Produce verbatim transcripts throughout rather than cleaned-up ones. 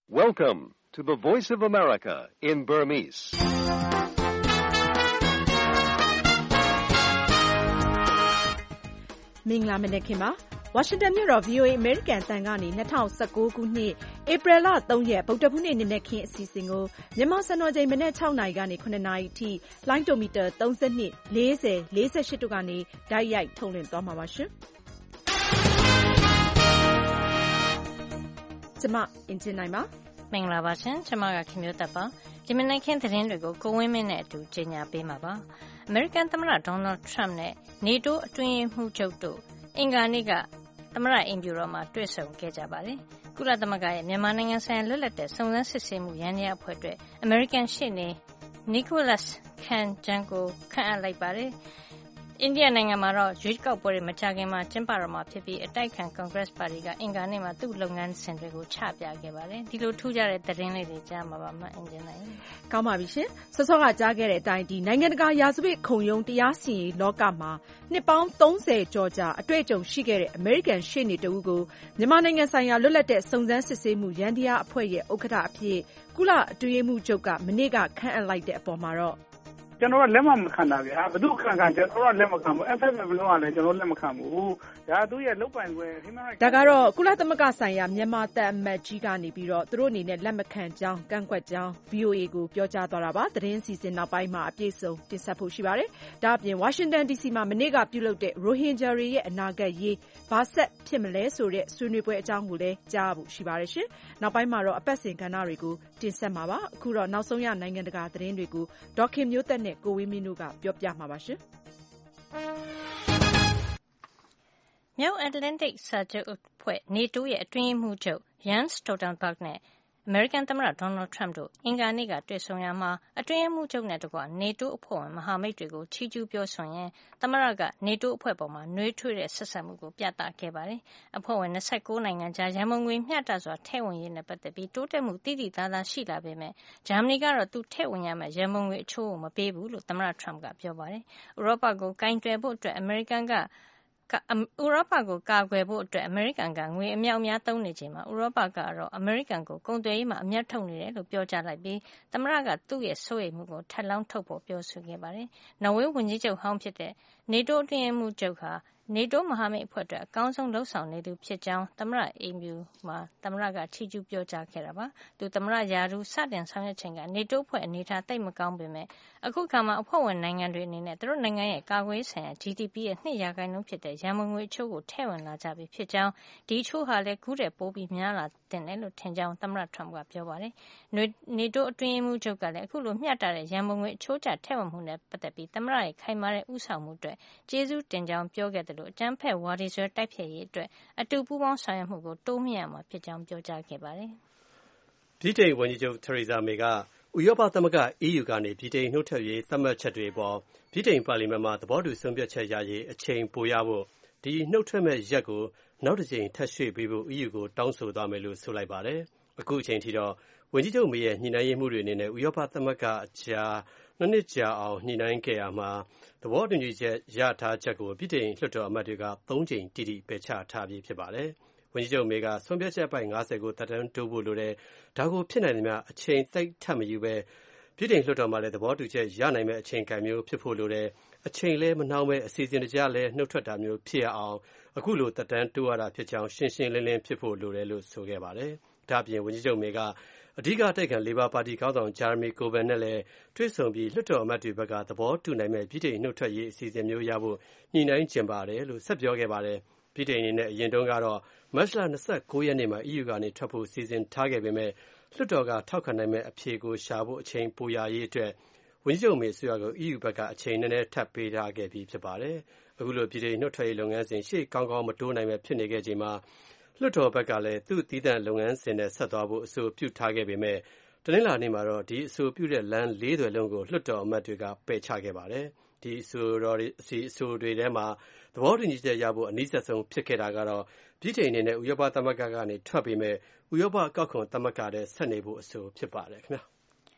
Welcome to the Voice of America in Burmese. ။မင်္ဂလာမနက်ခင်းပါ။ ဝါရှင်တန်မြို့တော် ဗွီအိုအေ အမေရိကန်အသံကနေ၂၀၁၉ခုနှစ်ဧပြီလ၃ရက်ဗုဒ္ဓဟူးနေ့နံနက်ခင်းအစီအစဉ်ကိုမြန်မာစံတော်ချိန်မနက်၆နာရီကနေ၇နာရီအထိလိုင်းတိုမီတာ၃၂, ၄၀, ၄၈တို့ကနေတိုက်ရိုက်ထုတ်လွှင့်သွားမှာပါရှင်။ကျမအင်ဂျင်နိုင်ပါမင်္ဂလာပါရှင်။ကျွန်မကခင်မျိုးသက်ပါ။ဒီမနက်ခင်းသတင်းတွေကိုကိုဝင်းမင်းနဲ့အတူကြေညာပေးမှာပါ။အမေရိကန်သမ္မတဒေါ်နယ်ထရမ့်နဲ့ NATO အတွင်းရေးမှူးချုပ်တို့အင်္ဂါနေ့ကသမ္မတအိမ်ဖြူတော်မှာတွေ့ဆုံခဲ့ကြပါတယ်။ကုလသမဂ္ဂရဲ့မြန်မာနိုင်ငံဆိုင်ရာလွတ်လပ်တဲ့စုံစမ်းစစ်ဆေးမှုယန္တရားအဖွဲ့အတွက်အမေရိကန်ရှေ့နေ Nicholas Khanjan ကိုခန့်အပ်လိုက်ပါတယ်။အိန္ဒိယနိုင်ငံမှာတော့ရွေးကောက်ပွဲတွေမကြာခင်မှာကျင်းပတော့မှာဖြစ်ပြီးအတိုက်အခံ Congress ပါတီကအင်္ဂါနေ့မှာသူ့လုပ်ငန်းစဉ်တွေကိုချပြခဲ့ပါတယ်။ဒီလိုထူးခြားတဲ့သတင်းလေးတွေကြားမှာပါမှအင်ဂျင်နိုင်။ကောင်းပါပြီရှင်။စောစောကကြားခဲ့တဲ့အတိုင်းဒီနိုင်ငံတကာရာဇဝတ်ခုံရုံးတရားစီရင်လောကမှာနှစ်ပေါင်းသုံးဆယ်ကျော်ကြာအတွေ့အကြုံရှိခဲ့တဲ့အမေရိကန်ရှေ့နေတဦးကိုမြန်မာနိုင်ငံဆိုင်ရာလွတ်လပ်တဲ့စုံစမ်းစစ်ဆေးမှုယန္တရားအဖွဲ့ရဲ့ဥက္ကဋ္ဌအဖြစ်ကုလအတွင်းရေးမှူးချုပ်ကမနေ့ကခန့်အပ်လိုက်တဲ့အပေါ်မှာတော့ကျွန်တော်ကလက်မမခံတာဗျာဘယ်သူခံခံကျွန်တော်ကလက်မခံဘူး F F M လုံးဝလည်းကျွန်တော်လက်မခံဘူးဒါသူရဲ့လုတ်ပိုင်ခွင့်ဒါကတော့ကုလသမဂ္ဂဆိုင်ရာမြန်မာတပ်အမတ်ကြီးကနေပြီးတော့သူတို့အနေနဲ့လက်မခံကြောင်းကန့်ကွက်ကြောင်း ဗွီအိုအေ ကိုပြောကြားသွားတာပါသတင်းစီစဉ်နောက်ပိုင်းမှာအပြည့်စုံတင်ဆက်ဖို့ရှိပါတယ်ဒါအပြင်ဝါရှင်တန် ဒီစီ မှာမနေ့ကပြုလုပ်တဲ့ရိုဟင်ဂျာတွေရဲ့အနာဂတ်ရေးဘာဆက်ဖြစ်မလဲဆိုတဲ့ဆွေးနွေးပွဲအကြောင်းကိုလည်းကြားဖို့ရှိပါတယ်ရှင်နောက်ပိုင်းမှာတော့အပတ်စဉ်ကဏ္ဍတွေကိုတင်ဆက်မှာပါအခုတော့နောက်ဆုံးရနိုင်ငံတကာသတင်းတွေကိုဒေါက်ခင်မျိုးသက်နဲ့ကိုဝင်းမင်းတို့ကပြောပြမှာပါရှင်။မြောက်အတ္တလန္တိတ်စာချုပ်အဖွဲ့ NATO ရဲ့အတွင်းရေးမှူးချုပ် Jens Stoltenberg နဲ့အမေရိကန်သမ္မတဒေါ်နယ်ထရမ့်တို့အင်္ဂါနေ့ကတွေ့ဆုံရာမှာအတွင်းရေးမှူးချုပ်နဲ့တကွ NATO အဖွဲ့ဝင်မဟာမိတ်တွေကိုချီးကျူးပြောဆိုရင်းသမ္မတက NATO အဖွဲ့ပေါ်မှာနှွေးထွေးတဲ့ဆက်ဆံမှုကိုပြသခဲ့ပါတယ်။အဖွဲ့ဝင်၂၉နိုင်ငံကြားရန်ပုံငွေမျှတစွာထည့်ဝင်ရေးနဲ့ပတ်သက်ပြီးတိုးတက်မှုသိသိသာသာရှိလာပေမဲ့ဂျာမနီကတော့သူထည့်ဝင်ရမယ့်ရန်ပုံငွေအချိုးကိုမပေးဘူးလို့သမ္မတထရမ့်ကပြောပါတယ်။ဥရောပကိုကင်တွယ်ဖို့အတွက်အမေရိကန်ကဥရောပကိုကာကွယ်ဖို့အတွက်အမေရိကန်ကငွေအမြောက်အများသုံးနေချိန်မှာဥရောပကတော့အမေရိကန်ကိုကုန်သွယ်ရေးမှာအမြတ်ထုတ်နေတယ်လို့ပြောကြားလိုက်ပြီးသမ္မတကသူ့ရဲ့စိုးရိမ်မှုကိုထပ်လောင်းထုတ်ဖို့ပြောဆိုခဲ့ပါတယ်။နော်ဝေးဝန်ကြီးချုပ်ဟောင်းဖြစ်တဲ့ NATO အတွင်းရေးမှူးချုပ်ဟာ NATO မဟာမိတ်အဖွဲ့အတွက်အကောင်းဆုံးလုပ်ဆောင်နေသူဖြစ်ကြောင်းသမ္မတအိမ်ဖြူမှာသမ္မတကချီးကျူးပြောကြားခဲ့တာပါ။သူသမ္မတရာထူးစတင်ဆောင်ရွက်ချိန်က NATO အဖွဲ့အနေထားသိပ်မကောင်းပေမဲ့အခုခါမှာအဖွဲ့ဝင်နိုင်ငံတွေအနေနဲ့သူတို့နိုင်ငံရဲ့ကာကွယ်ရေးဆိုင်ရာ G D P ရဲ့၂ရာခိုင်နှုန်းဖြစ်တဲ့ရန်ပုံငွေအချိုးကိုထည့်ဝင်လာကြပြီဖြစ်ကြောင်းဒီအချိုးဟာလည်းခုထက်ပိုပြီးများလာတင်တယ်လို့ထင်ကြောင်းသမ္မတထရမ့်ကပြောပါတယ်။ NATO အတွင်းရေးမှူးချုပ်ကလည်းအခုလိုမျှတတဲ့ရန်ပုံငွေအချိုးကျထည့်ဝင်မှုနဲ့ပတ်သက်ပြီးသမ္မတရဲ့ခိုင်မာတဲ့ဥဆောင်မှုအတွက်ကျေးဇူးတင်ကြောင်းပြောခဲ့တယ်လို့အကြမ်းဖက်ဝါဒီစွဲတိုက်ဖျက်ရေးအတွက်အတူပူးပေါင်းဆောင်ရွက်မှုကိုတိုးမြှင့်ရမှာဖြစ်ကြောင်းပြောကြားခဲ့ပါတယ်။ဗြိတိန်ဝန်ကြီးချုပ် Theresa May ကဥရောပသမဂ္ဂ E U ကနေဗြိတိန်နှုတ်ထွက်ရေးသတ်မှတ်ချက်တွေအပေါ်ဗြိတိန်ပါလီမန်မှာသဘောတူဆုံးဖြတ်ချက်ရရေးအချိန်ပိုရဖို့ဒီနှုတ်ထွက်မဲ့ရက်ကိုနောက်တစ်ကြိမ်ထပ်ရွှေ့ပေးဖို့ E U ကိုတောင်းဆိုသွားမယ်လို့ဆိုလိုက်ပါတယ်။အခုအချိန်ထိတော့ဝန်ကြီးချုပ် May ရဲ့ညှိနှိုင်းရေးမှူးတွေအနေနဲ့ဥရောပသမဂ္ဂအကြားနှစ်နှစ်ကြာအောင်ညှိနှိုင်းခဲ့ရမှာသဘောတူညီချက်ရထားချက်ကိုဗြိတိန်လွှတ်တော်အမတ်တွေကသုံးကြိမ်တိတိပယ်ချထားပြီးဖြစ်ပါတယ်။ဝန်ကြီးချုပ် May ကဆုံးဖြတ်ချက်ပိုင်၅၀ကိုတက်တန်းတိုးဖို့လိုတယ်ဒါကိုဖြစ်နိုင်သမျှအချိန်သိပ်ထပ်မယူပဲဗြိတိန်လွှတ်တော်မှာလည်းသဘောတူချက်ရနိုင်မဲ့အချိန်ကံမျိုးဖြစ်ဖို့လိုတယ်အချိန်လဲမနှောင်းပဲအစီအစဉ်တကျလဲနှုတ်ထွက်တာမျိုးဖြစ်ရအောင်အခုလိုတက်တန်းတိုးရတာဖြစ်ကြောင်းရှင်းရှင်းလင်းလင်းဖြစ်ဖို့လိုတယ်လို့ဆိုခဲ့ပါတယ်။ဒါ့အပြင်ဝန်ကြီးချုပ် May ကအဓိကတိုက်ခံလေဘာပါတီခေါင်းဆောင် Jeremy Corbyn နဲ့လည်းတွေ့ဆုံပြီးလွှတ်တော်အမတ်တွေဘက်ကသဘောတူနိုင်မဲ့ဗြိတိန်နှုတ်ထွက်ရေးအစီအစဉ်မျိုးရဖို့ညှိနှိုင်းကျင်ပါတယ်လို့ဆက်ပြောခဲ့ပါတယ်။ဗြိတိန်အနေနဲ့အရင်တုန်းကတော့မတ်လ၂၉ရက်နေ့မှာ E U ကနေထွက်ဖို့စီစဉ်ထားခဲ့ပေမဲ့လွှတ်တော်ကထောက်ခံနိုင်မဲ့အဖြေကိုရှာဖို့အချိန်ပိုရရေးအတွက်ဝန်ကြီးချုပ် May အစိုးရကို E U ဘက်ကအချိန်နည်းနည်းထပ်ပေးထားခဲ့ပြီးဖြစ်ပါတယ်။အခုလိုဗြိတိန်နှုတ်ထွက်ရေးလုပ်ငန်းစဉ်ရှေ့ကောင်းကောင်းမတိုးနိုင်ပဲဖြစ်နေခဲ့ချိန်မှာလွှတ်တော်ဘက်ကလည်းသူ့သီးသန့်လုပ်ငန်းစဉ်နဲ့ဆက်သွားဖို့အဆိုပြုထားခဲ့ပေမဲ့တနင်္လာနေ့မှာတော့ဒီအဆိုပြုတဲ့လမ်းလေးသွယ်လုံးကိုလွှတ်တော်အမတ်တွေကပယ်ချခဲ့ပါတယ်။ဒီအဆိုတော်တွေအစီအဆိုတွေထဲမှာသဘောတူညီချက်ရဖို့အနည်းဆက်ဆုံးဖြစ်ခဲ့တာကတော့ဗြိတိန်အနေနဲ့ဥရောပသမဂ္ဂကနေထွက်ပေမဲ့ဥရောပကောက်ခွန်သမဂ္ဂတဲ့ဆက်နေဖို့အဆိုဖြစ်ပါတယ်ခင်ဗျာ။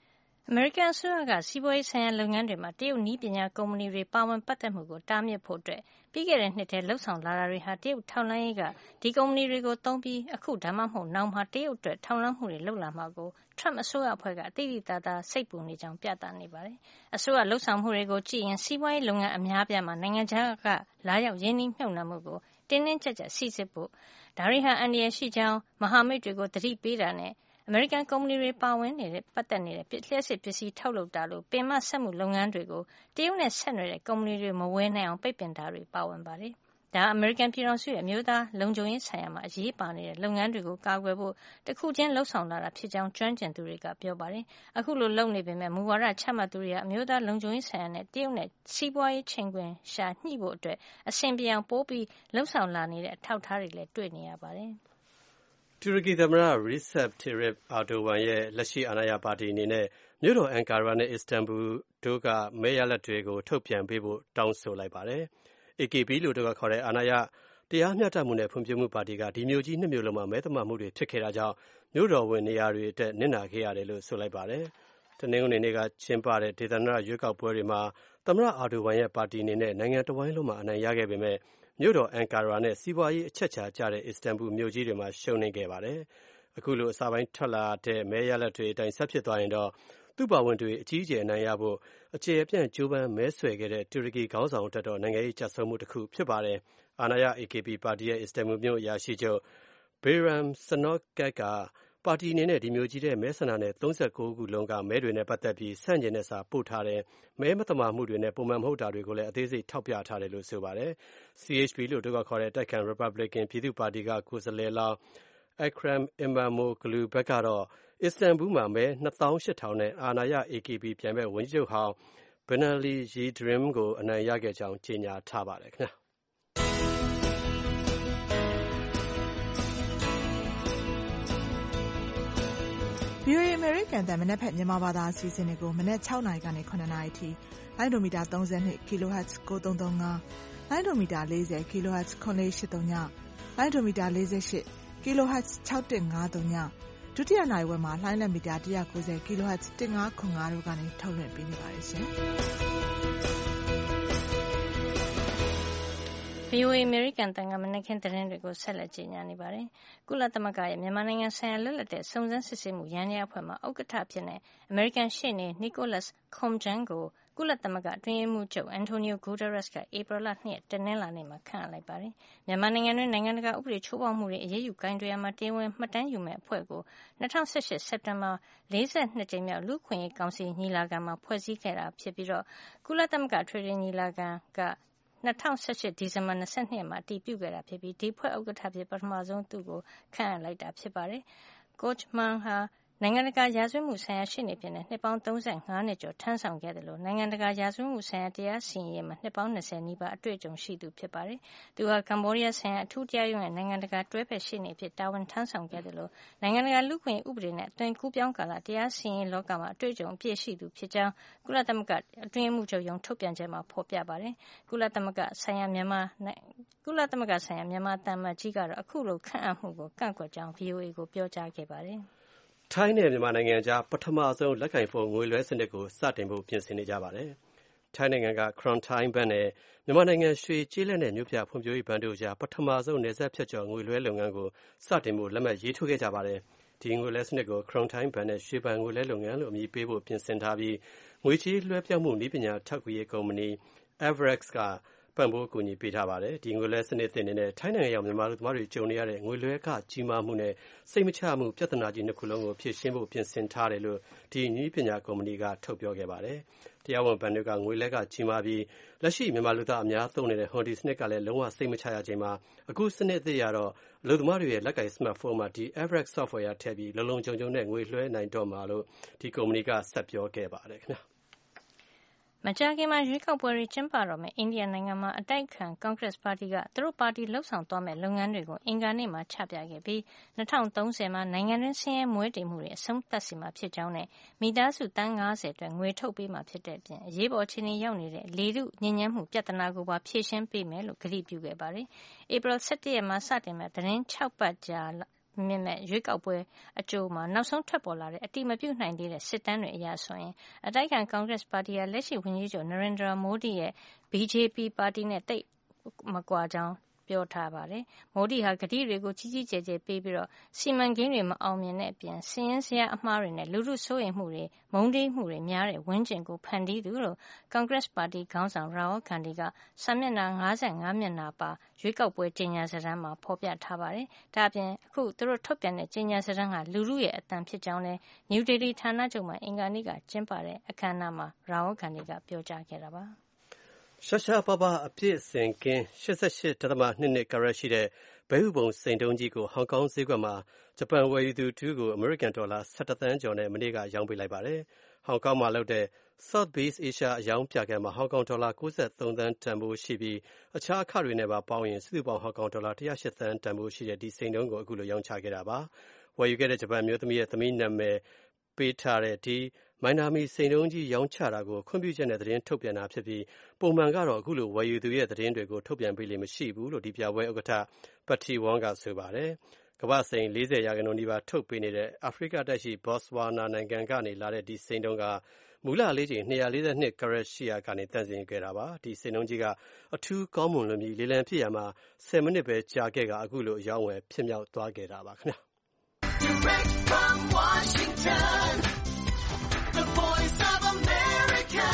အမေရိကန်အစိုးရကစီးပွားရေးဆိုင်ရာလုပ်ငန်းတွေမှာတရုတ်နည်းပညာကုမ္ပဏီတွေပါဝင်ပတ်သက်မှုကိုတားမြစ်ဖို့အတွက်ပြီးခဲ့တဲ့နှစ်ထဲလှုပ်ဆောင်လာတာတွေဟာတရုတ်ထောက်လှမ်းရေးကဒီကုမ္ပဏီတွေကိုသုံးပြီးအခုဒါမှမဟုတ်နောက်မှာတရုတ်အတွက်ထောက်လှမ်းမှုတွေလုပ်လာမှာကိုထရမ့်အစိုးရအဖွဲ့ကအတိအကျသာစိတ်ပူနေကြောင်းပြသနေပါတယ်။အစိုးရလှုပ်ဆောင်မှုတွေကိုကြည့်ရင်စီးပွားရေးလုပ်ငန်းအများပြားမှာနိုင်ငံခြားကလာရောက်ရင်းနှီးမြှုပ်နှံမှုကိုတင်းတင်းကျပ်ကျပ်စိစစ်ဖို့ဒါတွေဟာအန္တရာယ်ရှိကြောင်းမဟာမိတ်တွေကိုသတိပေးတာနဲ့အမေရိကန်ကုမ္ပဏီတွေပါဝင်နေတဲ့ပတ်သက်နေတဲ့လျှက်စစ်ပစ္စည်းထုတ်လုပ်တာလို့ပင်မစက်မှုလုပ်ငန်းတွေကိုတရုတ်နဲ့ဆက်နွယ်တဲ့ကုမ္ပဏီတွေမဝယ်နိုင်အောင်ပိတ်ပင်တာတွေပါဝင်ပါတယ်။ဒါအမေရိကန်ပြည်ထောင်စုရဲ့အမျိုးသားလုံခြုံရေးဆိုင်ရာမှာအရေးပါနေတဲ့လုပ်ငန်းတွေကိုကာကွယ်ဖို့တခုချင်းလှုပ်ဆောင်လာတာဖြစ်ကြောင်းကျွမ်းကျင်သူတွေကပြောပါတယ်။အခုလိုလုပ်နေပေမဲ့မူဝါဒချမှတ်သူတွေကအမျိုးသားလုံခြုံရေးဆိုင်ရာနဲ့တရုတ်နဲ့စီးပွားရေးချိန်ခွင်ရှာညှိဖို့အတွက်အဆင်ပြေအောင်ပိုးပြီးလှုပ်ဆောင်လာနေတဲ့အထောက်အထားတွေလည်းတွေ့နေရပါတယ်။တူရကီသမ္မတ Recep Tayyip Erdogan ရဲ့လက်ရှိအာဏာရပါတီအနေနဲ့မြို့တော်အန်ကာရာနဲ့အစ္စတန်ဘူလ်တို့ကမဲရလဒ်တွေကိုထုတ်ပြန်ပေးဖို့တောင်းဆိုလိုက်ပါတယ်။ အေ ကေ ပီ လို့တော့ခေါ်တဲ့အာဏာရတရားမျှတမှုနဲ့ဖွံ့ဖြိုးမှုပါတီကဒီမြို့ကြီးနှစ်မြို့လုံးမှာမဲသမာမှုတွေဖြစ်ခဲ့တာကြောင့်မြို့တော်ဝင်နေရာတွေအတွက်နစ်နာခဲ့ရတယ်လို့ဆိုလိုက်ပါတယ်။တနင်္ဂနွေနေ့ကကျင်းပတဲ့ဒေသန္တရရွေးကောက်ပွဲတွေမှာသမ္မတ Erdogan ရဲ့ပါတီအနေနဲ့နိုင်ငံတဝိုင်းလုံးမှာအနိုင်ရခဲ့ပေမဲ့မြို့တော်အန်ကာရာနဲ့စီးပွားရေးအချက်အခြာကျတဲ့အစ္စတန်ဘူလ်မြို့ကြီးတွေမှာရှုံးနိမ့်ခဲ့ပါတယ်။အခုလိုအစပိုင်းထွက်လာတဲ့မဲရလဒ်တွေအတိုင်းဆက်ဖြစ်သွားရင်တော့သူ့ပါဝင်တွေအကြီးအကျယ်အနိုင်ရဖို့အကျေအပြန့်ကြိုးပမ်းမဲဆွယ်ခဲ့တဲ့တူရကီခေါင်းဆောင်တက်တော့နိုင်ငံရေးကျဆုံးမှုတစ်ခုဖြစ်ပါတယ်။အာဏာရ အေ ကေ ပီ ပါတီရဲ့အစ္စတန်ဘူလ်မြို့အရာရှိချုပ် Bayram Şenokay ကပါတီအနေနဲ့ဒီမျိုးကြီးတဲ့မဲဆန္ဒနယ်သုံးဆယ့်ကိုခုလုံးကမဲတွေနဲ့ပတ်သက်ပြီးဆန့်ကျင်တဲ့စာပို့ထားတယ်။မဲမသမာမှုတွေနဲ့ပုံမှန်မဟုတ်တာတွေကိုလည်းအသေးစိတ်ထောက်ပြထားတယ်လို့ဆိုပါတယ်။ စီ အေইচ ပီ လို့တော့ခေါ်တဲ့တိုက်ခံ Republican ပြည်သူ့ပါတီကကိုယ်စားလှယ်လောင်း Ekrem İmamoğlu ဘက်ကတော့အစ္စတန်ဘူလ်မှာမဲနှစ်သောင်းရှစ်ထောင်နဲ့အာဏာရ အေ ကေ ပီ ပြိုင်ဘက်ဝန်ကြီးချုပ်ဟောင်း Binali Yildirim ကိုအနိုင်ရခဲ့ကြောင်းကြေညာထားပါတယ်ခင်ဗျာ။ဗွီအိုအေ အမေရိကန်အသံမနက်ဖြန်မြန်မာဘာသာအစီအစဉ်တွေကိုမနက်၆နာရီကနေ၇နာရီအထိလိုင်းဒိုမီတာ၃၂ kHz ၉၃၃၅လိုင်းဒိုမီတာ၄၀ kHz ၇၄၈၃ညလိုင်းဒိုမီတာ၄၈ kHz ၆၁၅၃ညဒုတိယနိုင်ဝက်မှာလိုင်းလက်မီတာ၁၉၀ kHz ၁၅၇၅တို့ကနေထုတ်လွှင့်ပေးနေပါတယ်ရှင်။ဗွီအိုအေ အမေရိကန်အသံကမနက်ခင်းသတင်းတွေကိုဆက်လက်ကြေညာနေပါတယ်။ကုလသမဂ္ဂရဲ့မြန်မာနိုင်ငံဆိုင်ရာလွတ်လပ်တဲ့စုံစမ်းစစ်ဆေးမှုယန္တရားအဖွဲ့မှာဥက္ကဋ္ဌအဖြစ်အမေရိကန်ရှေ့နေ Nicholas Koumjian ကိုကုလသမဂ္ဂအတွင်းရေးမှူးချုပ် Antonio Guterres ကဧပြီလ၂ရက်တနင်္လာနေ့မှာခန့်အပ်လိုက်ပါတယ်။မြန်မာနိုင်ငံတွင်းနိုင်ငံတကာဥပဒေချိုးဖောက်မှုတွေအရေးယူကိုင်တွယ်ရာမှာတရားဝင်မှတ်တမ်းယူမယ့်အဖွဲ့ကို၂၀၁၈စက်တင်ဘာ၄၂ကြိမ်မြောက်လူ့အခွင့်အရေးကောင်စီညီလာခံမှာဖွဲ့စည်းခဲ့တာဖြစ်ပြီးကုလသမဂ္ဂအထွေထွေညီလာခံက၂၀၁၈ဒီဇင်ဘာ၂၂ရက်မှာအတည်ပြုခဲ့တာဖြစ်ပြီးဒီဖွဲ့ဥက္ကဋ္ဌအဖြစ်ပထမဆုံးသူ့ကိုခန့်အပ်လိုက်တာဖြစ်ပါတယ်။ Koumjian ဟာနိုင်ငံတကာရာဇဝတ်မှုဆိုင်ရာရှေ့နေအဖြစ်နှစ်ပေါင်း၃၅နှစ်ကျော်ထမ်းဆောင်ခဲ့သလိုနိုင်ငံတကာရာဇဝတ်မှုဆိုင်ရာတရားစီရင်ရေးမှာနှစ်ပေါင်း၂၀နီးပါးအတွေ့အကြုံရှိသူဖြစ်ပါတယ်။သူဟာကမ္ဘောဒီးယားဆိုင်ရာအထူးတရားရုံးရဲ့နိုင်ငံတကာတွဲဖက်ရှေ့နေအဖြစ်တာဝန်ထမ်းဆောင်ခဲ့သလိုနိုင်ငံတကာလူ့အခွင့်အရေးဥပဒေနဲ့အသွင်ကူးပြောင်းကာလတရားစီရင်ရေးလောကမှာအတွေ့အကြုံအပြည့်ရှိသူဖြစ်ကြောင်းကုလသမဂ္ဂအတွင်းရေးမှူးချုပ်ရုံးထုတ်ပြန်ချက်မှာဖေါ်ပြပါတယ်။ကုလသမဂ္ဂဆိုင်ရာမြန်မာကုလသမဂ္ဂဆိုင်ရာမြန်မာသံအမတ်ကြီးကတော့အခုလိုခန့်အပ်မှုကိုကန့်ကွက်ကြောင်း ဗွီအိုအေကိုပြောကြားခဲ့ပါတယ်။ထိုင်းနဲ့မြန်မာနိုင်ငံကြားပထမဆုံးလက်ကိုင်ဖုန်းငွေလွှဲစနစ်ကိုစတင်ဖို့ပြင်ဆင်နေကြပါတယ်။ထိုင်းနိုင်ငံက Krung Thai ဘဏ်နဲ့မြန်မာနိုင်ငံရွှေကျေးလက်နဲ့မြို့ပြဖွံ့ဖြိုးရေးဘဏ်တို့ကြားပထမဆုံးနယ်စပ်ဖြတ်ကျော်ငွေလွှဲလုပ်ငန်းကိုစတင်ဖို့လက်မှတ်ရေးထိုးခဲ့ကြပါတယ်။ဒီငွေလွှဲစနစ်ကို Krung Thai ဘဏ်နဲ့ရွှေဘဏ်ငွေလွှဲလုပ်ငန်းလို့အမည်ပေးဖို့ပြင်ဆင်ထားပြီးငွေကြေးလွှဲပြောင်းမှုနည်းပညာထောက်ကူရေးကုမ္ပဏီ Everex ကပံ့ပိုးကူညီပေးထားပါတယ်။ဒီငွေလွှဲစနစ်သစ်အနေနဲ့ထိုင်းနိုင်ငံရောက်မြန်မာလူသမားတွေကြုံနေရတဲ့ငွေလွှဲခကြီးမားမှုနဲ့စိတ်မချမှုပြဿနာကြီးနှစ်ခုလုံးကိုဖြေရှင်းဖို့ပြင်ဆင်ထားတယ်လို့ဒီနည်းပညာကုမ္ပဏီကထုတ်ပြောခဲ့ပါတယ်။တရားဝင်ဘဏ်တွေကငွေလွှဲခကြီးမားပြီးလက်ရှိမြန်မာလူသားအများသုံးနေတဲ့ဟွန်ဒီစနစ်ကလည်းလုံးဝစိတ်မချရချိန်မှာအခုစနစ်အသစ်ရတော့အလုပ်သမားတွေရဲ့လက်ကိုင်စမတ်ဖုန်းမှာဒီ Everex software ထည့်ပြီးလုံလုံခြုံခြုံနဲ့ငွေလွှဲနိုင်တော့မှာလို့ဒီကုမ္ပဏီကဆက်ပြောခဲ့ပါတယ်ခင်ဗျာ။မကြာခင်မှာရွေးကောက်ပွဲတွေကျင်းပတော့မယ့်အိန္ဒိယနိုင်ငံမှာအတိုက်အခံကွန်ဂရက်ပါတီကသူတို့ပါတီလှုပ်ဆောင်သွားမယ့်လုပ်ငန်းတွေကိုအင်္ဂါနေ့မှာချပြခဲ့ပြီး၂၀၃၀မှာနိုင်ငံတွင်းဆင်းရဲမွဲတေမှုတွေအဆုံးသတ်စေမှာဖြစ်ကြောင်းနဲ့မိသားစုသန်း၅၀အတွက်ငွေထုတ်ပေးမှာဖြစ်တဲ့အပြင်အရေးပေါ်အခြေအနေရောက်နေတဲ့လေထုညစ်ညမ်းမှုပြဿနာကိုပါဖြေရှင်းပေးမယ်လို့ကတိပြုခဲ့ပါတယ်။ဧပြီ၁၁ရက်မှာစတင်မယ့်သတင်း၆ပတ်ကြာမြင့်မဲ့ရွေးကောက်ပွဲအကြိုမှာနောက်ဆုံးထွက်ပေါ်လာတဲ့အတိမပြုတ်နိုင်သေးတဲ့စစ်တမ်းတွေအရဆိုရင်အတိုက်ခံကွန်ဂရက်ပါတီဟာလက်ရှိဝန်ကြီးချုပ်နရင်ဒရာမိုဒီရဲ့ B J P ပါတီနဲ့တိတ်မကွာကြောင်းပြောထားပါတယ်။မိုဒီဟာကတိတွေကိုကြီးကြီးကျယ်ကျယ်ပေးပြီးတော့စီမံကိန်းတွေမအောင်မြင်တဲ့အပြင်စည်ရင်းစရာအမှားတွေနဲ့လူထုစိုးရိမ်မှုတွေမုန်းတီးမှုတွေများတဲ့ဝန်းကျင်ကိုဖန်တီးသူလို့ကွန်ဂရက်ပါတီခေါင်းဆောင်ရာဟောဂန္ဒီကစာမျက်နှာ၅၅မျက်နှာပါရွေးကောက်ပွဲကြေညာစာတမ်းမှာဖော်ပြထားပါတယ်။ဒါ့အပြင်အခုသူတို့ထုတ်ပြန်တဲ့ကြေညာစာတမ်းကလူထုရဲ့အသံဖြစ်ကြောင်းလည်းနယူးဒေလီဌာနချုပ်မှာအင်္ဂါနေ့ကကျင်းပတဲ့အခမ်းအနားမှာရာဟောဂန္ဒီကပြောကြားခဲ့တာပါ။ရှားရှားပါးပါးအပြည့်အစင်ကင်း၈၈.၂ နှစ်ကာရက်ရှိတဲ့ဘဲဥပုံစိန်တုံးကြီးကိုဟောင်ကောင်ဈေးကွက်မှာဂျပန်ဝယ်ယူသူတဦးကိုအမေရိကန်ဒေါ်လာ၁၁သန်းကျော်နဲ့မနေ့ကရောင်းပေးလိုက်ပါတယ်။ဟောင်ကောင်မှာလုပ်တဲ့ Sotheby's Asia အရောင်းပြခန်းမှာဟောင်ကောင်ဒေါ်လာ၉၃သန်းတန်ဖိုးရှိပြီးအခြားအခတွေနဲ့ပါပေါင်းရင်စုစုပေါင်းဟောင်ကောင်ဒေါ်လာ၁၀၈သန်းတန်ဖိုးရှိတဲ့ဒီစိန်တုံးကိုအခုလိုရောင်းချခဲ့တာပါ။ဝယ်ယူခဲ့တဲ့ဂျပန်မျိုးသမီးရဲ့သမီးနာမည်ပေးထားတဲ့ဒီမိုင်နာမီစိန်တုံးကြီးရောင်းချတာကိုခွင့်ပြုချက်နဲ့သတင်းထုတ်ပြန်တာဖြစ်ပြီးပုံမှန်ကတော့အခုလိုဝယ်ယူသူရဲ့သတင်းတွေကိုထုတ်ပြန်ပေးလိမ့်မရှိဘူးလို့ဒီပြပွဲဥက္ကဋ္ဌပတ်တီဝမ်ကဆိုပါတယ်။ကမ္ဘာ့စိန်၄၀ရာခိုင်နှုန်းနီးပါးထုတ်ပေးနေတဲ့အာဖရိကတိုက်ရှိဘော့စဝါနာနိုင်ငံကနေလာတဲ့ဒီစိန်တုံးကမူလလေးချိန်၂၄၂ကာရက်ရှိရာကနေတန့်စင်ခဲ့တာပါ။ဒီစိန်တုံးကြီးကအထူးကောင်းမွန်လွန်ပြီးလေလံဖြစ်ရမှာ၁၀မိနစ်ပဲကြာခဲ့ကအခုလိုအရောင်းဝယ်ဖြစ်မြောက်သွားခဲ့တာပါခင်ဗျာ။ Direct from Washington The Voice of America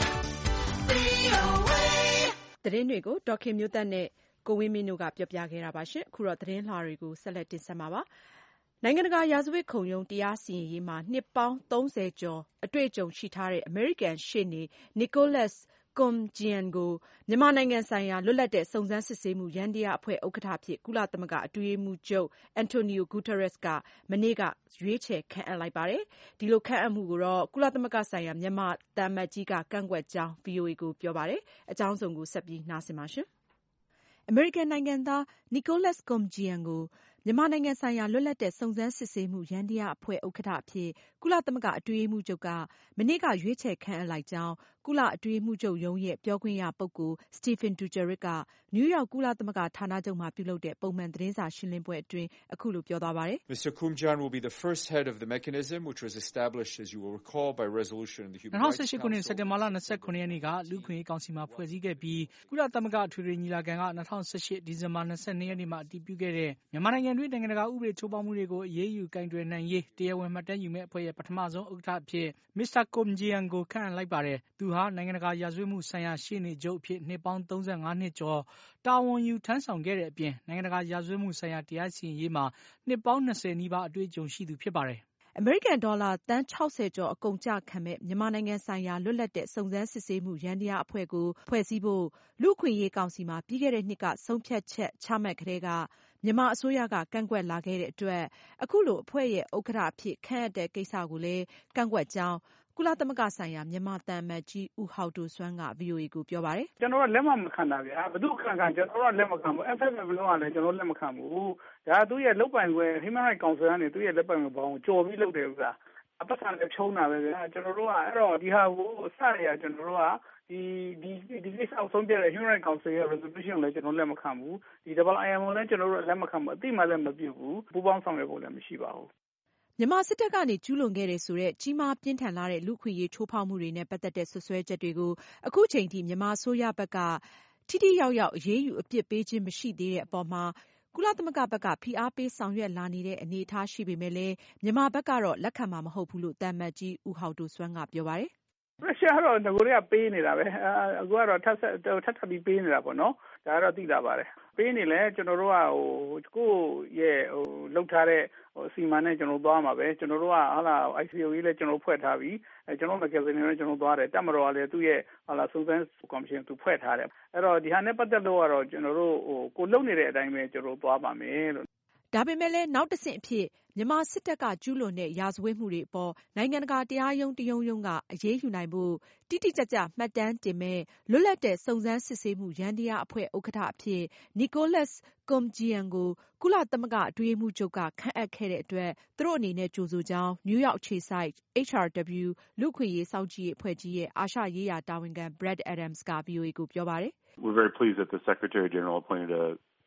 သတင်းတွေကိုဒေါက်ခင်မျိုးသက်နဲ့ကိုဝင်းမင်းတို့ကပြောပြခဲ့တာပါရှင်။အခုတော့သတင်းလှတွေကိုဆက်လက်တင်ဆက်မှာပါ။နိုင်ငံတကာရာဇဝတ်ခုံရုံးတရားစီရင်ရေးမှာနှစ်ပေါင်းသုံးဆယ်ကျော်အတွေ့အကြုံရှိထားတဲ့အမေရိကန်ရှေ့နေ Nicholas Koumjian ကိုမြန်မာနိုင်ငံဆိုင်ရာလွတ်လပ်တဲ့စုံစမ်းစစ်ဆေးမှုယန္တရားအဖွဲ့ဥက္ကဋ္ဌအဖြစ်ကုလသမဂ္ဂအတွင်းရေးမှူးချုပ် Antonio Guterres ကမနေ့ကရွေးချယ်ခန့်အပ်လိုက်ပါတယ်။ဒီလိုခန့်အပ်မှုကိုတော့ကုလသမဂ္ဂဆိုင်ရာမြန်မာသံအမတ်ကြီးကကန့်ကွက်ကြောင်း ဗွီအိုအေကိုပြောပါတယ်။အကြောင်းစုံကိုဆက်ပြီးနားဆင်ပါရှင်။အမေရိကန်နိုင်ငံသား Nicholas Koumjian ကိုမြန်မာနိုင်ငံဆိုင်ရာလွတ်လပ်တဲ့စုံစမ်းစစ်ဆေးမှုယန္တရားအဖွဲ့ဥက္ကဋ္ဌအဖြစ်ကုလသမဂ္ဂအတွင်းရေးမှူးချုပ်ကမနေ့ကရွေးချယ်ခန့်အပ်လိုက်ကြောင်းကုလအတွင်းရေးမှူးချုပ်ရုံးရဲ့ပြောခွင့်ရပုဂ္ဂိုလ် Stéphane Dujarric ကနယူးယောက်ကုလသမဂ္ဂဌာနချုပ်မှာပြုလုပ်တဲ့ပုံမှန်သတင်းစာရှင်းလင်းပွဲအတွင်းအခုလိုပြောသွားပါတယ်။ Mr. Koumjian will be the first head of the mechanism which was established as you will recall by resolution in the Human Rights Council ၂၀၁၈ခုနှစ်စက်တင်ဘာလ၂၇ရက်နေ့ကလူ့အခွင့်အရေးကောင်စီမှာဖွဲ့စည်းခဲ့ပြီးကုလသမဂ္ဂအထွေထွေညီလာခံက၂၀၁၈ဒီဇင်ဘာ၂၂ရက်နေ့မှာအတည်ပြုခဲ့တဲ့မြန်မာနိုင်ငံတွင်းနိုင်ငံတကာဥပဒေချိုးဖောက်မှုတွေကိုအရေးယူကိုင်တွယ်နိုင်ရေးတရားဝင်မှတ်တမ်းယူမဲ့အဖွဲ့ရဲ့ပထမဆုံးဥက္ကဋ္ဌအဖြစ် Mr. Koumjian ကိုခန့်အပ်လိုက်ပါတယ်။သူဟာနိုင်ငံတကာရာဇဝတ်မှုဆိုင်ရာရှေ့နေချုပ်အဖြစ်နှစ်ပေါင်းသုံးဆယ်ငါးနှစ်ကျော်တာဝန်ယူထမ်းဆောင်ခဲ့တဲ့အပြင်နိုင်ငံတကာရာဇဝတ်မှုဆိုင်ရာတရားစီရင်ရေးမှာနှစ်ပေါင်း၂၀နီးပါးအတွေ့အကြုံရှိသူဖြစ်ပါတယ်။အမေရိကန်ဒေါ်လာသန်း၆၀ကျော်အကုန်ကျခံမဲ့မြန်မာနိုင်ငံဆိုင်ရာလွတ်လပ်တဲ့စုံစမ်းစစ်ဆေးမှုယန္တရားအဖွဲ့ကိုဖွဲ့စည်းဖို့လူ့အခွင့်အရေးကောင်စီမှာပြီးခဲ့တဲ့နှစ်ကဆုံးဖြတ်ချက်ချမှတ်ကတည်းကမြန်မာအစိုးရကကန့်ကွက်လာခဲ့တဲ့အတွက်အခုလိုအဖွဲ့ရဲ့ဥက္ကဋ္ဌအဖြစ်ခန့်အပ်တဲ့ကိစ္စကိုလည်းကန့်ကွက်ကြောင်းကုလသမဂ္ဂဆိုင်ရာမြန်မာသံအမတ်ကြီးဦးဟောက်ဒိုဆွမ်းက ဗွီအိုအေကိုပြောပါတယ်။ကျွန်တော်တို့လက်မမခံတာဗျာ။ဘယ်သူခံခံကျွန်တော်တို့လက်မခံဘူး။ F F M လုံးဝလည်းကျွန်တော်တို့လက်မခံဘူး။ဒါသူ့ရဲ့လုပ်ပိုင်ခွင့် Human Rights Council ကနေသူ့ရဲ့လက်ပိုင်ခွင့်ဘောင်ကိုကြော်ပြီးလုပ်တယ်ဥစ္စာ။အပတ်စံလည်းဖြုံးတာပဲဗျာ။ကျွန်တော်တို့ကအဲ့တော့ဒီဟာကိုအစရကျွန်တော်တို့ကဒီဒီဒီကိစ္စအဆုံးပြတဲ့ Human Rights Council ရဲ့ resolution ကိုလည်းကျွန်တော်လက်မခံဘူး။ဒီ double I M O လည်းကျွန်တော်တို့လက်မခံဘူး။အတိမလည်းမပြုတ်ဘူး။ပူးပေါင်းဆောင်ရွက်ဖို့လည်းမရှိပါဘူး။မြန်မာစစ်တပ်ကနေကျူးလွန်ခဲ့တယ်ဆိုတဲ့ကြီးမားပြင်းထန်လာတဲ့လူ့အခွင့်အရေးချိုးဖောက်မှုတွေနဲ့ပတ်သက်တဲ့စွပ်စွဲချက်တွေကိုအခုချိန်ထိမြန်မာအစိုးရဘက်ကထိထိရောက်ရောက်အရေးယူအပြစ်ပေးခြင်းမရှိသေးတဲ့အပေါ်မှာကုလသမဂ္ဂဘက်ကဖိအားပေးဆောင်ရွက်လာနေတဲ့အနေအထားရှိပေမဲ့လည်းမြန်မာဘက်ကတော့လက်ခံမှာမဟုတ်ဘူးလို့သံအမတ်ကြီးဦးဟောက်ဒိုဆွမ်းကပြောပါတယ်။ Pressure ကတော့ငကိုတွေကပေးနေတာပဲ။အခုကတော့ထပ်ဆက်ထပ်ထပ်ပြီးပေးနေတာပေါ့နော်။ဒါကတော့သိလာပါတယ်။ပေးနေလဲကျွန်တော်တို့ကဟိုကိုယ့်ရဲ့ဟိုလောက်ထားတဲ့ဟိုအစီအမံနဲ့ကျွန်တော်သွားမှာပဲကျွန်တော်တို့ကဟာလာ I C O ကြီးလည်းကျွန်တော်ဖွဲ့ထားပြီးအဲကျွန်တော်မဂ္ဂဇင်းတွေလည်းကျွန်တော်သွားတယ်တက်မတော်ကလည်းသူ့ရဲ့ဟာလာစုံစမ်းကော်မရှင်သူဖွဲ့ထားတယ်အဲ့တော့ဒီဟာနဲ့ပတ်သက်လို့ကတော့ကျွန်တော်တို့ဟိုကိုလုံနေတဲ့အတိုင်းပဲကျွန်တော်သွားပါမယ်လို့ဒါပေမဲ့လည်းနောက်တစ်ဆင့်အဖြစ်မြန်မာစစ်တပ်ကကျူးလွန်တဲ့ရာဇဝတ်မှုတွေအပေါ်နိုင်ငံတကာတရားရုံးတရုံးရုံးကအရေးယူနိုင်ဖို့တိတိကျကျမှတ်တမ်းတင်မဲ့လွတ်လပ်တဲ့စုံစမ်းစစ်ဆေးမှုယန္တရားအဖွဲ့ဥက္ကဋ္ဌအဖြစ် Nicholas Koumjian ကိုကုလသမဂ္ဂအတွင်းရေးမှူးချုပ်ကခန့်အပ်ခဲ့တဲ့အတွက်သူတို့အနေနဲ့ကြိုဆိုကြောင်းနယူးယောက်အခြေစိုက် H R W လူ့အခွင့်အရေးစောင့်ကြည့်ရေးအဖွဲ့ကြီးရဲ့အာရှရေးရာတာဝန်ခံ Brad Adams က ဗွီအိုအေကိုပြောပါတယ်။ We're very pleased that the Secretary General appointed a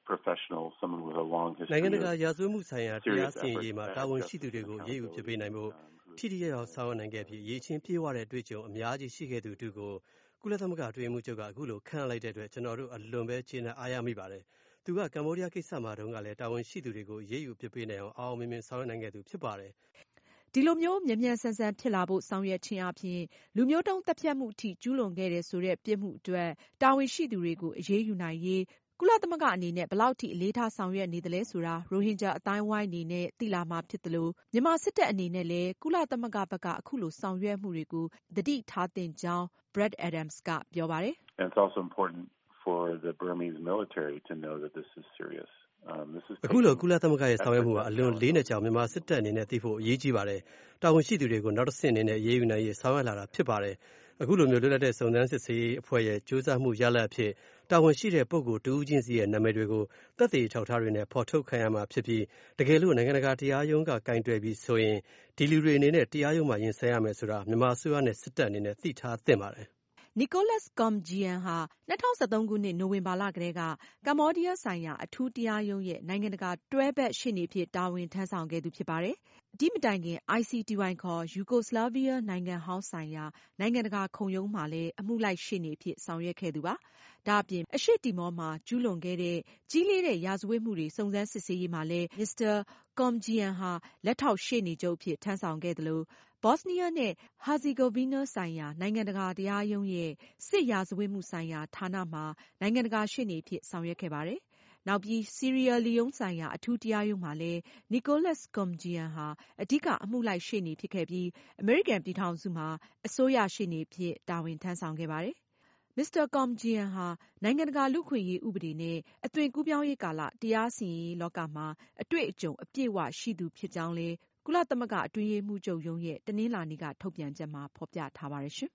professional, someone with a long history. နိုင်ငံတကာရာဇဝတ်မှုဆိုင်ရာတရားစီရင်ရေးမှာတာဝန်ရှိသူတွေကိုအရေးယူဖြစ်ပေးနိုင်ဖို့ထိထိရောက်ရောက်ဆောင်ရွက်နိုင်ခဲ့ပြီးရေးချင်းပြေးဝတဲ့အတွေ့အကြုံအများကြီးရှိခဲ့သူတို့ကိုကုလသမဂ္ဂအတွင်းမှုချုပ်ကအခုလိုခန့်လိုက်တဲ့အတွက်ကျွန်တော်တို့အလွန်ပဲကျေနပ်အားရမိပါတယ်။သူကကမ္ဘောဒီးယားကိစ္စမှာတုန်းကလည်းတာဝန်ရှိသူတွေကိုအရေးယူဖြစ်ပေးနိုင်အောင်အောင်မြင်မြင်ဆောင်ရွက်နိုင်ခဲ့သူဖြစ်ပါတယ်။ဒီလိုမျိုးမြန်မြန်ဆန်ဆန်ဖြစ်လာဖို့ဆောင်ရွက်ခြင်းအပြင်လူမျိုးတုံးသတ်ဖြတ်မှုအထိကျူးလွန်ခဲ့တဲ့ဆိုတဲ့ပြစ်မှုအတွက်တာဝန်ရှိသူတွေကိုအရေးယူနိုင်ရေးကုလသမဂ္ဂအနေနဲ့ဘယ်လောက်ထိအလေးထားဆောင်ရွက်နေသလဲဆိုတာရိုဟင်ဂျာအတိုင်းဝိုင်းအနေနဲ့သိလာမှာဖြစ်သလိုမြန်မာစစ်တပ်အနေနဲ့လည်းကုလသမဂ္ဂဘက်ကအခုလိုဆောင်ရွက်မှုတွေကိုသတိထားသင့်ကြောင်း Brad Adams ကပြောပါတယ်။ And it's also important for the Burmese military to know that this is serious. အခုလိုကုလသမဂ္ဂရဲ့ဆောင်ရွက်မှုဟာအလွန်လေးနက်ကြောင်မြန်မာစစ်တပ်အနေနဲ့သိဖို့အရေးကြီးပါတယ်။တာဝန်ရှိသူတွေကိုနောက်တစ်ဆင့်အနေနဲ့အရေးယူနိုင်ရေးဆောင်ရွက်လာတာဖြစ်ပါတယ်။အခုလိုမျိုးလွတ်လပ်တဲ့စုံစမ်းစစ်ဆေးရေးအဖွဲ့ရဲ့ကြိုးစားမှုရလဒ်အဖြစ်တာဝန်ရှိတဲ့ပုဂ္ဂိုလ်တဦးချင်းစီရဲ့နာမည်တွေကိုသက်သေထောက်ထားတွေနဲ့ဖော်ထုတ်ခံရမှာဖြစ်ပြီးတကယ်လို့နိုင်ငံတကာတရားရုံးကကင်တွယ်ပြီးဆိုရင်ဒီလူတွေအနေနဲ့တရားရုံးမှာရင်ဆိုင်ရမယ်ဆိုတာမြန်မာအစိုးရနဲ့စစ်တပ်အနေနဲ့သိထားသင့်ပါတယ်။ Nicholas Koumjian ဟာ၂၀၁သုံးခုနှစ်နိုဝင်ဘာလကတည်းကကမ္ဘောဒီးယားဆိုင်ရာအထူးတရားရုံးရဲ့နိုင်ငံတကာတွဲဘက်ရှေ့နေဖြစ်တာဝန်ထမ်းဆောင်ခဲ့သူဖြစ်ပါတယ်။ဒီမတိုင်ခင် I C T Y ခေါ်ယူဂိုစလာဗီးယားနိုင်ငံဟောင်းဆိုင်ရာနိုင်ငံတကာခုံရုံးမှာလည်းအမှုလိုက်ရှေ့နေဖြစ်ဆောင်ရွက်ခဲ့သူပါ။ဒါအပြင်အရှေ့တီမောမှာကျူးလွန်ခဲ့တဲ့ကြီးလေးတဲ့ရာဇဝတ်မှုတွေစုံစမ်းစစ်ဆေးရေးမှာလည်း မစ္စတာ Koumjian ဟာလက်ထောက်ရှေ့နေချုပ်အဖြစ်ထမ်းဆောင်ခဲ့သလိုဘော့စနီးယားနဲ့ဟာဇီဂိုဗီနာဆိုင်ရာနိုင်ငံတကာတရားရုံးရဲ့စစ်ရာဇဝတ်မှုဆိုင်ရာဌာနမှာနိုင်ငံတကာရှေ့နေဖြစ်ဆောင်ရွက်ခဲ့ပါတယ်။နောက်ပြီးဆီရီယာလီယုန်းဆိုင်ရာအထူးတရားရုံးမှာလည်း Nicholas Koumjian ဟာအဓိကအမှုလိုက်ရှေ့နေဖြစ်ခဲ့ပြီးအမေရိကန်ပြည်ထောင်စုမှာအစိုးရရှေ့နေဖြစ်တာဝန်ထမ်းဆောင်ခဲ့ပါတယ်။မစ္စတာ Koumjian ဟာနိုင်ငံတကာလူ့အခွင့်အရေးဥပဒေနဲ့အသွင်ကူးပြောင်းရေးကာလတရားစီရင်ရေးလောကမှာအတွေ့အကြုံအပြည့်အဝရှိသူဖြစ်ကြောင်းလည်းကုလသမဂ္ဂအတွင်းရေးမှူးချုပ်ရုံးရဲ့တနင်္လာနေ့ကထုတ်ပြန်ချက်မှာဖော်ပြထားပါတယ်ရှင်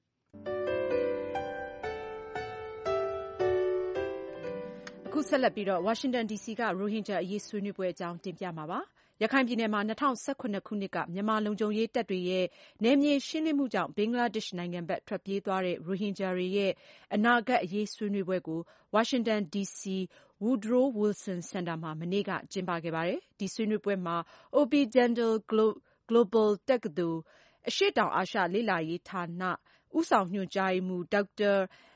။အခုဆက်လက်ပြီးတော့ဝါရှင်တန်ဒီစီကရိုဟင်ဂျာအရေးဆွေးနွေးပွဲအကြောင်းတင်ပြမှာပါ။ရခိုင်ပြည်နယ်မှာ၂၀၁၇ခုနှစ်ကမြန်မာလုံခြုံရေးတပ်တွေရဲ့နယ်မြေရှင်းလင်းမှုကြောင့်ဘင်္ဂလားဒေ့ရှ်နိုင်ငံဘက်ထွက်ပြေးသွားတဲ့ရိုဟင်ဂျာတွေရဲ့အနာဂတ်အရေးဆွေးနွေးပွဲကိုဝါရှင်တန်ဒီစီ Woodrow Wilson Center မှာမနေ့ကကျင်းပခဲ့ပါတယ်။ဒီဆွေးနွေးပွဲမှာ O P Jandal Global တက္ကသိုလ်အရှေ့တောင်အာရှလေ့လာရေးဌာနဦးဆောင်ညွှန်ကြားရေးမှူးဒေါက်တာ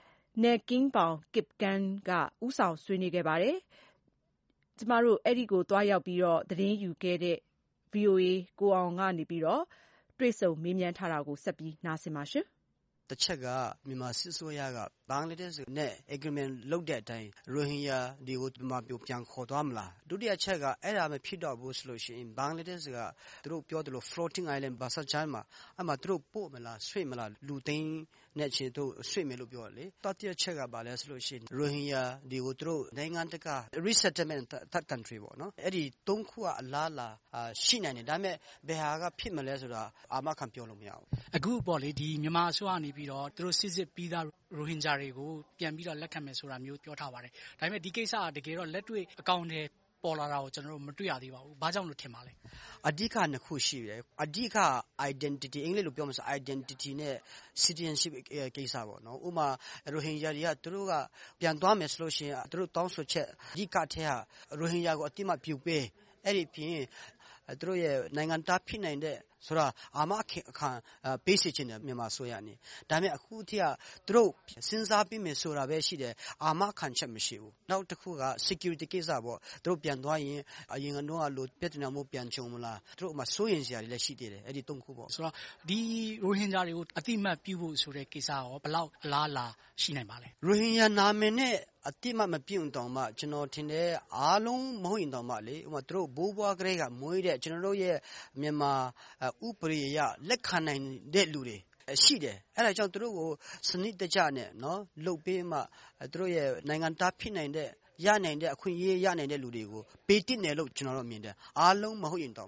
Nakimpong Kipkang ကဦးဆောင်ဆွေးနွေးခဲ့ပါတယ်။ကျမတို့အဲ့ဒီကိုသွားရောက်ပြီးတော့သတင်းယူခဲ့တဲ့ ဗွီအိုအေကိုအောင်ကနေပြီးတော့တွေ့ဆုံမေးမြန်းထားတာကိုဆက်ပြီးနားဆင်ပါရှင်။တစ်ချက်ကမြန်မာစစ်ဆိုရကဘင်္ဂလားဒေ့ရှ်နဲ့ agreement လုပ်တဲ့အတိုင်းရိုဟင်ဂျာတွေကိုမြန်မာပြည်ပြန်ခေါ်သွားမလားဒုတိယချက်ကအဲ့ဒါမဖြစ်တော့ဘူးဆိုလို့ရှိရင်ဘင်္ဂလားဒေ့ရှ်ကသူတို့ပြောတယ်လို့ floating island ဘာသာချမ်းမှာအမှသူတို့ပို့မလားဆွေ့မလားလူသိန်းနဲ့ချင်းတို့ဆွေ့မယ်လို့ပြောတယ်လေတတိယချက်ကဘာလဲဆိုလို့ရှိရင်ရိုဟင်ဂျာတွေကိုသူတို့နိုင်ငံတကာ resettlement third country ပေါ့နော်အဲ့ဒီသုံးခုကအလားလာရှိနိုင်တယ်ဒါပေမဲ့ဘယ်ဟာကဖြစ်မလဲဆိုတာအာမခံပြောလို့မရဘူးအခုပေါ့လေဒီမြန်မာအစိုးရနေပြီးတော့သူတို့စစ်စစ်ပြီးသားရိုဟင်ဂျာတွေကိုပြန်ပြီးတော့လက်ခံမယ်ဆိုတာမျိုးပြောထားပါတယ်ဒါပေမဲ့ဒီကိစ္စကတကယ်တော့လက်တွေ့အကောင့်တွေပေါ်လာတာကိုကျွန်တော်တို့မတွေ့ရသေးပါဘူး။ဘာကြောင့်လို့ထင်ပါလဲ။အဓိကနှစ်ခုရှိတယ်။အဓိက identity အင်္ဂလိပ်လိုပြောမှဆို identity နဲ့ citizenship ကိစ္စပေါ့နော်။ဥပမာရိုဟင်ဂျာတွေကသူတို့ကပြန်သွားမယ်ဆိုလို့ရှိရင်သူတို့တောင်းဆိုချက်အဓိကထဲကရိုဟင်ဂျာကိုအတိမပြုပေးအဲ့ဒီပြင်သူတို့ရဲ့နိုင်ငံသားဖြစ်နိုင်တဲ့ဆိုတာအာမခံခံပေးစီခြင်းနဲ့မြန်မာဆိုရနေဒါပေမဲ့အခုထိကသူတို့စဉ်းစားပြီးမယ်ဆိုတာပဲရှိတယ်အာမခံချက်မရှိဘူးနောက်တစ်ခုက security ကိစ္စပေါ့သူတို့ပြန်သွားရင်အရင်ကတော့လိုပြဿနာမျိုးပြန်ချုံမလားသူတို့မှစိုးရင်စရာတွေလည်းရှိသေးတယ်အဲ့ဒီသုံးခုပေါ့ဆိုတော့ဒီရိုဟင်ဂျာတွေကိုအတိမတ်ပြုဖို့ဆိုတဲ့ကိစ္စရောဘယ်လောက်အလားလာရှိနိုင်ပါလဲရိုဟင်ဂျာနာမည်နဲ့အတိမတ်မပြုံတောင်မှကျွန်တော်ထင်တယ်အားလုံးမဟုတ်ရင်တောင်မှလေဥပမာသူတို့ဘိုးဘွားကလေးကမွေးတဲ့ကျွန်တော်တို့ရဲ့မြန်မာဥပဒေရလက်ခံနိုင်တဲ့လူတွေရှိတယ်အဲ့ဒါကြောင့်သူတို့ကိုစနစ်တကျနဲ့နော်လှုပ်ပေးမှသူတို့ရဲ့နိုင်ငံသားဖြစ်နိုင်တဲ့ရနိုင်တဲ့အခွင့်အရေးရနိုင်တဲ့လူတွေကိုပေးတင်တယ်လို့ကျွန်တော်တို့မြင်တယ်အားလုံးမဟုတ်ရင်တောင်မှနော်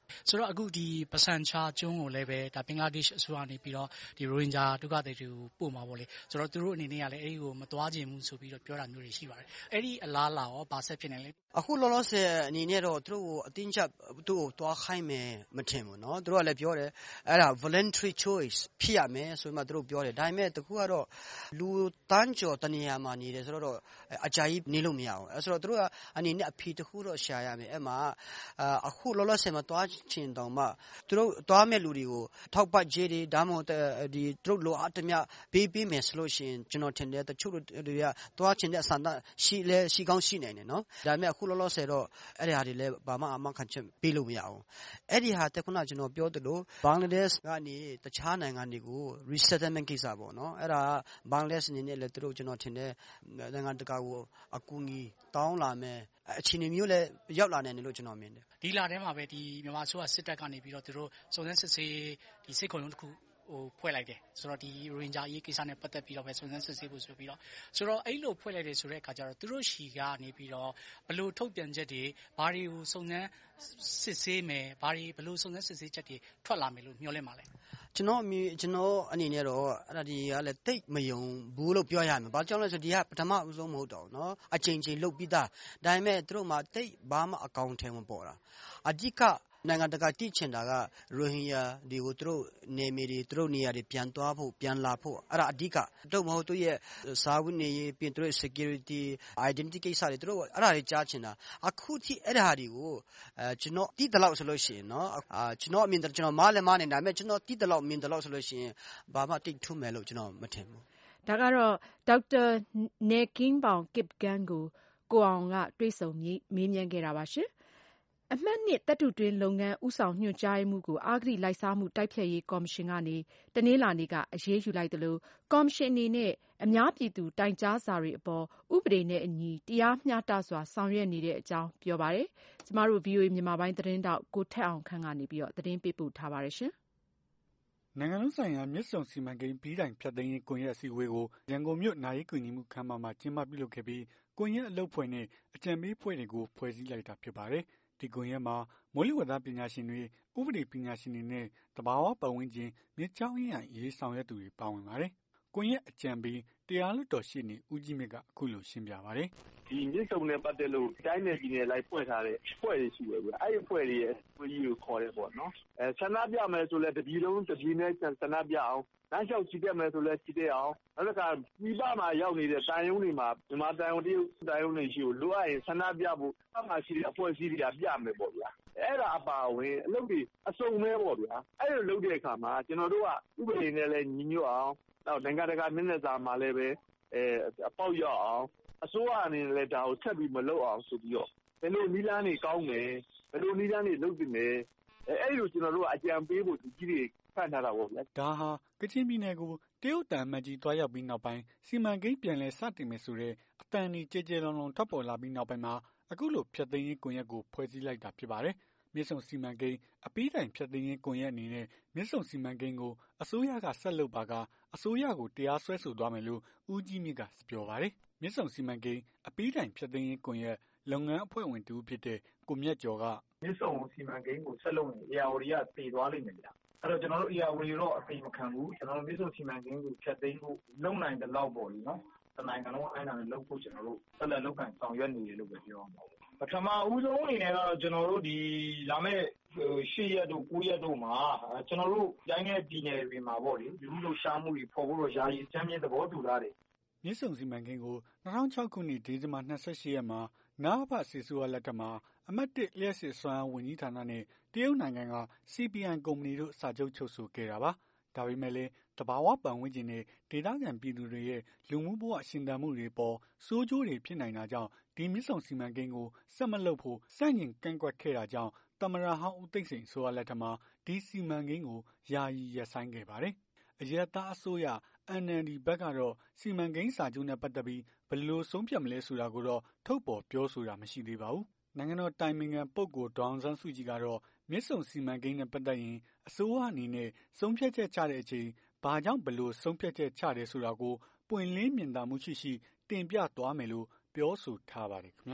ဆိုတော့အခုဒီပစံချာကျွန်းကိုလည်းပဲဒါဘင်္ဂလားဒေ့ရှ်အစိုးရနေပြီးတော့ဒီရိုဟင်ဂျာဒုက္ခသည်တွေကိုပို့မှာပေါ့လေဆိုတော့သူတို့အနေနဲ့ကလည်းအဲ့ဒီကိုမသွားခြင်းဘူးဆိုပြီးတော့ပြောတာမျိုးတွေရှိပါတယ်အဲ့ဒီအလားလာရောဘာဆက်ဖြစ်နေလဲအခုလောလောဆယ်အနေနဲ့တော့သူတို့ကိုအတင်းချက်သူ့ကိုသွားခိုင်းမယ်မထင်ဘူးเนาะသူတို့ကလည်းပြောတယ်အဲ့ဒါ voluntary choice ဖြစ်ရမယ်ဆိုမှသူတို့ပြောတယ်ဒါပေမဲ့တခုကတော့လူတန်းကျော်တနေရာမှာနေတယ်ဆိုတော့အကြာကြီးနေလို့မရအောင်အဲ့ဆိုတော့သူတို့ကအနေနဲ့အဖြေတခုတော့ရှာရမယ်အဲ့မှာအခုလောလောဆယ်မှာသွားချင်တောင်မှသူတို့သွားမဲ့လူတွေကိုထောက်ပံ့ကြေးတွေဒါမှမဟုတ်ဒီသူတို့လိုအပ်သမျှပေးပေးမယ်ဆိုလို့ရှိရင်ကျွန်တော်ထင်တယ်တချို့တွေကသွားချင်တဲ့ဆန္ဒရှိလဲရှိကောင်းရှိနိုင်တယ်เนาะဒါပေမဲ့အခုလောလောဆယ်တော့အဲ့ဒီဟာတွေလည်းဘာမှအမှခံချက်ပေးလို့မရအောင်အဲ့ဒီဟာတခုနကျွန်တော်ပြောသလိုဘင်္ဂလားဒေ့ရှ်ကနေတခြားနိုင်ငံတွေကို resettlement ကိစ္စပေါ့เนาะအဲ့ဒါဘင်္ဂလားဒေ့ရှ်အနေနဲ့လည်းသူတို့ကျွန်တော်ထင်တယ်နိုင်ငံတကာကိုအကူအညီတောင်းလာမယ်အခြေအနေမျိုးလည်းရောက်လာနိုင်တယ်လို့ကျွန်တော်မြင်တယ်ဒီလာထဲမှာပဲဒီမြန်မာအစိုးရစစ်တပ်ကနေပြီးတော့သူတို့စုံစမ်းစစ်ဆေးဒီစစ်ခုံရုံးတစ်ခုဟိုဖွဲ့လိုက်တယ်ဆိုတော့ဒီရိုဟင်ဂျာအရေးကိစ္စနဲ့ပတ်သက်ပြီးတော့ပဲစုံစမ်းစစ်ဆေးဖို့ဆိုပြီးတော့ဆိုတော့အဲ့လိုဖွဲ့လိုက်တယ်ဆိုတဲ့အခါကျတော့သူတို့ရှီကနေပြီးတော့ဘလို့ထုတ်ပြန်ချက်တွေဘာတွေကိုစုံစမ်းစစ်ဆေးမယ်ဘာတွေဘလို့စုံစမ်းစစ်ဆေးချက်တွေထွက်လာမယ်လို့မျှော်လင့်ပါလဲကျွန်တော်အမြင်ကျွန်တော်အနေနဲ့တော့အဲ့ဒါဒီကလည်းတိတ်မယုံဘူးလို့ပြောရမယ်။ဘာကြောင့်လဲဆိုဒီကပထမအဆုံးမဟုတ်တော့ဘူးနော်။အချိန်ချင်းလုတ်ပြီးသား။ဒါပေမဲ့သူတို့မှတိတ်ဘာမှအကောင့်ထဲမပေါ်တာ။အဓိကနိုင်ငံတကာတိချင်တာကရိုဟင်ဂျာတွေကိုသူတို့နေမီတွေသူတို့နေရာတွေပြန်သွားဖို့ပြန်လာဖို့အဲ့ဒါအဓိကတော့မဟုတ်သူရဲ့စာဝတ်နေရေးပြင်သူတို့ security identity ကိစ္စတွေသူတို့အဲ့ဒါတွေကြားချင်တာအခုထိအဲ့ဒါတွေကိုအဲကျွန်တော်တိတလောက်ဆိုလို့ရှိရင်နော်အာကျွန်တော်အမြင်ကျွန်တော်မားလည်းမားနေတာဒါပေမဲ့ကျွန်တော်တိတလောက်မြင်တလောက်ဆိုလို့ရှိရင်ဘာမှတိတ်ထုမယ်လို့ကျွန်တော်မထင်ဘူးဒါကတော့ဒေါက်တာနေကင်းပေါင်ကစ်ကန်ကိုကိုအောင်ကတွေးဆုံမေးမြန်းခဲ့တာပါရှင်အမှတ်နှစ်တပ်တုတွင်းလုပ်ငန်းဥဆောင်ညွှန်ကြားမှုကိုအာဂရိလိုက်စားမှုတိုက်ဖျက်ရေးကော်မရှင်ကနေတနင်္လာနေ့ကအရေးယူလိုက်တယ်လို့ကော်မရှင်အနေနဲ့အများပြည်သူတိုင်ကြားစာတွေအပေါ်ဥပဒေနဲ့အညီတရားမျှတစွာဆောင်ရွက်နေတဲ့အကြောင်းပြောပါတယ်။ကျမတို့ ဗွီအိုအေ မြန်မာပိုင်းသတင်းတောက်ကိုထက်အောင်ခန့်ကနေပြီးတော့သတင်းပေးပို့ထားပါတယ်ရှင်။နိုင်ငံလုံးဆိုင်ရာမြစ်ဆုံစီမံကိန်းပြီးတိုင်ဖြတ်သိမ်းရေးကွန်ရက်အစည်းအဝေးကိုရန်ကုန်မြို့နာရီကူညီမှုခန်းမမှာကျင်းပပြုလုပ်ခဲ့ပြီးကွန်ရက်အလုပ်ဖွဲ့နဲ့အကြံပေးဖွဲ့တွေကိုဖွဲ့စည်းလိုက်တာဖြစ်ပါတယ်။ဒီကွန်ရက်မှာမိုးလေဝသပညာရှင်တွေဥပဒေပညာရှင်တွေနဲ့တဘာဝပတ်ဝန်းကျင်မြစ်ချောင်းအင်းရေးဆောင်ရွက်သူတွေပါဝင်ပါတယ်။ကွန်ရက်အကြံပေးတရားလွှတ်တော်ရှေ့နေဦးကြီးမြင့်ကအခုလိုရှင်းပြပါတယ်။ဒီမြစ်ဆုံနဲ့ပတ်သက်လို့တိုင်းနယ်ပြည်နယ်လိုက်ဖွဲ့ထားတဲ့ဖွဲ့တွေရှိတယ်ကွာအဲ့ဒီဖွဲ့တွေရဲ့အကြီးကိုခေါ်တယ်ပေါ့နော်အဲဆန္ဒပြမယ်ဆိုလဲတပြည်လုံးတပြည်နဲ့ဆန္ဒပြအောင်လမ်းလျှောက်ချီတက်မယ်ဆိုလဲချီတက်အောင်နောက်တစ်ခါပြည်ပမှာရောက်နေတဲ့တန်ယုံတွေမှာမြန်မာတန်ယုံတရုတ်တန်ယုံတွေရှိကိုလိုအပ်ရင်ဆန္ဒပြဖို့အမှရှိတဲ့အဖွဲ့အစည်းတွေကပြမယ်ပေါ့ဗျာအဲ့ဒါအပါဝင်အလုပ်တွေအစုံပဲပေါ့ဗျာအဲ့လိုလုပ်တဲ့အခါမှာကျွန်တော်တို့ကဥပဒေနဲ့လည်းညီညွတ်အောင်နောက်နိုင်ငံတကာမျက်နှာစာမှာလည်းပဲအဲအပေါက်ရောက်အောင်အစိုးရအနေနဲ့လည်းဒါကိုဆက်ပြီးမလုပ်အောင်ဆိုပြီးတော့ဘယ်လိုနည်းလမ်းတွေကောင်းတယ်ဘယ်လိုနည်းလမ်းတွေလုပ်တယ်အဲအဲ့လိုကျွန်တော်တို့ကအကြံပေးဖို့ဒီကြီးတွေဖတ်ထားတာပေါ့ဗျာဒါဟာကချင်ပြည်နယ်ကိုတရုတ်တန်မကြီးတွားရောက်ပြီးနောက်ပိုင်းစီမံကိန်းပြန်လည်စတင်မယ်ဆိုတဲ့အတန်ဒီကြဲကြဲလုံးလုံးထွက်ပေါ်လာပြီးနောက်ပိုင်းမှာအခုလိုဖြတ်သိမ်းရေးကွန်ရက်ကိုဖွဲ့စည်းလိုက်တာဖြစ်ပါတယ်မြစ်ဆုံစီမံကိန်းအပြီးတိုင်ဖြတ်သိမ်းရေးကွန်ရက်အနေနဲ့မြစ်ဆုံစီမံကိန်းကိုအစိုးရကဆက်လုပ်ပါကအစိုးရကိုတရားစွဲဆိုသွားမယ်လို့ဦးကြီးမြင့်ကပြောပါတယ်မြစ်ဆုံစီမံကိန်းအပြီးတိုင်ဖြတ်သိမ်းရေးကွန်ရက်လုပ်ငန်းအဖွဲ့ဝင်တူဖြစ်တဲ့ကိုမြတ်ကျော်ကမြစ်ဆုံစီမံကိန်းကိုဆက်လုပ်ရင် A R O တွေကတည်သွားလိမ့်မယ်ဗျာအဲ့တော့ကျွန်တော်တို့ A R O တွေတော့အသိမခံဘူးကျွန်တော်တို့မြစ်ဆုံစီမံကိန်းကိုဖြတ်သိမ်းဖို့လုပ်နိုင်တဲ့လောက်ပေါ့လေနော်တနိုင်ငံလုံးအဲ့ဒါနဲ့လုပ်ဖို့ကျွန်တော်တို့ဆက်လက်လုပ်ကင်ဆောင်ရွက်နေတယ်လို့ပဲပြောရမှာပေါ့ပထမဦးဆုံးအနေနဲ့ကတော့ကျွန်တော်တို့ဒီလာမယ့်ရှစ်ရက်တို့ကိုးရက်တို့မှာကျွန်တော်တို့တိုင်းနယ်ပြည်နယ်တွေမှာပေါ့လေလူလူလှရှားမှုတွေပေါ်ဖို့တော့ယာယီချမ်းမြေသဘောတူထားတယ်မြစ်ဆုံစီမံကိန်းကို၂၀၀၆ခုနှစ်ဒီဇင်ဘာ၂၈ရက်မှာနအဖစီဆိုရလက်ထက်မှာအမှတ်၁လျှက်စစ်စွမ်းဝန်ကြီးဌာနနဲ့တရုတ်နိုင်ငံက စီ ပီ အမ် ကုမ္ပဏီတို့စာချုပ်ချုပ်ဆိုခဲ့တာပါဒါပေမဲ့လည်းတဘာဝပတ်ဝန်းကျင်နဲ့ဒေသခံပြည်သူတွေရဲ့လူမှုဘဝရှင်သန်မှုတွေပေါ်စိုးကျိုးတွေဖြစ်နိုင်တာကြောင့်ဒီမြစ်ဆုံစီမံကိန်းကိုဆက်မလုပ်ဖို့စန့်ကျင်ကန့်ကွက်ခဲ့တာကြောင့်သမ္မတဟောင်းဦးသိန်းစိန်ဆိုရလက်ထက်မှာဒီစီမံကိန်းကိုယာယီရပ်ဆိုင်းခဲ့ပါတယ်အရက်သားအစိုးရ အန် အယ်လ် ဒီ ဘက်ကတော့စီမံကိန်းစာချုပ်နဲ့ပတ်သက်ပြီးဘယ်လိုဆုံးဖြတ်မလဲဆိုတာကိုတော့ထုတ်ပေါ်ပြောဆိုတာမရှိသေးပါဘူးနိုင်ငံတော်တိုင်ပင်ခံပုဂ္ဂိုလ်ဒေါ်အောင်ဆန်းစုကြည်ကတော့မြစ်ဆုံစီမံကိန်းနဲ့ပတ်သက်ရင်အစိုးရအနေနဲ့ဆုံးဖြတ်ချက်ချတဲ့အချိန်ဘာကြောင့်ဘလို့ဆုံးဖြတ်ချက်ချတယ်ဆိုတာကိုပွင့်လင်းမြင်သာမှုရှိရှိတင်ပြသွားမယ်လို့ပြောဆိုထားပါတယ်ခင်ဗျာ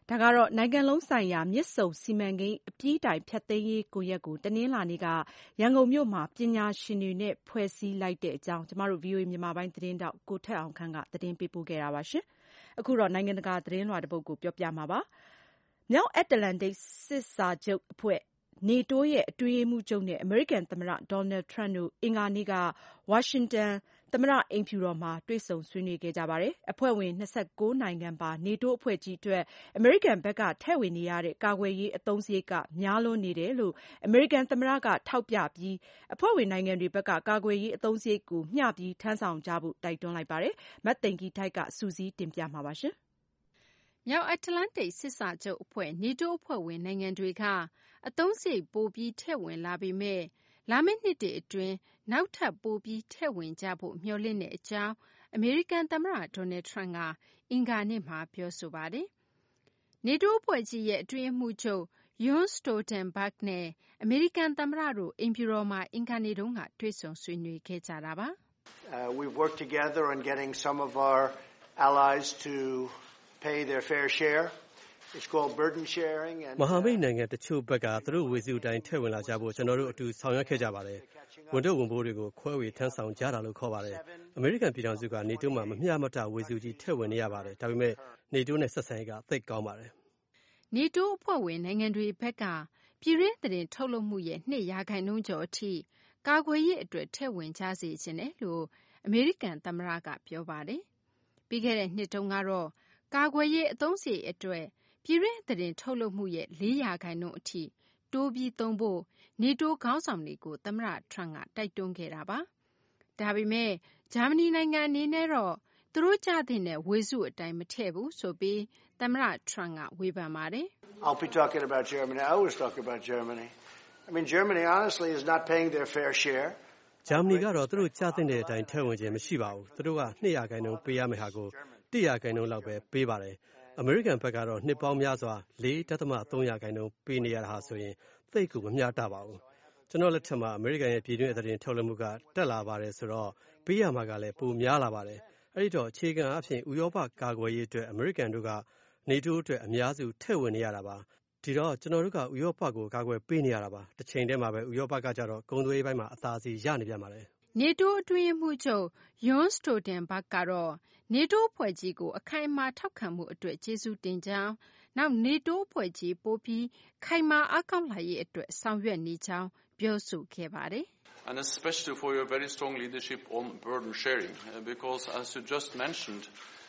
ဒါကတော့နိုင်ငံလုံးဆိုင်ရာမြစ်ဆုံစီမံကိန်းအပြီးတိုင်ဖျက်သိမ်းရေးကွန်ရက်ကိုတနင်္လာနေ့ကရန်ကုန်မြို့မှာပညာရှင်တွေနဲ့ဖွဲ့စည်းလိုက်တဲ့အကြောင်းကျမတို့ ဗွီအိုအေ မြန်မာပိုင်းသတင်းတောက်ကိုထက်အောင်ခန့်ကသတင်းပေးပို့ခဲ့တာပါရှင်။အခုတော့နိုင်ငံတကာသတင်းလွှာတစ်ပုဒ်ကိုပြောပြမှာပါ။မြောက်အတ္တလန္တိတ်စစ်စာချုပ်အဖွဲ့နေတိုးရဲ့အတွင်းရေးမှူးချုပ်နဲ့အမေရိကန်သမ္မတဒေါ်နယ်ထရန့်တို့အင်္ဂါနေ့ကဝါရှင်တန်သမ္မတအိမ်ဖြူတော်မှာတွေ့ဆုံဆွေးနွေးခဲ့ကြပါတယ်။အဖွဲ့ဝင်၂၉နိုင်ငံပါနေတိုးအဖွဲ့ကြီးအတွက်အမေရိကန်ဘက်ကထည့်ဝင်နေရတဲ့ကာကွယ်ရေးအသုံးစရိတ်ကများလွန်းနေတယ်လို့အမေရိကန်သမ္မတကထောက်ပြပြီးအဖွဲ့ဝင်နိုင်ငံတွေဘက်ကကာကွယ်ရေးအသုံးစရိတ်ကိုမျှပြီးထမ်းဆောင်ကြဖို့တိုက်တွန်းလိုက်ပါတယ်။မသိင်္ဂီထိုက်ကစုစည်းတင်ပြမှာပါရှင်။မြောက်အတ္တလန္တိတ်စစ်စာချုပ်အဖွဲ့နေတိုးအဖွဲ့ဝင်နိုင်ငံတွေကအသုံးစရိတ်ပိုပြီးထည့်ဝင်လာပေမဲ့လာမယ့်နှစ်တွေအတွင်းနောက်ထပ်ပိုပြီးထည့်ဝင်ကြဖို့မျှော်လင့်တဲ့အကြောင်းအမေရိကန်သမ္မတဒေါ်နယ်ထရန့်ကအင်္ဂါနေ့မှာပြောဆိုပါတယ်။နေတိုးအဖွဲ့ကြီးရဲ့အတွင်းရေးမှူးချုပ် Jens Stoltenberg နဲ့အမေရိကန်သမ္မတတို့အိမ်ဖြူတော်မှာအင်္ဂါနေ့တုန်းကတွေ့ဆုံဆွေးနွေးခဲ့ကြတာပါ။ Uh, we've worked together on getting some of our allies to pay their fair share.It's called burden sharing and မဟာမိတ်နိုင်ငံတချို့ဘက်ကသူတို့ဝေစုအတိုင်းထည့်ဝင်လာကြဖို့ကျွန်တော်တို့အတူဆောင်ရွက်ခဲ့ကြပါတယ်။ဝန်ထုတ်ဝန်ပိုးတွေကိုခွဲဝေထမ်းဆောင်ကြတာလို့ခေါ်ပါတယ်။အမေရိကန်ပြည်ထောင်စုကနေတိုးမှာမမျှမတဝေစုကြီးထည့်ဝင်နေရပါတယ်။ဒါပေမဲ့နေတိုးနဲ့ဆက်ဆံရေးကသိပ်ကောင်းပါတယ်။နေတိုးအဖွဲ့ဝင်နိုင်ငံတွေဘက်ကပြည်တွင်းသတင်းထုတ်လုပ်မှုရဲ့နှစ်ရာခိုင်နှုန်းကျော်အထိကာကွယ်ရေးအတွက်ထည့်ဝင်ကြစေချင်တယ်လို့အမေရိကန်သမ္မတကပြောပါတယ်။ပြီးခဲ့တဲ့နှစ်တုန်းကတော့ကာကွယ်ရေးအသုံးစရိတ်အတွက်ပြည်တွင်းသတင်းထုတ်လုပ်မှုရဲ့လေးရာခိုင်နှုန်းအထိတိုးပြီးသုံးဖို့နေတိုးခေါင်းဆောင်တွေကိုသမ္မတထရန့်ကတိုက်တွန်းခဲ့တာပါ။ဒါပေမဲ့ဂျာမနီနိုင်ငံအနေနဲ့တော့သူတို့ကြတဲ့နဲ့ဝေစုအတိုင်းမထည့်ဘူးဆိုပြီးသမ္မတထရန့်ကဝေဖန်ပါတယ်။ I'll be talking about Germany. I always talk about Germany. I mean Germany honestly is not paying their fair share. ဂျာမနီကတော့သူတို့ကြတဲ့အတိုင်းထည့်ဝင်ခြင်းမရှိပါဘူး။သူတို့ကနှစ်ရာခိုင်နှုန်းပေးရမယ့်ဟာကိုတစ်ရာခိုင်နှုန်းလောက်ပဲပေးပါတယ်။အမေရိကန်ဘက်ကတော့နှစ်ပေါင်းများစွာလေးဒသမသုံးရာခိုင်နှုန်းပေးနေရတာဟာဆိုရင်သိပ်ကိုမမျှတပါဘူး။ကျွန်တော်လက်ထက်မှာအမေရိကန်ရဲ့ပြည်တွင်းအသတင်းထုတ်လွှင့်မှုကတက်လာပါတယ်ဆိုတော့ပေးရမှာကလည်းပိုများလာပါတယ်။အဲဒီတော့အခြေခံအဖြစ်ဥရောပကာကွယ်ရေးအတွက်အမေရိကန်တို့ကနေတိုးအတွက်အများစုထည့်ဝင်နေရတာပါ။ဒီတော့ကျွန်တော်တို့ကဥရောပကိုကာကွယ်ပေးနေရတာပါ။တစ်ချိန်တည်းမှာပဲဥရောပကကြတော့ဂုဏ်သွေးပိုင်းမှာအသာစီရနေပြန်ပါတယ်။နေတိုးအတွင်းမှုချုပ် Jens Stoltenberg ကတော့နေတိုးအဖွဲ့ကြီးကိုအခိုင်အမာထောက်ခံမှုအတွက်ကျေးဇူးတင်ကြောင်းနောက်နေတိုးအဖွဲ့ကြီးပိုပြီးခိုင်မာအားကောင်းလာရေးအတွက်ဆောင်ရွက်နေကြောင်းပြောဆိုခဲ့ပါတယ်။ And especially for your very strong leadership on burden sharing because as you just mentioned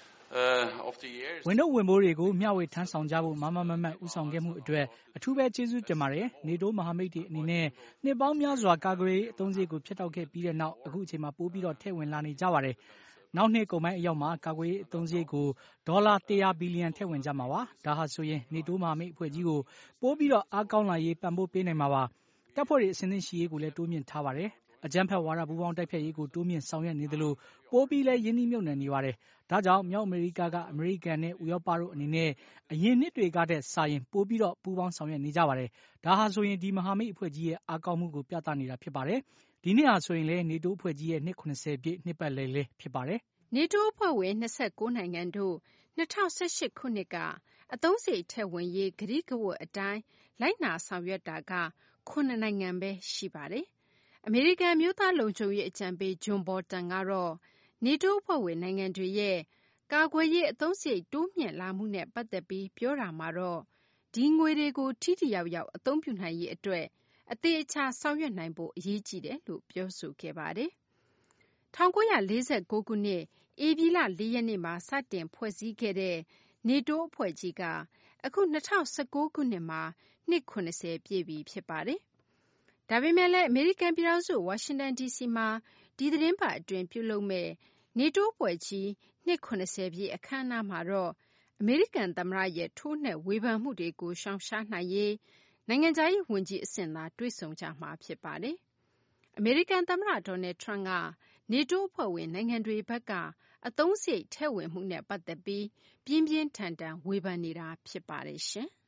uh, of the years ဝန်ထုတ်ဝန်ပိုးတွေကိုမျှဝေထမ်းဆောင်ကြဖို့မမမမတ်ဥဆောင်ခဲ့မှုအတွက်အထူးပဲကျေးဇူးတင်ပါတယ်။နေတိုးမဟာမိတ်တွေအနေနဲ့နှစ်ပေါင်းများစွာကာကွယ်ရေးအသုံးစရိတ်ကိုဖျက်တောက်ခဲ့ပြီးတဲ့နောက်အခုအချိန်မှာပိုပြီးတော့ထည့်ဝင်လာနေကြပါတယ်။နောက်နှစ်ကုန်ပိုင်းအရောက်မှာကာကွယ်ရေးအသုံးစရိတ်ကိုဒေါ်လာတစ်ရာဘီလီယံထည့်ဝင်ကြမှာပါ။ဒါဟာဆိုရင်နေတိုးမဟာမိတ်အဖွဲ့ကြီးကိုပိုပြီးတော့အားကောင်းလာရေးပံ့ပိုးပေးနိုင်မှာပါ။တပ်ဖွဲ့တွေအစင်းသင်းရှိရေးကိုလည်းတိုးမြင့်ထားပါတယ်။အကြမ်းဖက်ဝါဒပူးပေါင်းတိုက်ဖျက်ရေးကိုတိုးမြင့်ဆောင်ရွက်နေသလိုပိုပြီးလဲရင်းနှီးမြှုပ်နှံနေပါတယ်။ဒါကြောင့်မြောက်အမေရိကကအမေရိကန်နဲ့ဥရောပတို့အနေနဲ့အရင်နှစ်တွေကတည်းစာရင်ပိုပြီးတော့ပူးပေါင်းဆောင်ရွက်နေကြပါတယ်။ဒါဟာဆိုရင်ဒီမဟာမိတ်အဖွဲ့ကြီးရဲ့အားကောင်းမှုကိုပြသနေတာဖြစ်ပါတယ်။ဒီနှစ်ဟာဆိုရင်လေနေတိုးအဖွဲ့ကြီးရဲ့နှစ်၇၀ပြည့်နှစ်ပတ်လည်လေးဖြစ်ပါတယ်။နေတိုးအဖွဲ့ဝင်၂၉နိုင်ငံတို့၂၀၁၈ခုနှစ်ကအသုံးစရိတ်ထည့်ဝင်ရေးကတိကဝတ်အတိုင်းလိုက်နာဆောင်ရွက်တာကခုနှစ်နိုင်ငံပဲရှိပါတယ်။အမေရိကန်မျိုးသားလုံခြုံရေးအကြံပေးဂျွန်ဘော်တန်ကတော့နေတိုးအဖွဲ့ဝင်နိုင်ငံတွေရဲ့ကာကွယ်ရေးအသုံးစရိတ်တိုးမြင့်လာမှုနဲ့ပတ်သက်ပြီးပြောတာမှာတော့ဒီငွေတွေကိုထိထိရောက်ရောက်အသုံးပြုနိုင်ရေးအတွက်အသေးအချာဆောင်ရွက်နိုင်ဖို့အရေးကြီးတယ်လို့ပြောဆိုခဲ့ပါတယ်။၁၉၄၉ခုနှစ်ဧပြီလ၄ရက်နေ့မှာစတင်ဖွဲ့စည်းခဲ့တဲ့နေတိုးအဖွဲ့ကြီးကအခု၂၀၁၉ခုနှစ်မှာနှစ်၇၀ပြည့်ပြီဖြစ်ပါတယ်။ဒါပေမဲ့လည်းအမေရိကန်ပြည်ထောင်စုဝါရှင်တန်ဒီစီမှာဒီသီတင်းပတ်အတွင်းပြုလုပ်မဲ့နေတိုးအဖွဲ့ကြီးနှစ်၇၀ပြည့်အခမ်းအနားမှာတော့အမေရိကန်သမ္မတရဲ့ထိုးနှက်ဝေဖန်မှုတွေကိုရှောင်ရှားနိုင်ရေးနိုင်ငံခြားရေးဝန်ကြီးအဆင့်သာတွေ့ဆုံကြမှာဖြစ်ပါတယ်။အမေရိကန်သမ္မတဒေါ်နယ်ထရန့်ကနေတိုးအဖွဲ့ဝင်နိုင်ငံတွေဘက်ကအသုံးစရိတ်ထည့်ဝင်မှုနဲ့ပတ်သက်ပြီးပြင်းပြင်းထန်ထန်ဝေဖန်နေတာဖြစ်ပါတယ်ရှင်။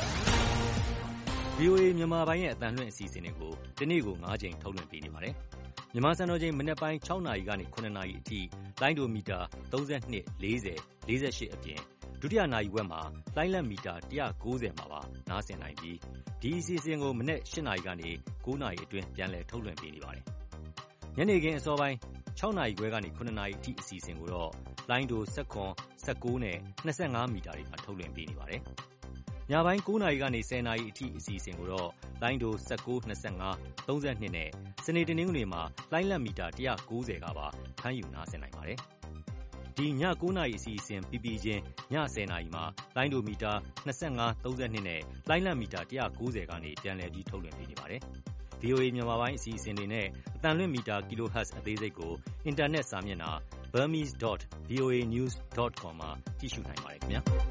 ဗွီအိုအေ မြန်မာပိုင်းရဲ့အသံလွှင့်အစီအစဉ်တွေကိုဒီနေ့ကို၅ကြိမ်ထုတ်လွှင့်ပေးနေပါတယ်မြန်မာစံတော်ချိန်မနက်ပိုင်း၆နာရီကနေ၇နာရီအထိလိုင်းဒိုမီတာ၃၂ ၄၀ ၄၈အပြင်ဒုတိယနာရီဝက်မှာလိုင်းလက်မီတာ၁၉၀မှာပါနားဆင်နိုင်ပြီးဒီအစီအစဉ်ကိုမနက်၈နာရီကနေ၉နာရီအတွင်းပြန်လည်ထုတ်လွှင့်ပေးနေပါတယ်။ညနေခင်းအစောပိုင်း၆နာရီခွဲကနေ၇နာရီအထိအစီအစဉ်ကိုတော့လိုင်းဒို၁၇ ၁၉နဲ့၂၅မီတာတွေမှာထုတ်လွှင့်ပေးနေပါတယ်။ညပိုင်း၉နာရီကနေ၁၀နာရီအထိအစီအစဉ်ကိုတော့လိုင်းဒို၁၉ ၂၅ ၃၂နဲ့စနေတနင်္ဂနွေမှာလိုင်းလက်မီတာ၁၉၀ကပါဖမ်းယူနားဆင်နိုင်ပါတယ်။ဒီည၉နာရီအစီအစဉ်ပြီးပြီးချင်းည၁၀နာရီမှာလိုင်းဒိုမီတာ၂၅ ၃၂နဲ့လိုင်းလက်မီတာ၁၉၀ကနေပြန်လည်ပြီးထုတ်လွှင့်ပေးနေပါတယ်။ ဗွီအိုအေ မြန်မာပိုင်းအစီအစဉ်တွေနဲ့အသံလွှင့်မီတာ kilohertz အသေးစိတ်ကိုအင်တာနက်စာမျက်နှာ burmese dot v o a news dot com မှာကြည့်ရှုနိုင်ပါတယ်ခင်ဗျာ။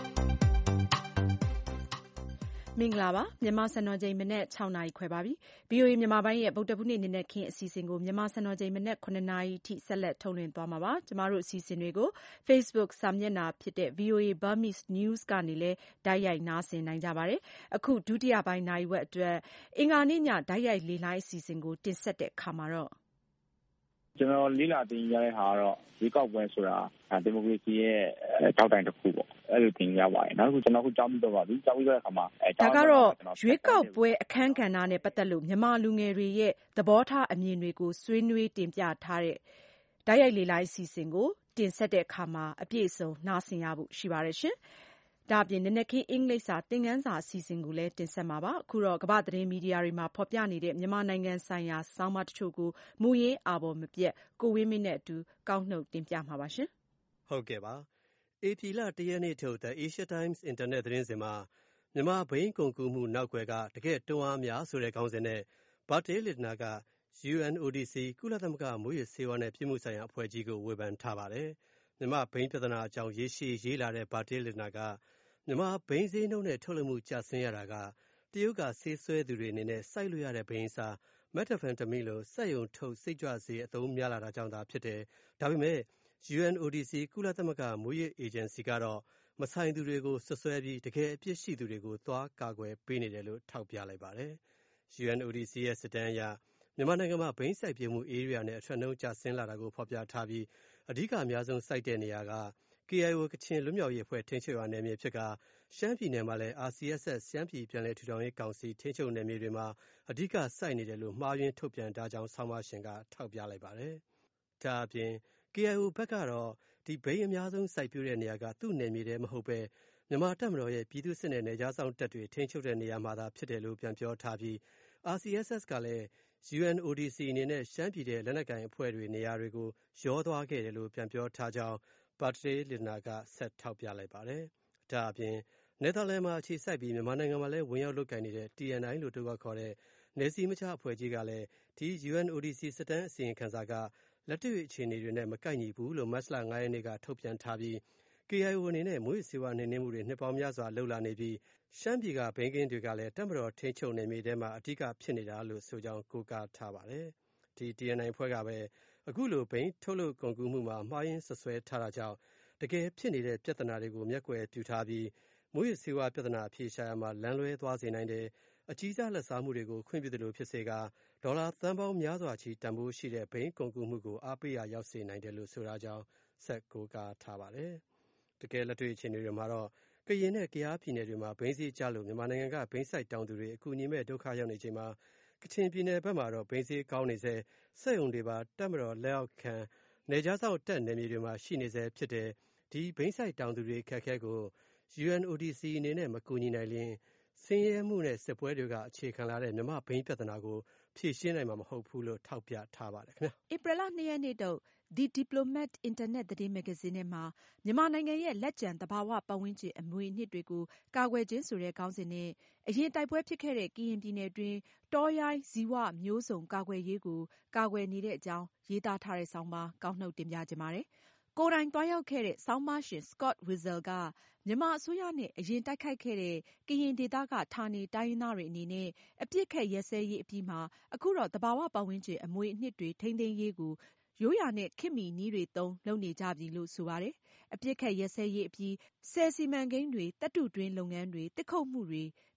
မင်္ဂလာပါမြန်မာစံတော်ချိန်မနက်၆နာရီခွဲပါပြီ။ ဗွီအိုအေမြန်မာပိုင်းရဲ့ဗုဒ္ဓဘူးနေ့နေ့နဲ့ခင်းအစီအစဉ်ကိုမြန်မာစံတော်ချိန်မနက်၇နာရီထိဆက်လက်ထုတ်လွှင့်သွားမှာပါ။ကျမတို့အစီအစဉ်တွေကို Facebook စာမျက်နှာဖြစ်တဲ့ ဗွီအိုအေ Burmese News ကနေလည်းတိုက်ရိုက်နားဆင်နိုင်ကြပါတယ်။အခုဒုတိယပိုင်းနာရီဝက်အတွက်အင်္ဂါနေ့ညတိုက်ရိုက်လေလိုင်းအစီအစဉ်ကိုတင်ဆက်တဲ့အခါမှာတော့ကျွန်တော်လေးလာတင်ရတဲ့ဟာကတော့ရွေးကောက်ပွဲဆိုတာဒီမိုကရေစီရဲ့တောက်တိုင်တစ်ခုပေါ့အဲ့လိုတင်ရပါတယ်နောက်တစ်ခုကျွန်တော်ခုကြောင်းပြီးတော့ပါပြီကြောင်းပြီးတော့အခါမှာဒါကတော့ရွေးကောက်ပွဲအခမ်းကဏ္ဍနဲ့ပတ်သက်လို့မြန်မာလူငယ်တွေရဲ့သဘောထားအမြင်တွေကိုဆွေးနွေးတင်ပြထားတဲ့တိုက်ရိုက်လေလိုင်းအစီအစဉ်ကိုတင်ဆက်တဲ့အခါမှာအပြည့်အစုံနားဆင်ရဖို့ရှိပါတယ်ရှင်ဒါအပြင်နနက်ခင်းအင်္ဂလိပ်စာသင်ခန်းစာအစီအစဉ်ကိုလည်းတင်ဆက်မှာပါအခုတော့ကမ္ဘာသတင်းမီဒီယာတွေမှာဖော်ပြနေတဲ့မြန်မာနိုင်ငံဆိုင်ရာဆောင်းပါးတချို့ကိုမူရင်းအာဘော်မပြတ်ကိုဝင်းမင်းနဲ့အတူကောက်နှုတ်တင်ပြမှာပါရှင်ဟုတ်ကဲ့ပါဧပြီလတရက်နေ့ထုတ် The Asia Times အင်တာနက်သတင်းစဉ်မှာမြန်မာဘိန်းကုန်ကူးမှုနောက်ွယ်ကတကယ့်တွန်းအားများဆိုတဲ့ခေါင်းစဉ်နဲ့ဘာတေးလစ်နာက ယူအန်အိုဒီစီ ကုလသမဂ္ဂမွေးရဆေးဝါးနဲ့ပြည်မှုဆိုင်ရာအဖွဲ့ကြီးကိုဝေဖန်ထားပါတယ်မြန်မာဘိန်းပြဿနာအကြောင်းရေးရှိရေးလာတဲ့ဘာတေးလစ်နာကမြန်မာဘိန်းဈေးနှုန်းနဲ့ထုတ်လုပ်မှုကျဆင်းရတာကတရုတ်ကဆေးဆွဲသူတွေအနေနဲ့စိုက်လို့ရတဲ့ဘိန်းစာမက်တာဖန်တမီလိုစက်ယုံထုတ်စိတ်ကြွဆေးအသုံးများလာတာကြောင့်သာဖြစ်တယ်ဒါပေမဲ့ ယူအန်အိုဒီစီ ကုလသမဂ္ဂမွေးရအေဂျင်စီကတော့မဆိုင်သူတွေကိုဆွဆွဲပြီးတကယ်အပြစ်ရှိသူတွေကိုသွားကာကွယ်ပေးနေတယ်လို့ထောက်ပြလိုက်ပါတယ်။ ယူအန်အိုဒီစီရဲ့စစ်တမ်းအရမြန်မာနိုင်ငံမှာဘိန်းစိုက်ပျိုးမှုဧရိယာနဲ့အထွက်နှုန်းကျဆင်းလာတာကိုဖော်ပြထားပြီးအဓိကအများဆုံးစိုက်တဲ့နေရာက ကေအိုင်အို ကချင်လွတ်မြောက်ရေးအဖွဲ့ထိန်းချုပ်ရာနယ်မြေဖြစ်ကရှမ်းပြည်နယ်မှာလည်း အာစီအက်စ်အက်ရှမ်းပြည်ပြန်လည်ထူထောင်ရေးကောင်စီထိန်းချုပ်နယ်မြေတွေမှာအဓိကစိုက်နေတယ်လို့မှားယွင်းထုတ်ပြန်ထားကြောင်းဆောင်းပါးရှင်ကထောက်ပြလိုက်ပါတယ်။ဒါအပြင် ကေအိုင်အို ဘက်ကတော့ဒီဘိန်းအများဆုံးစိုက်ပျိုးတဲ့နေရာကသူ့နယ်မြေထဲမဟုတ်ပဲမြန်မာတပ်မတော်ရဲ့ပြည်သူ့စစ်နဲ့နယ်ခြားစောင့်တပ်တွေထိန်းချုပ်တဲ့နေရာမှာသာဖြစ်တယ်လို့ပြန်ပြောထားပြီး အာစီအက်စ်အက် ကလည်း ယူအန်အိုဒီစီ အနေနဲ့ရှမ်းပြည်တဲ့လက်နက်ကိုင်အဖွဲ့တွေနေရာတွေကိုရောသွားခဲ့တယ်လို့ပြန်ပြောထားကြောင်းဘာတေးလစ်နာကဆက်ထောက်ပြလိုက်ပါတယ်။ဒါအပြင်နယ်သာလန်မှာအခြေစိုက်ပြီးမြန်မာနိုင်ငံမှာလည်းဝင်ရောက်လုပ်ကိုင်နေတဲ့ တီအန်အိုင် လို့တိုကခေါ်တဲ့နယ်စည်းမခြားအဖွဲ့ကြီးကလည်းဒီ ယူအန်အိုဒီစီ စစ်တမ်းအစီရင်ခံစာကလက်တွေ့အခြေအနေတွေနဲ့မကိုက်ညီဘူးလို့မတ်လ၅ရက်နေ့ကထုတ်ပြန်ထားပြီး ကေအိုင်အို အနေနဲ့မွေးဆေးဝါးနှိမ်နင်းမှုတွေနှစ်ပေါင်းများစွာလုပ်လာနေပြီးရှမ်းပြည်ကဘိန်းခင်းတွေကလည်းတပ်မတော်ထိန်းချုပ်နယ်မြေထဲမှာအဓိကဖြစ်နေတာလို့ဆိုကြောင်းကိုးကားထားပါတယ်။ဒီ တီအန်အိုင် အဖွဲ့ကပဲအခုလိုဘိန်းထုတ်လုပ်ကုန်ကူးမှုမှာမှားယွင်းဆွဆွဲထားတာကြောင့်တကယ်ဖြစ်နေတဲ့ပြဿနာတွေကိုမျက်ကွယ်ပြုထားပြီးမွေးဆေးဝါးပြဿနာအဖြေရှာရမှာလမ်းလွဲသွားစေနိုင်တယ်အကြီးစားလက်စားမှုတွေကိုခွင့်ပြုသလိုဖြစ်စေကဒေါ်လာသန်းပေါင်းများစွာချီတန်ဖိုးရှိတဲ့ဘိန်းကုန်ကူးမှုကိုအားပေးရာရောက်စေနိုင်တယ်လို့ဆိုထားကြောင်းဆက်ကိုးကားထားပါတယ်။တကယ်လက်တွေ့အခြေအနေတွေမှာတော့ကရင်နဲ့ကယားပြည်နယ်တွေမှာဘိန်းဈေးကျလို့မြန်မာနိုင်ငံကဘိန်းစိုက်တောင်သူတွေအကူအညီမဲ့ဒုက္ခရောက်နေချိန်မှာကချင်ပြည်နယ်ဘက်မှာတော့ဘိန်းဈေးကောင်းနေစေစက်ရုံတွေပါတပ်မတော်လက်အောက်ခံနယ်ခြားစောင့်တပ်နယ်မြေတွေမှာရှိနေစေဖြစ်တယ်ဒီဘိန်းစိုက်တောင်သူတွေခက်ခဲကို ယူအန်အိုဒီစီ အနေနဲ့မကူညီနိုင်ရင်ဆင်းရဲမှုနဲ့စစ်ပွဲတွေကအခြေခံလာတဲ့မြန်မာဘိန်းပြဿနာကိုဖြေရှင်းနိုင်မှာမဟုတ်ဘူးလို့ထောက်ပြထားပါတယ်ခင်ဗျာ။ဧပြီလ၂ရက်နေ့တုန်း The Diplomat အင်တာနက်သတင်းမဂ္ဂဇင်းထဲမှာမြန်မာနိုင်ငံရဲ့လက်ကျန်သဘာဝပတ်ဝန်းကျင်အမွေအနှစ်တွေကိုကာကွယ်ခြင်းဆိုတဲ့ခေါင်းစဉ်နဲ့အရင်တိုက်ပွဲဖြစ်ခဲ့တဲ့ကရင်ပြည်နယ်တွင်းတောရိုင်းဇီဝမျိုးစုံကာကွယ်ရေးကိုကာကွယ်နေတဲ့အကြောင်းရေးသားထားတဲ့ဆောင်းပါးကောက်နှုတ်တင်ပြခြင်းပါတယ်။ကိုယ်တိုင်သွားရောက်ခဲ့တဲ့ဆောင်းပါးရှင် Scott Wiesel ကမြန်မာအစိုးရနဲ့အရင်တိုက်ခိုက်ခဲ့တဲ့ကရင်ဒေသကဌာနေတိုင်းရင်းသားတွေအနေနဲ့အပြစ်ခတ်ရက်စဲရေးအပြီးမှာအခုတော့သဘာဝပတ်ဝန်းကျင်အမွေအနှစ်တွေထိန်းသိမ်းရေးကိုရိုးရာနဲ့ခေတ်မီနည်းတွေသုံးလုပ်နေကြပြီလို့ဆိုပါတယ်။အပြစ်ခတ်ရက်စဲရေးအပြီးဆည်စီမံကိန်းတွေသတ္တုတွင်းလုပ်ငန်းတွေသစ်ခုတ်မှုတွေ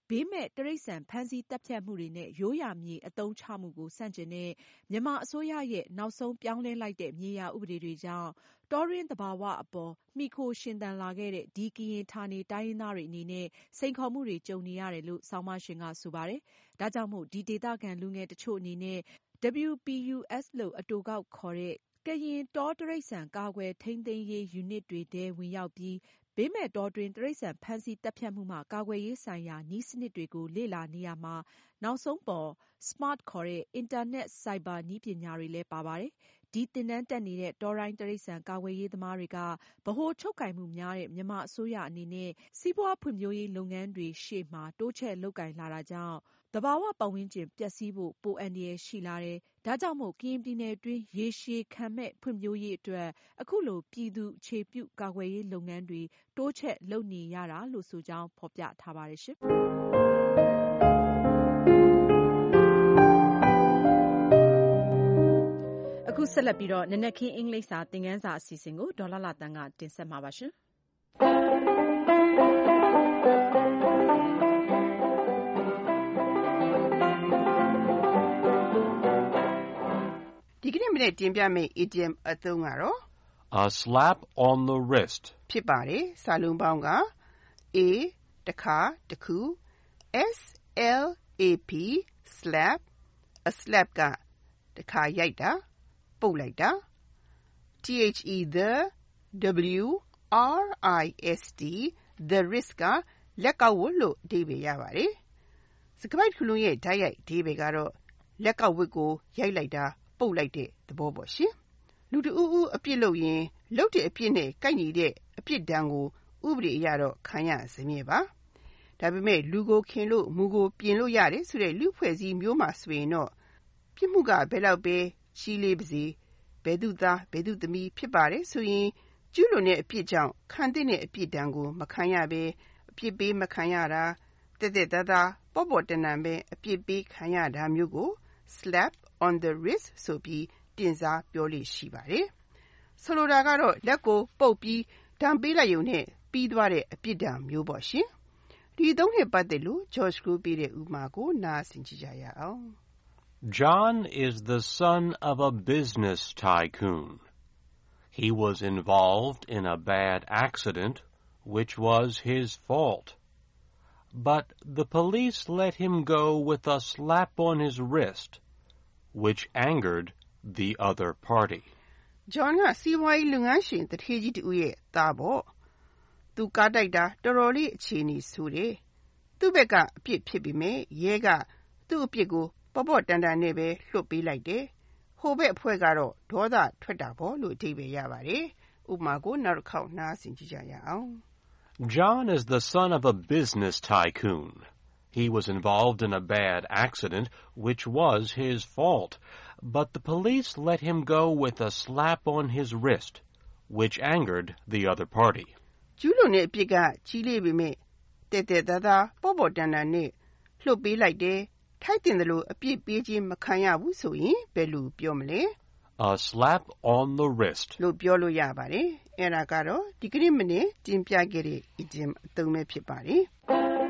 ဘေးမဲ့တရိတ်ဆန်ဖမ်းဆီးတပ်ဖြတ်မှုတွေနဲ့ရိုးရာမြေအသုံးချမှုကိုဆန့်ကျင်တဲ့မြန်မာအစိုးရရဲ့နောက်ဆုံးပြောင်းလဲလိုက်တဲ့မြေယာဥပဒေတွေကြောင့်တောရင်းသဘာဝအပေါ်မှီခိုရှင်သန်လာခဲ့တဲ့ဒီကရင်ဌာနေတိုင်းရင်းသားတွေအနေနဲ့စိန်ခေါ်မှုတွေကြုံနေရတယ်လို့ဆောင်းပါးရှင်ကဆိုပါတယ်။ဒါကြောင့်မို့ဒီဒေသခံလူငယ်တချို့အနေနဲ့ ဒဗလ်ယူ ပီ ယူ အက်စ် လို့အတိုကောက်ခေါ်တဲ့ကရင်တောတရိတ်ဆန်ကာကွယ်ထိန်းသိမ်းရေးယူနစ်တွေထဲဝင်ရောက်ပြီးဘေးမဲ့တောတွင်တရိတ်ဆန်ဖမ်းဆီးတပ်ဖြတ်မှုမှကာကွယ်ရေးဆိုင်ရာနည်းစနစ်တွေကိုလေ့လာနေရမှာနောက်ဆုံးပေါ် Smart ခေါ်တဲ့အင်တာနက်ဆိုင်ဘာနည်းပညာတွေလည်းပါပါတယ်။ဒီသင်တန်းတက်နေတဲ့တောရိုင်းတရိတ်ဆန်ကာကွယ်ရေးသမားတွေကဗဟိုချုပ်ကိုင်မှုများတဲ့မြန်မာအစိုးရအနေနဲ့စီးပွားဖွံ့ဖြိုးရေးလုပ်ငန်းတွေရှေ့မှာတိုးချဲ့လုပ်ကိုင်လာတာကြောင့်သဘာဝပတ်ဝန်းကျင်ပျက်စီးဖို့ပိုအန္တရာယ်ရှိလာတယ်။ဒါကြောင့်မို့ကရင်ပြည်နယ်တွင်းရေရှည်ခံမဲ့ဖွံ့ဖြိုးရေးအတွက်အခုလိုပြည်သူအခြေပြုကာကွယ်ရေးလုပ်ငန်းတွေတိုးချဲ့လုပ်နေရတာလို့ဆိုကြောင်းဖော်ပြထားပါတယ်ရှင်။အခုဆက်လက်ပြီးတော့နနက်ခင်းအင်္ဂလိပ်စာသင်ခန်းစာအစီအစဉ်ကိုဒေါ်လာလာတန်းကတင်ဆက်မှာပါရှင်။ဒီကနေ့မနေ့တင်ပြမယ့် idiom အသုံးကတော့ A slap on the wrist ဖြစ်ပါတယ်။စာလုံးပေါင်းက A တခါတခု S L A P slap a slap ကတခါရိုက်တာပုတ်လိုက်တာ T H E the W R I S T the wrist ကလက်ကောက်ဝတ်လို့အဓိပ္ပာယ်ရပါတယ်။စကားပိုက်တစ်ခုလုံးရဲ့ဓာတ်ရိုက်အဓိပ္ပာယ်ကတော့လက်ကောက်ဝတ်ကိုရိုက်လိုက်တာပုတ်လိုက်တဲ့သဘောပေါ့ရှင်။လူတဦးဦးအပြစ်လုပ်ရင်လုပ်တဲ့အပြစ်နဲ့ကိုက်ညီတဲ့အပြစ်ဒဏ်ကိုဥပဒေအရတော့ခံရစမြဲပါ။ဒါပေမဲ့လူကိုခင်လို့မူကိုပြင်လို့ရတယ်ဆိုတဲ့လူဖွဲ့စည်းမျိုးမှာဆိုရင်တော့ပြစ်မှုကဘယ်လောက်ပဲကြီးလေးပါစေဘယ်သူသားဘယ်သူသမီးဖြစ်ပါတယ်ဆိုရင်ကျူးလွန်တဲ့အပြစ်ကြောင့်ခံတဲ့အပြစ်ဒဏ်ကိုမခံရဘဲအပြစ်ပေးမခံရတာတက်တက်သားသားပေါ့ပေါ့တန်တန်ပဲအပြစ်ပေးခံရတာမျိုးကို slap on the wrist ဆိုပြီးတင်စားပြောလို့ရှိပါတယ်။ဆိုလိုတာကတော့လက်ကိုပုတ်ပြီးဒဏ်ပေးလိုက်ရုံနဲ့ပြီးသွားတဲ့အပြစ်ဒဏ်မျိုးပေါ့ရှင်။ဒီသုံးနှစ်ပတ်သက်လို့ George ကိုပေးတဲ့ဥပမာကိုနားဆင်ကြရအောင်။ John is the son of a business tycoon. He was involved in a bad accident, which was his fault. But the police let him go with a slap on his wrist, which angered the other party. John ကစီးပွားရေးလုပ်ငန်းရှင်တထေးကြီးတူရဲ့သားပေါ့။သူကားတိုက်တာတော်တော်လေးအခြေအနေဆိုတယ်။သူ့ဘက်ကအပြစ်ဖြစ်ပြီးမဲ့ရဲကသူ့အပြစ်ကိုပေါ့ပေါ့တန်တန်နဲ့ပဲလွှတ်ပေးလိုက်တယ်။ဟိုဘက်အဖွဲ့ကတော့ဒေါသထွက်တာပေါ့လို့အဓိပ္ပာယ်ရပါတယ်။ဥပမာကိုနောက်တစ်ခေါက်နားဆင်ကြရအောင်။ John is the son of a business tycoon. He was involved in a bad accident, which was his fault. But the police let him go with a slap on his wrist, which angered the other party. ကျူးလွန်တဲ့အပြစ်ကကြီးလေးပေမဲ့တက်တက်သားသားပေါ့ပေါ့တန်တန်နဲ့လှုပ်ပေးလိုက်တယ်။ထိုက်တင်တယ်လို့အပြစ်ပေးခြင်းမခံရဘူးဆိုရင်ဘယ်လိုပြောမလဲ A slap on the wrist လို့ပြောလို့ရပါတယ်။အဲ့ဒါကတော့ဒီကနေ့မနေ့တင်ပြခဲ့တဲ့ idiom အသုံးပဲဖြစ်ပါတယ်။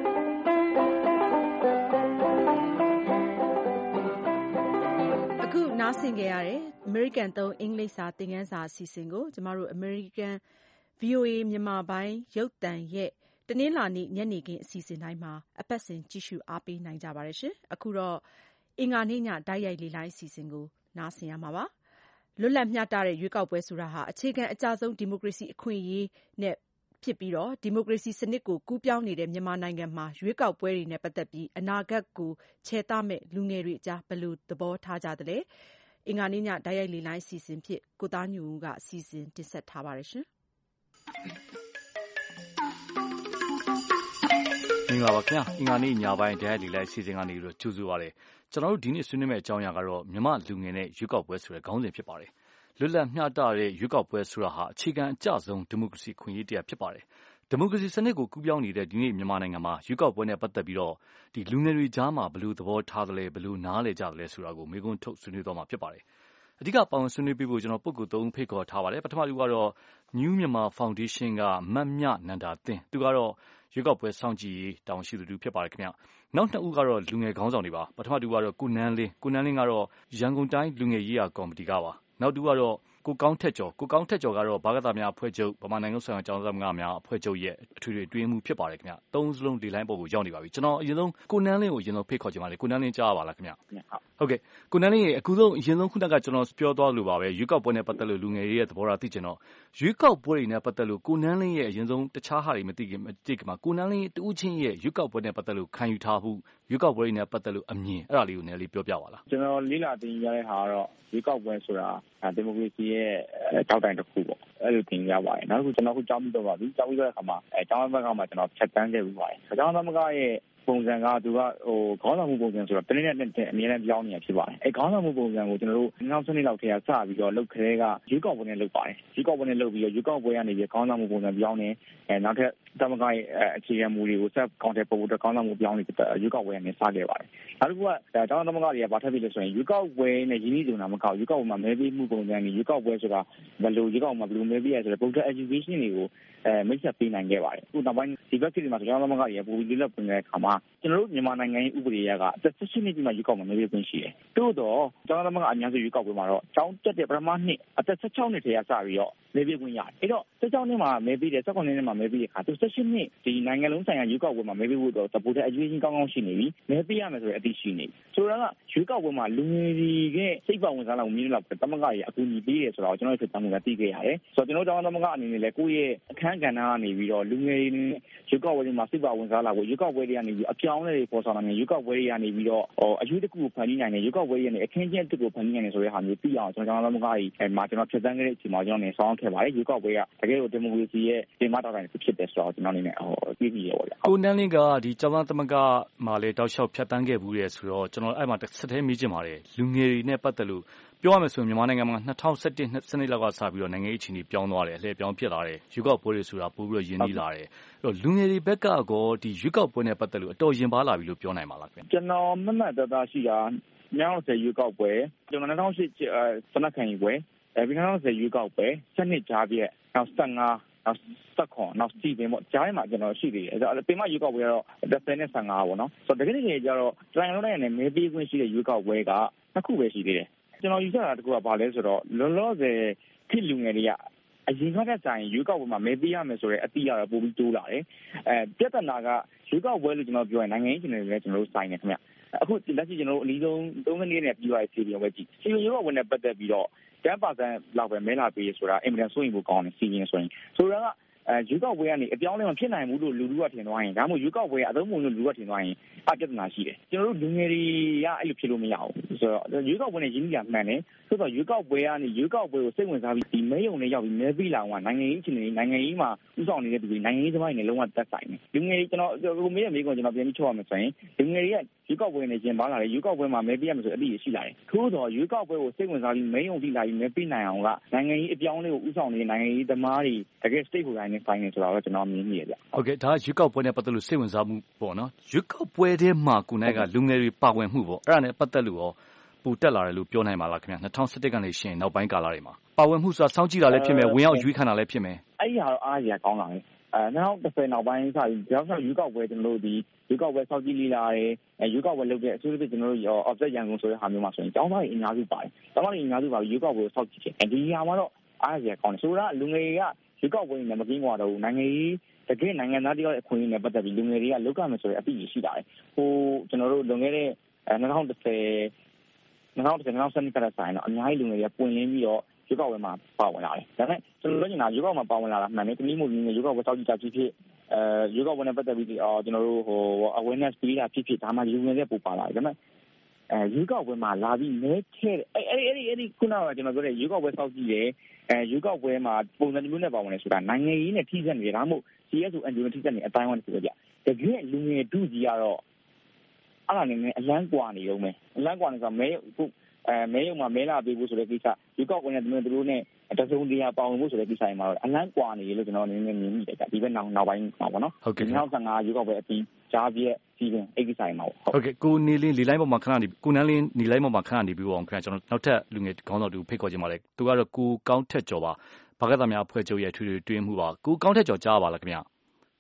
အခုနားဆင်ကြရတဲ့ American သုံးအင်္ဂလိပ်စာသင်ခန်းစာအစီအစဉ်ကိုကျမတို့ American ဗွီအိုအေ မြန်မာပိုင်းရုပ်သံရဲ့တနင်္လာနေ့ညနေခင်းအစီအစဉ်တိုင်းမှာအပတ်စဉ်ကြည့်ရှုအားပေးနိုင်ကြပါတယ်ရှင်။အခုတော့အင်္ဂါနေ့ညတိုက်ရိုက်လေလိုင်းအစီအစဉ်ကိုနားဆင်ရမှာပါ။လွတ်လပ်မျှတတဲ့ရွေးကောက်ပွဲဆိုတာဟာအခြေခံအကျဆုံးဒီမိုကရေစီအခွင့်အရေးနဲ့ဖြစ်ပြီးတော့ဒီမိုကရေစီစနစ်ကိုကူးပြောင်းနေတဲ့မြန်မာနိုင်ငံမှာရွေးကောက်ပွဲတွေနဲ့ပတ်သက်ပြီးအနာဂတ်ကိုခြေသမဲ့လူငယ်တွေအကြားဘယ်လိုသဘောထားကြသလဲ။အင်္ဂါနေ့ညတိုက်ရိုက်လေလိုင်းအစီအစဉ်ဖြစ်ကိုသားညူဦးကအစီအစဉ်တင်ဆက်ထားပါတယ်ရှင်။မင်္ဂလာပါခင်ဗျာအင်္ဂါနေ့ညပိုင်းတိုက်ရိုက်လေလိုက်စီစဉ်ကနေပြီးတော့ကြိုဆိုပါရစေကျွန်တော်တို့ဒီနေ့ဆွေးနွေးမယ့်အကြောင်းအရာကတော့မြမလူငယ်နဲ့ရွေးကောက်ပွဲဆိုတဲ့ခေါင်းစဉ်ဖြစ်ပါတယ်လွတ်လပ်မျှတတဲ့ရွေးကောက်ပွဲဆိုတာဟာအခြေခံအကျဆုံးဒီမိုကရေစီခွင့်ရေးတရားဖြစ်ပါတယ်ဒီမိုကရေစီစနစ်ကိုကူးပြောင်းနေတဲ့ဒီနေ့မြန်မာနိုင်ငံမှာရွေးကောက်ပွဲနဲ့ပတ်သက်ပြီးတော့ဒီလူငယ်တွေကြားမှာဘယ်လိုသဘောထားသလဲဘယ်လိုနားလည်ကြသလဲဆိုတာကိုမေးခွန်းထုတ်ဆွေးနွေးသွားမှာဖြစ်ပါတယ်အဓိကပါဝင်ဆွေးနွေးပေးဖို့ကျွန်တော်ပုဂ္ဂိုလ်သုံးဖိတ်ခေါ်ထားပါတယ်ပထမလူကတော့ New Myanmar Foundation ကမတ်မြနန္ဒာသင်းသူကတော့ရွေးကောက်ပွဲစောင့်ကြည့်ရေးတာဝန်ရှိသူတူဖြစ်ပါတယ်ခင်ဗျနောက်နှစ်ဦးကတော့လူငယ်ခေါင်းဆောင်တွေပါပထမတူကတော့ကိုနန်းလင်းကိုနန်းလင်းကတော့ရန်ကုန်တိုင်းလူငယ်ရေးရာကော်မတီကပါနောက်တူကတော့ကိုကောင်းထက်ကျော်ကိုကောင်းထက်ကျော်ကတော့ဘာသာများအဖွဲ့ချုပ်ဗမာနိုင်ငံဆိုင်ရာကျောင်းသားများအဖွဲ့ချုပ်ရဲ့အထွေထွေအတွင်းမှုဖြစ်ပါတယ်ခင်ဗျသုံးစလုံးလေလိုင်းပေါ်ကိုရောက်နေပါပြီကျွန်တော်အရင်ဆုံးကိုနန်းလင်းကိုအရင်ဆုံးဖိတ်ခေါ်ချင်ပါတယ်ကိုနန်းလင်းကြားပါလားခင်ဗျဟုတ်ကဲ့ကိုနန်းလင်းရဲ့အခုဆုံးအရင်ဆုံးခုနကကျွန်တော်ပြောသွားလို့ပါပဲရွေးကောက်ပွဲနဲ့ပတ်သက်လို့လူငယ်ရဲ့သဘောထားသိချင်တော့ရွေးကောက်ပွဲတွေနဲ့ပတ်သက်လို့ကိုနန်းလင်းရဲ့အရင်ဆုံးတခြားဟာတွေမသိခင်မသိခင်မှာကိုနန်းလင်းတူးချင်းရဲ့ရွေးကောက်ပွဲနဲ့ပတ်သက်လို့ခံယူထားမှုရွေးကောက်ပွဲတွေနဲ့ပတ်သက်လို့အမြင်အဲ့ဒါလေးကိုနည်းလေးပြောပြပါလားကျွန်တော်လေးလာတင်ရတဲ့ဟာကတော့ရွေးကောက်ပွဲဆိုတာဒီမိုကရေစီရဲ့တောက်တိုင်တစ်ခုပေါ့အဲ့လိုတင်ရပါတယ်နောက်တစ်ခုကျွန်တော်ခုကြောင်းပြီးတော့ပါပြီကြောင်းပြီးတော့အခါမှာအဲကျောင်းဘက်ကမှကျွန်တော်ဖြတ်တန်းခဲ့ပြီးပါတယ်ကျောင်းသမဂ္ဂရဲ့ပုံစံကသူကဟိုခေါင်းဆောင်မှုပုံစံဆိုတော့တနေ့နဲ့တနေ့အများနဲ့ပြောင်းနေတာဖြစ်ပါတယ်အဲခေါင်းဆောင်မှုပုံစံကိုကျွန်တော်တို့နောက်ဆုံးနှစ်လောက်ထဲကစပြီးတော့လုပ်ခဲကရွေးကောက်ပွဲနဲ့လုပ်ပါတယ်ရွေးကောက်ပွဲနဲ့လုပ်ပြီးတော့ရွေးကောက်ပွဲကနေပြီးခေါင်းဆောင်မှုပုံစံပြောင်းနေအဲနောက်ထပ်သမဂ္ဂရဲ့အခြေခံမူတွေကိုဆက်ကောင်တဲ့ပုံပေါ်ခေါင်းဆောင်မှုပြောင်းနေရွေးကောက်ပွဲကနေစခဲ့ပါတယ်နောက်တစ်ခုကကျောင်းသမဂ္ဂတွေကဘာထပ်ပြီးလဲဆိုရင်ရွေးကောက်ပွဲနဲ့ရင်းနှီးကြုံတာမကောက်ရွေးကောက်ပွဲမှာမဲပေးမှုပုံစံနဲ့ရွေးကောက်ပွဲဆိုတာဘယ်လိုရွေးကောက်မှာဘယ်လိုမဲပေးရဆိုတော့ voter education တွေကိုအဲမိတ်ဆက်ပေးနိုင်ခဲ့ပါတယ်အခုနောက်ပိုင်းဒီဘက်ကိစ္စမှာကျောင်းသမဂ္ဂတွေကပူပြီးလက်ပွင့်တဲ့အခါမှာကျွန်တော်တို့မြန်မာနိုင်ငံရဲ့ဥပဒေအရကအသက်၁၈နှစ်ကြီးမှရွေးကောက်မှာမဲပေးခွင့်ရှိတယ်တိုးတော့ကျောင်းသမဂ္ဂအများစုရွေးကောက်ပွဲမှာတော့ကျောင်းတက်တဲ့ပထမနှစ်အသက်၁၆နှစ်ထဲကစပြီးတော့မဲပေးခွင့်ရတယ်အဲ့တော့၁၆နှစ်မှာမဲပေးတယ်၁၉နှစ်မှာမဲပေးတဲ့အခါသူ၁၈နှစ်ဒီနိုင်ငံလုံးဆိုင်ရာရွေးကောက်ပွဲမှာမဲပေးဖို့တော့ voter education ကောင်းကောင်းရှိနေပြီမဲပေးရမယ်ဆိုတဲ့အသိရှိနေဆိုတော့ရွေးကောက်ပွဲမှာလူငယ်တွေကစိတ်ပါဝင်စားလာမှုမြင်လောက်သမဂ္ဂရဲ့အကူအညီပေးတယ်ဆိုတော့ကျွန်တော်တို့ဖြစ်တမ်းမှုကသိခဲ့ရတယ်ဆိုတော့ကျွန်တော်တို့ကျောင်းသမဂ္ဂအနေနဲ့လည်းကိုယ့်ရဲ့အခန်းကဏ္ဍကနေပြီးတော့လူငယ်တွေရွေးကောက်ပွဲတွေမှာစိတ်ပါဝင်စားလာဖို့ရွေးကောက်ပွဲတွေကနေပြီးအပြောင်းအလဲတွေပေါ်ဆောင်လာနေရွေးကောက်ပွဲတွေကနေပြီးတော့အရွေးတစ်ခုကိုဖန်တီးနိုင်တယ်ရွေးကောက်ပွဲတွေကနေအခင်းကျင်းတစ်ခုကိုဖန်တီးနိုင်တယ်ဆိုတဲ့ဟာမျိုးသိအောင်ကျွန်တော်ကျောင်းသမဂ္ဂကြီးမှာကျွန်တော်ဖြစ်တမ်းခဲ့တဲ့အချိန်မှာကျွန်တော်နေဆောင်ခဲ့ပါတယ်ရွေးကောက်ပွဲကတကယ်လို့ဒီမိုကရေစီရဲ့ဒီမတော်တိုင်းဖြစ်တယ်ဆိုတော့ကျွန်တော်အနေနဲ့ဟိုသိပြီးရပါဗျာကိုနန်းလင်းကဒီကျောင်းသမဂ္ဂမှာလေတောက်လျှောက်ဖြတ်တန်းခဲ့ဘူးတယ်ဆိုတော့ကျွန်တော်အဲ့မှာဆက်သေးမိချင်ပါတယ်လူငယ်တွေနဲ့ပတ်သက်လို့ပြောရမယ်ဆိုရင်မြန်မာနိုင်ငံမှာ၂၀၁၁စနစ်လောက်ကစပြီးတော့နိုင်ငံရေးအခြေအနေပြောင်းသွားတယ်အလှည့်ပြောင်းဖြစ်လာတယ်ရွေးကောက်ပွဲတွေဆိုတာပို့ပြီးတော့ရင်းနှီးလာတယ်အဲ့တော့လူငယ်တွေဘက်ကကောဒီရွေးကောက်ပွဲနဲ့ပတ်သက်လို့အတော်ရင်ပါလာပြီလို့ပြောနိုင်ပါလားခင်ဗျကျွန်တော်မမှတ်တသားရှိတာမြောက်ဆယ်ရွေးကောက်ပွဲကျွန်တော်၂၀၀၈စနစ်ခံယူပွဲအဲဒီ၂၀၁၀ရွေးကောက်ပွဲစနစ်ကြားပြည့်နောက်၁၅နောက်၁၇နောက်စီပင်ပေါ့ကြားထဲမှာကျွန်တော်ရှိသေးတယ်အဲဒါပင်မရွေးကောက်ပွဲကတော့တစ်ဆယ်နဲ့၁၅ပေါ့နော်ဆိုတော့တကယ်တကယ်ကျတော့တိုင်းလုံးတိုင်းနဲ့မဲပေးခွင့်ရှိတဲ့ရွေးကောက်ပွဲကနှစ်ခုပဲရှိသေးတယ်ကျွန်တော်ယူဆတာတကူကဘာလဲဆိုတော့လောလောဆယ်ခေတ်လူငယ်တွေကအရင်ကတည်းကဆိုင်ရွေးကောက်ပွဲမှာမဲပေးရမယ်ဆိုတဲ့အတိအရပိုပြီးတိုးလာတယ်အဲပြဿနာကရွေးကောက်ပွဲလို့ကျွန်တော်ပြောရင်နိုင်ငံရေးရှင်တွေလည်းကျွန်တော်တို့ဆိုင်နေခင်ဗျအခုလက်ရှိကျွန်တော်တို့အနည်းဆုံးသုံးမိနစ်နဲ့ပြီးသွားတဲ့စီပီပဲကြည့်စီပီရွေးကောက်ပွဲနဲ့ပတ်သက်ပြီးတော့ten percent လောက်ပဲမဲလာပေးဆိုတာအင်မတန်စိုးရိမ်ဖို့ကောင်းတယ်စီရင်ဆိုရင်ဆိုတော့အဲရွေးကောက်ပွဲကနေအပြောင်းလဲမဖြစ်နိုင်ဘူးလို့လူလူကထင်သွားရင်ဒါမှမဟုတ်ရွေးကောက်ပွဲအသုံးပုံလို့လူကထင်သွားရင်အပြဿနာရှိတယ်ကျွန်တော်တို့လူငယ်တွေကအဲ့လိုဖြစ်လို့မရဘူးဆိုတော့ရွေးကောက်ပွဲနဲ့ရင်းနှီးတာမှန်တယ်ဆိုတော့ရွေးကောက်ပွဲကနေရွေးကောက်ပွဲကိုစိတ်ဝင်စားပြီးဒီမဲယုံနဲ့ရောက်ပြီးမဲပေးလာအောင်နိုင်ငံရေးအခြေအနေနိုင်ငံရေးမှာဥဆောင်နေတဲ့သူတွေနိုင်ငံရေးသမားတွေနဲ့လုံးဝသက်ဆိုင်တယ်လူငယ်တွေကျွန်တော်ကိုမေးရမေးခွန်းကျွန်တော်ပြန်ပြီးချုပ်ရမယ်ဆိုရင်လူငယ်တွေကရွေးကောက်ပွဲနဲ့ကျင်ပါလာတယ်ရွေးကောက်ပွဲမှာမဲပေးရမယ်ဆိုအတိအရှိလာတယ်ထို့တော့ရွေးကောက်ပွဲကိုစိတ်ဝင်စားပြီးမဲယုံပြီးလာပြီးမဲပေးနိုင်အောင်ကနိုင်ငံရေးအပြောင်းအလဲကိုဥဆောင်နေတဲ့နိုင်ငံရေးသမားတွေတကယ် stakeholder နဲ့ဆိုင်နေဆိုတော့ကျွန်တော်မြင်မိရကြဟုတ်ကဲ့ဒါရွေးကောက်ပွဲနဲ့ပတ်သက်လို့စိတ်ဝင်စားမှုပေါ့နော်ရွေးကောက်ပွဲထဲမှာကိုနိုင်ကလူငယ်တွေပါဝင်မှုပေါ့အဲ့ဒါနဲ့ပတ်သက်လို့ရောပူတက်လာတယ်လို့ပြောနိုင်ပါလားခင်ဗျာ၂၀၁၁ကနေရှင်နောက်ပိုင်းကာလတွေမှာပါဝင်မှုဆိုတာစောင့်ကြည့်တာလည်းဖြစ်မယ်ဝင်ရောက်ရွေးခံတာလည်းဖြစ်မယ်အဲ့ဒီဟာတော့အားရကောင်းလာတယ်အဲ၂၀၁၀နောက်ပိုင်းစပြီးကြောက်ကြောက်ရွေးကောက်ပွဲကျွန်တော်တို့ဒီရွေးကောက်ပွဲစောင့်ကြည့်လေ့လာတယ်ရွေးကောက်ပွဲလုပ်တဲ့အစိုးရတွေကျွန်တော်တို့ offset ရန်ကုန်ဆိုတဲ့ဟာမျိုးမှာဆိုရင်ကျောင်းသားတွေအများစုပါတယ်ကျောင်းသားတွေအများစုပါရွေးကောက်ပွဲစောင့်ကြည့်တယ်ဒီဟာမှာတော့အားရကောင်းတယ်ဆိုတော့လူငယ်တွေကရွေးကောက်ပွဲနဲ့မကင်းကွာတော့ဘူးနိုင်ငံရေးတကယ်နိုင်ငံသားတယောက်ရဲ့အခွင့်အရေးနဲ့ပတ်သက်ပြီးလူငယ်တွေကလောက်ကမယ်ဆိုတဲ့အသိရှိတာတယ်ဟိုကျွန်တော်တို့လွန်ခဲ့တဲ့၂၀၁၀ ၂၀၁၀ ၂၀၁၂ကတည်းကဆိုင်တော့အများကြီးလူငယ်တွေကပွင့်လင်းပြီးတော့ရွေးကောက်ပွဲမှာပါဝင်လာတယ်ဒါပေမဲ့ကျွန်တော်တို့ညရွေးကောက်မှာပါဝင်လာတာမှန်တယ်တနည်းမို့လူငယ်ရွေးကောက်ပွဲစောင့်ကြည့်တာဖြစ်ဖြစ်အဲရွေးကောက်ပွဲနဲ့ပတ်သက်ပြီးကျွန်တော်တို့ဟို awareness ပေးတာဖြစ်ဖြစ်ဒါမှလူငယ်တွေပို့ပါလာတယ်ဒါပေမဲ့အဲရွေးကောက်ပွဲမှာလာပြီးမဲထဲအဲ့အဲ့အဲ့အဲ့ဒီခုနကကျွန်တော်ပြောတဲ့ရွေးကောက်ပွဲစောင့်ကြည့်တယ်အဲရွေးကောက်ပွဲမှာပုံစံမျိုးနဲ့ပါဝင်တယ်ဆိုတာနိုင်ငံရေးနဲ့ထိစပ်နေတယ်ဒါမှမဟုတ် C S O အန်ဂျီအို ထိစပ်နေအတိုင်းအဝိုင်းဆိုကြတကယ်လူငယ်တူကြီးကတော့အဲ့ဒါနဲ့အလန်းကွာနေတော့မယ်အလန်းကွာနေဆိုမဲခုအဲမဲရုံမှာမဲလာပေးဖို့ဆိုတဲ့ကိစ္စရွေးကောက်ပွဲနဲ့သူတို့နဲ့တစုံတရာပါဝင်ဖို့ဆိုတဲ့ကိစ္စတွေမှာတော့အလန်းကွာနေလို့ကျွန်တော်နည်းနည်းမြင်မိတယ်ဒီဘက်နောက်နောက်ပိုင်းမှာပေါ့နော်ဟုတ်ကဲ့၂၀၁၅ရွေးကောက်ပွဲအပြီးကြားပြည့်စီးပင်အဲ့ကိစ္စတွေမှာပေါ့ဟုတ်ကဲ့ကိုနေလင်းလေလိုင်းပေါ်မှာခဏနေကိုနန်းလင်းနေလိုင်းပေါ်မှာခဏနေပြီးအောင်ခင်ဗျာကျွန်တော်နောက်ထပ်လူငယ်ခေါင်းဆောင်တူဖိတ်ခေါ်ခြင်းပါလေသူကတော့ကိုကောင်းထက်ကျော်ပါဘာကသများအဖွဲ့ချုပ်ရဲ့ထွေထွေတွင်းမှုပါကိုကောင်းထက်ကျော်ကြားပါလားခင်ဗျာ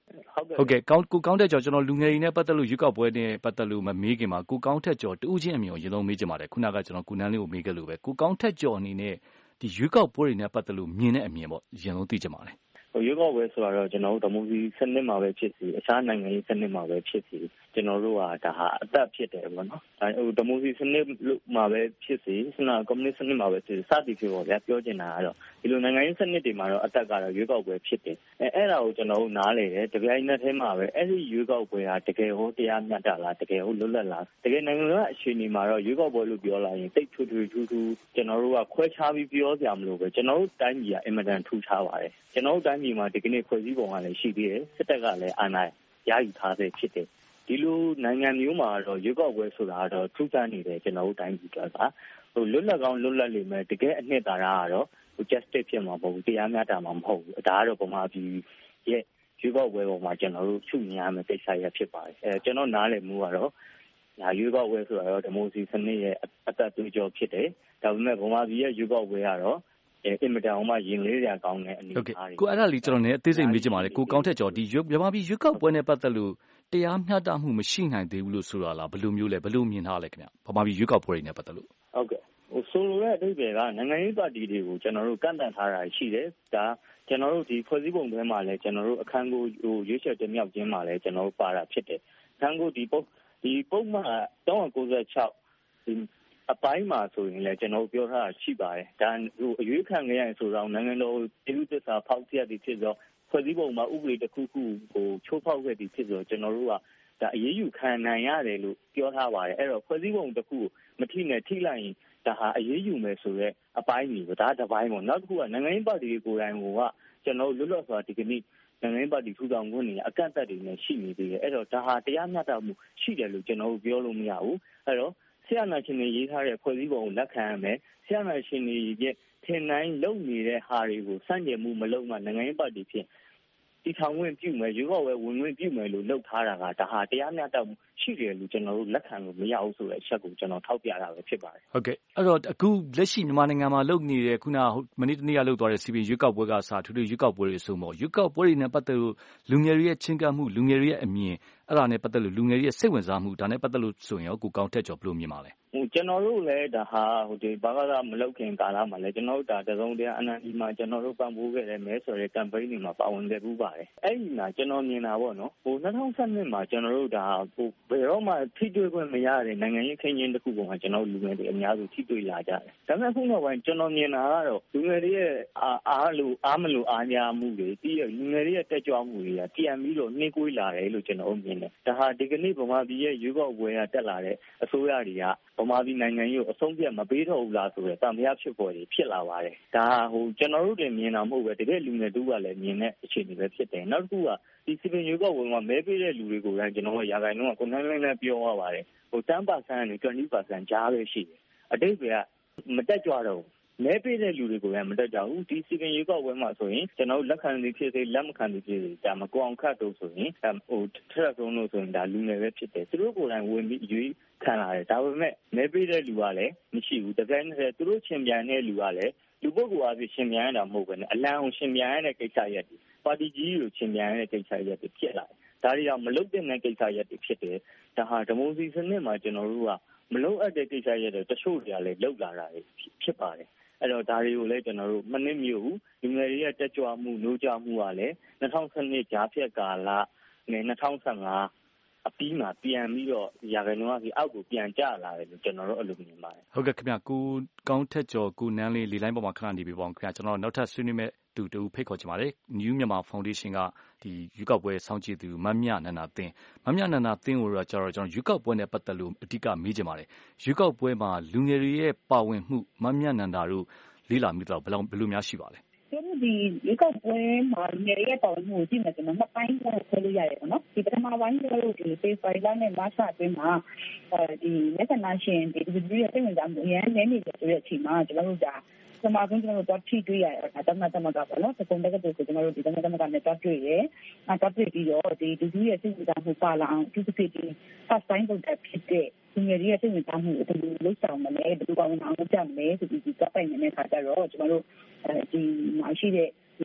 ဟုတ်ကဲ့ကောင်းကိုကောင်းတဲ့ကျော်ကျွန်တော်လူငယ်တွေနဲ့ပတ်သက်လို့ရွေးကောက်ပွဲနဲ့ပတ်သက်လို့မမေးခင်မှာကိုကောင်းထက်ကျော်တူးချင်းအမြင်ကိုရေလုံးမေးချင်ပါတယ်ခုနကကျွန်တော်ကုနန်းလေးကိုမေးခဲ့လို့ပဲကိုကောင်းထက်ကျော်အနေနဲ့ဒီရွေးကောက်ပွဲတွေနဲ့ပတ်သက်လို့မြင်တဲ့အမြင်ပေါ့ရေလုံးသိချင်ပါတယ်ရွေးကောက်ပွဲဆိုတော့ကျွန်တော်တို့ဒီမိုကရေစီစနစ်မှာပဲဖြစ်စီအခြားနိုင်ငံရေးစနစ်မှာပဲဖြစ်စီကျွန်တော်တို့ကဒါဟာအသက်ဖြစ်တယ်ပေါ့နော်ဒါဟိုဒီမိုကရေစီစနစ်မှာပဲဖြစ်စီစနစ်ကွန်မြူနစ်စနစ်မှာပဲဖြစ်စီစသည်ဖြစ်ပေါ့ဗျာပြောချင်တာကတော့ဒီလိုနိုင်ငံရေးစနစ်တွေမှာတော့အသက်ကတော့ရွေးကောက်ပွဲဖြစ်တယ်အဲအဲ့ဒါကိုကျွန်တော်တို့နားလေတယ်တပြိုင်နက်တည်းမှာပဲအဲ့ဒီရွေးကောက်ပွဲဟာတကယ်ဟိုတရားမျှတလားတကယ်ဟိုလွတ်လပ်လားတကယ်နိုင်ငံရေးအခြေအနေမှာတော့ရွေးကောက်ပွဲလို့ပြောလာရင်တိတ်ထွေထွေထူးထူးကျွန်တော်တို့ကခွဲခြားပြီးပြောကြမလို့ပဲကျွန်တော်တို့တိုင်းပြည်ကအင်မတန်ထူးခြားပါတယ်ကျွန်တော်တို့တိုင်းပြည်မှာဒီကနေ့ဖွဲ့စည်းပုံကလည်းရှိသေးတယ်စစ်တပ်ကလည်းအာဏာရယူထားသေးဖြစ်တယ်ဒီလိုနိုင်ငံမျိုးမှာတော့ရွေးကောက်ပွဲဆိုတာတော့ထူးခြားနေတယ်ကျွန်တော်တို့တိုင်းပြည်ကဟိုလွတ်လပ်ကောင်းလွတ်လပ်လိမ့်မယ်တကယ်အနှစ်သာရကတော့ဟို justice ဖြစ်မှာမဟုတ်ဘူးတရားမျှတမှာမဟုတ်ဘူးဒါကတော့ဗမာပြည်ရဲ့ရွေးကောက်ပွဲပေါ်မှာကျွန်တော်တို့ချုပ်ညရမယ်ကိစ္စရဖြစ်ပါတယ်အဲကျွန်တော်နားလည်မှုကတော့ညာရွေးကောက်ပွဲဆိုတာတော့ဒီမိုကရေစီစနစ်ရဲ့အသက်သွေးကြောဖြစ်တယ်ဒါပေမဲ့ဗမာပြည်ရဲ့ရွေးကောက်ပွဲကတော့အင်မတန်အောင်မှရင်လေးရကောင်းတဲ့အနေအထားတွေကိုအဲ့ဒါလေးကျွန်တော်လည်းအသေးစိတ်မေးချင်ပါတယ်ကိုကောင်းထက်ကျော်ဒီမြန်မာပြည်ရွေးကောက်ပွဲနဲ့ပတ်သက်လို့တရားမျှတမှုမရှိနိုင်သေးဘူးလို့ဆိုတာလားဘယ်လိုမျိုးလဲဘယ်လိုမြင်ထားလဲခင်ဗျဗမာပြည်ရွေးကောက်ပွဲတွေနဲ့ပတ်သက်လို့ဟုတ်ကဲ့ဟိုဆိုလိုတဲ့အဓိပ္ပာယ်ကနိုင်ငံရေးပါတီတွေကိုကျွန်တော်တို့ကန့်သတ်ထားတာရှိတယ်ဒါကျွန်တော်တို့ဒီဖွဲ့စည်းပုံထဲမှာလည်းကျွန်တော်တို့အခန်းကိုဟိုရွေးချယ်တင်မြှောက်ခြင်းမှာလည်းကျွန်တော်တို့ပါတာဖြစ်တယ်အခန်းကိုဒီပုံဒီပုံမှာ၃၉၆ဒီအပိုင်းမှာဆိုရင်လည်းကျွန်တော်ပြောထားတာရှိပါတယ်ဒါဟိုအရွေးခံရရင်ဆိုတော့နိုင်ငံတော်ဒီလူသစ္စာဖောက်ဖျက်ပြီးဖြစ်တော့ဖွဲ့စည်းပုံမှာဥပဒေတစ်ခုခုကိုချိုးဖောက်ခဲ့ပြီးဖြစ်တော့ကျွန်တော်တို့ကဒါအရေးယူခံနိုင်ရတယ်လို့ပြောထားပါတယ်အဲ့တော့ဖွဲ့စည်းပုံတစ်ခုမထိနဲ့ထိလိုက်ရင်ဒါဟာအရေးယူမယ်ဆိုတော့အပိုင်းကြီးပဲဒါတစ်ပိုင်းပေါ့နောက်တစ်ခုကနိုင်ငံရေးပါတီကိုယ်တိုင်ကကျွန်တော်လွတ်လပ်စွာဒီကနေ့နိုင်ငံရေးပါတီထူထောင်ခွင့်နေအကန့်အသတ်တွေနဲ့ရှိနေသေးတယ်အဲ့တော့ဒါဟာတရားမျှတမှုရှိတယ်လို့ကျွန်တော်တို့ပြောလို့မရဘူးအဲ့တော့ဆရာနာရှင်တွေရေးထားတဲ့ဖွဲ့စည်းပုံကိုလက်ခံရမယ်ဆရာနာရှင်တွေရဲ့ထင်တိုင်းလုပ်နေတဲ့ဟာတွေကိုစန့်ကျင်မှုမလုပ်မှနိုင်ငံရေးပါတီဖြင့်ဒီထောင်ဝင်ပြုမယ်ရွေးကောက်ပွဲဝင်ဝင်ပြုမယ်လို့လုပ်ထားတာကဒါဟာတရားမျှတမှုရှိတယ်လို့ကျွန်တော်တို့လက်ခံလို့မရဘူးဆိုတဲ့အချက်ကိုကျွန်တော်ထောက်ပြတာပဲဖြစ်ပါတယ်ဟုတ်ကဲ့အဲ့တော့အခုလက်ရှိမြန်မာနိုင်ငံမှာလုပ်နေတဲ့ခုနမနေ့တနေ့ကလုပ်သွားတဲ့စီပင်ရွေးကောက်ပွဲကစာထူးထူးရွေးကောက်ပွဲတွေဆိုတော့ရွေးကောက်ပွဲတွေနဲ့ပတ်သက်လို့လူငယ်တွေရဲ့ချင်းကပ်မှုလူငယ်တွေရဲ့အမြင်အဲ့ဒါနဲ့ပတ်သက်လို့လူငယ်တွေရဲ့စိတ်ဝင်စားမှုဒါနဲ့ပတ်သက်လို့ဆိုရင်ရောကိုကောင်းထက်ကျော်ဘယ်လိုမြင်ပါလဲဟိုကျွန်တော်တို့လည်းဒါဟာဟိုဒီဘာသာမလုပ်ခင်ကာလမှာလည်းကျွန်တော်တို့ဒါတစုံတရာအန်အန်ဒီမှာကျွန်တော်တို့ပံ့ပိုးခဲ့တဲ့မဲဆိုတဲ့ campaign တွေမှာပါဝင်ခဲ့ပူးပါတယ်အဲ့ဒီမှာကျွန်တော်မြင်တာပေါ့နော်ဟို၂၀၁၂မှာကျွန်တော်တို့ဒါဟိုဘယ်တော့မှထိတွေ့ခွင့်မရတဲ့နိုင်ငံရေးခင်းချင်းတစ်ခုပုံမှာကျွန်တော်လူငယ်တွေအများစုထိတွေ့လာကြတယ်ဒါပေမဲ့ခုနောက်ပိုင်းကျွန်တော်မြင်တာကတော့လူငယ်တွေရဲ့အားလို့အားမလို့အားများမှုတွေပြီးရလူငယ်တွေရဲ့တက်ကြွမှုတွေကပြန်ပြီးတော့နှိမ့်ကွေးလာတယ်လို့ကျွန်တော်မြင်တယ်ဒါဟာဒီကနေ့ဗမာပြည်ရဲ့ရွေးကောက်ပွဲကတက်လာတဲ့အစိုးရတွေကဗမာပြည်နိုင်ငံရေးကိုအဆုံးဖြတ်မပေးတော့ဘူးလားဆိုတဲ့တံမြားဖြစ်ပေါ်တွေဖြစ်လာပါတယ်ဒါဟိုကျွန်တော်တို့တွေမြင်တာမဟုတ်ပဲတကယ်လူငယ်တူကလည်းမြင်တဲ့အခြေအနေပဲဖြစ်တယ်နောက်တစ်ခုကဒီစီပင်ရွေးကောက်ပွဲမှာမဲပေးတဲ့လူတွေကိုလည်းကျွန်တော်တို့ရာဂိုင်နှုန်းကကိုနိုင်နိုင်နဲ့ပြောရပါတယ်ဟို ten percent နဲ့ twenty percent ကြားပဲရှိတယ်အတိတ်ကမတက်ကြွတော့မဲပေးတဲ့လူတွေကိုလည်းမတက်ကြဘူးဒီစီပင်ရွေးကောက်ပွဲမှာဆိုရင်ကျွန်တော်တို့လက်ခံသည်ဖြစ်စေလက်မခံသည်ဖြစ်စေဒါမကွန်ခတ်တို့ဆိုရင်ဟိုထရက်ဆုံးလို့ဆိုရင်ဒါလူငယ်ပဲဖြစ်တယ်သူတို့ကိုယ်တိုင်ဝင်ပြီးရွေးခံလာတယ်ဒါပေမဲ့မဲပေးတဲ့လူကလည်းမရှိဘူးတကယ်နဲ့သူတို့ချင်းပြန်တဲ့လူကလည်းလူပုဂ္ဂိုလ်အဖြစ်ရှင်ပြန်ရတာမဟုတ်ဘဲနဲ့အလံအောင်ရှင်ပြန်ရတဲ့ကိစ္စရပ်တွေပါတီကြီးကိုရှင်ပြန်ရတဲ့ကိစ္စရပ်တွေဖြစ်လာတယ်ဒါတွေကမလုတ်တဲ့ကိစ္စရပ်တွေဖြစ်တယ်ဒါဟာဒီမိုကရေစီစနစ်မှာကျွန်တော်တို့ကမလုတ်အပ်တဲ့ကိစ္စရပ်တွေတချို့တွေကလည်းလုတ်လာတာဖြစ်ပါတယ်အဲ့တော့ဒါတွေကိုလည်းကျွန်တော်တို့မနစ်မြို့ဘူးလူငယ်တွေရဲ့တက်ကြွမှုနှိုးကြမှုကလည်း၂၀၁၂ကြားဖြတ်ကာလနဲ့၂၀၁၅အပြီးမှာပြန်ပြီးတော့ရာခိုင်နှုန်းကအောက်ကိုပြန်ကျလာတယ်လို့ကျွန်တော်တို့အလိုမြင်ပါတယ်ဟုတ်ကဲ့ခင်ဗျကိုကောင်းထက်ကျော်ကိုနန်းလေးလေလိုင်းပေါ်မှာခဏနေပြီပေါ့ခင်ဗျကျွန်တော်နောက်ထပ်ဆွေးနွေးမဲ့တူတူဖိတ်ခေါ်ချင်ပါတယ် New Myanmar Foundation ကဒီရွေးကောက်ပွဲစောင့်ကြည့်သူမမြနန္ဒာသင်းမမြနန္ဒာသင်းကိုတော့ကျွန်တော်ကျွန်တော်ရွေးကောက်ပွဲနဲ့ပတ်သက်လို့အဓိကမေးချင်ပါတယ်ရွေးကောက်ပွဲမှာလူငယ်တွေရဲ့ပါဝင်မှုမမြနန္ဒာတို့လေးလာမိတော့ဘယ်လိုဘယ်လိုများရှိပါလဲကျွန်တော်ဒီရေကောက်ပွဲမှာငယ်ရဲ့ပေါ်မှုကိုကြည့်မယ်ကျွန်တော်နှစ်ပိုင်းကိုဆွဲလို့ရတယ်ပေါ့နော်ဒီပထမပိုင်းကျတော့ဒီ face file နဲ့မတ်ချအတွင်းမှာအဲဒီ national ဒီဒီဒီရဲ့စိတ်ဝင်စားမှုအရင်နည်းနေတယ်ဆိုတဲ့အချိန်မှာကျွန်တော်တို့ဒါစမာကွန်းကျွန်တော်တို့ထိတွေ့ရတယ်ဒါတမတ်တမတ်ကပေါ့နော်စကုံတက်ကတူကိုကျွန်တော်တို့ဒီတမတ်တမတ်ကနဲ့တွေ့ရတယ်အဲတွေ့ပြီးတော့ဒီဒီဒီရဲ့စိတ်ဝင်စားမှုပါလာအောင်သူဖြစ်ဒီ first time လုပ်တဲ့ဖြစ်တဲ့ဒီငယ်ရဲ့စိတ်ဝင်စားမှုကိုဘယ်လိုလုပ်ဆောင်မလဲဘယ်လိုကောင်းအောင်လုပ်ကြမလဲဆိုပြီးဒီကပိုင်နေတဲ့ခါကျတော့ကျွန်တော်တို့အဲဒီမှာရှိတဲ့ဒီ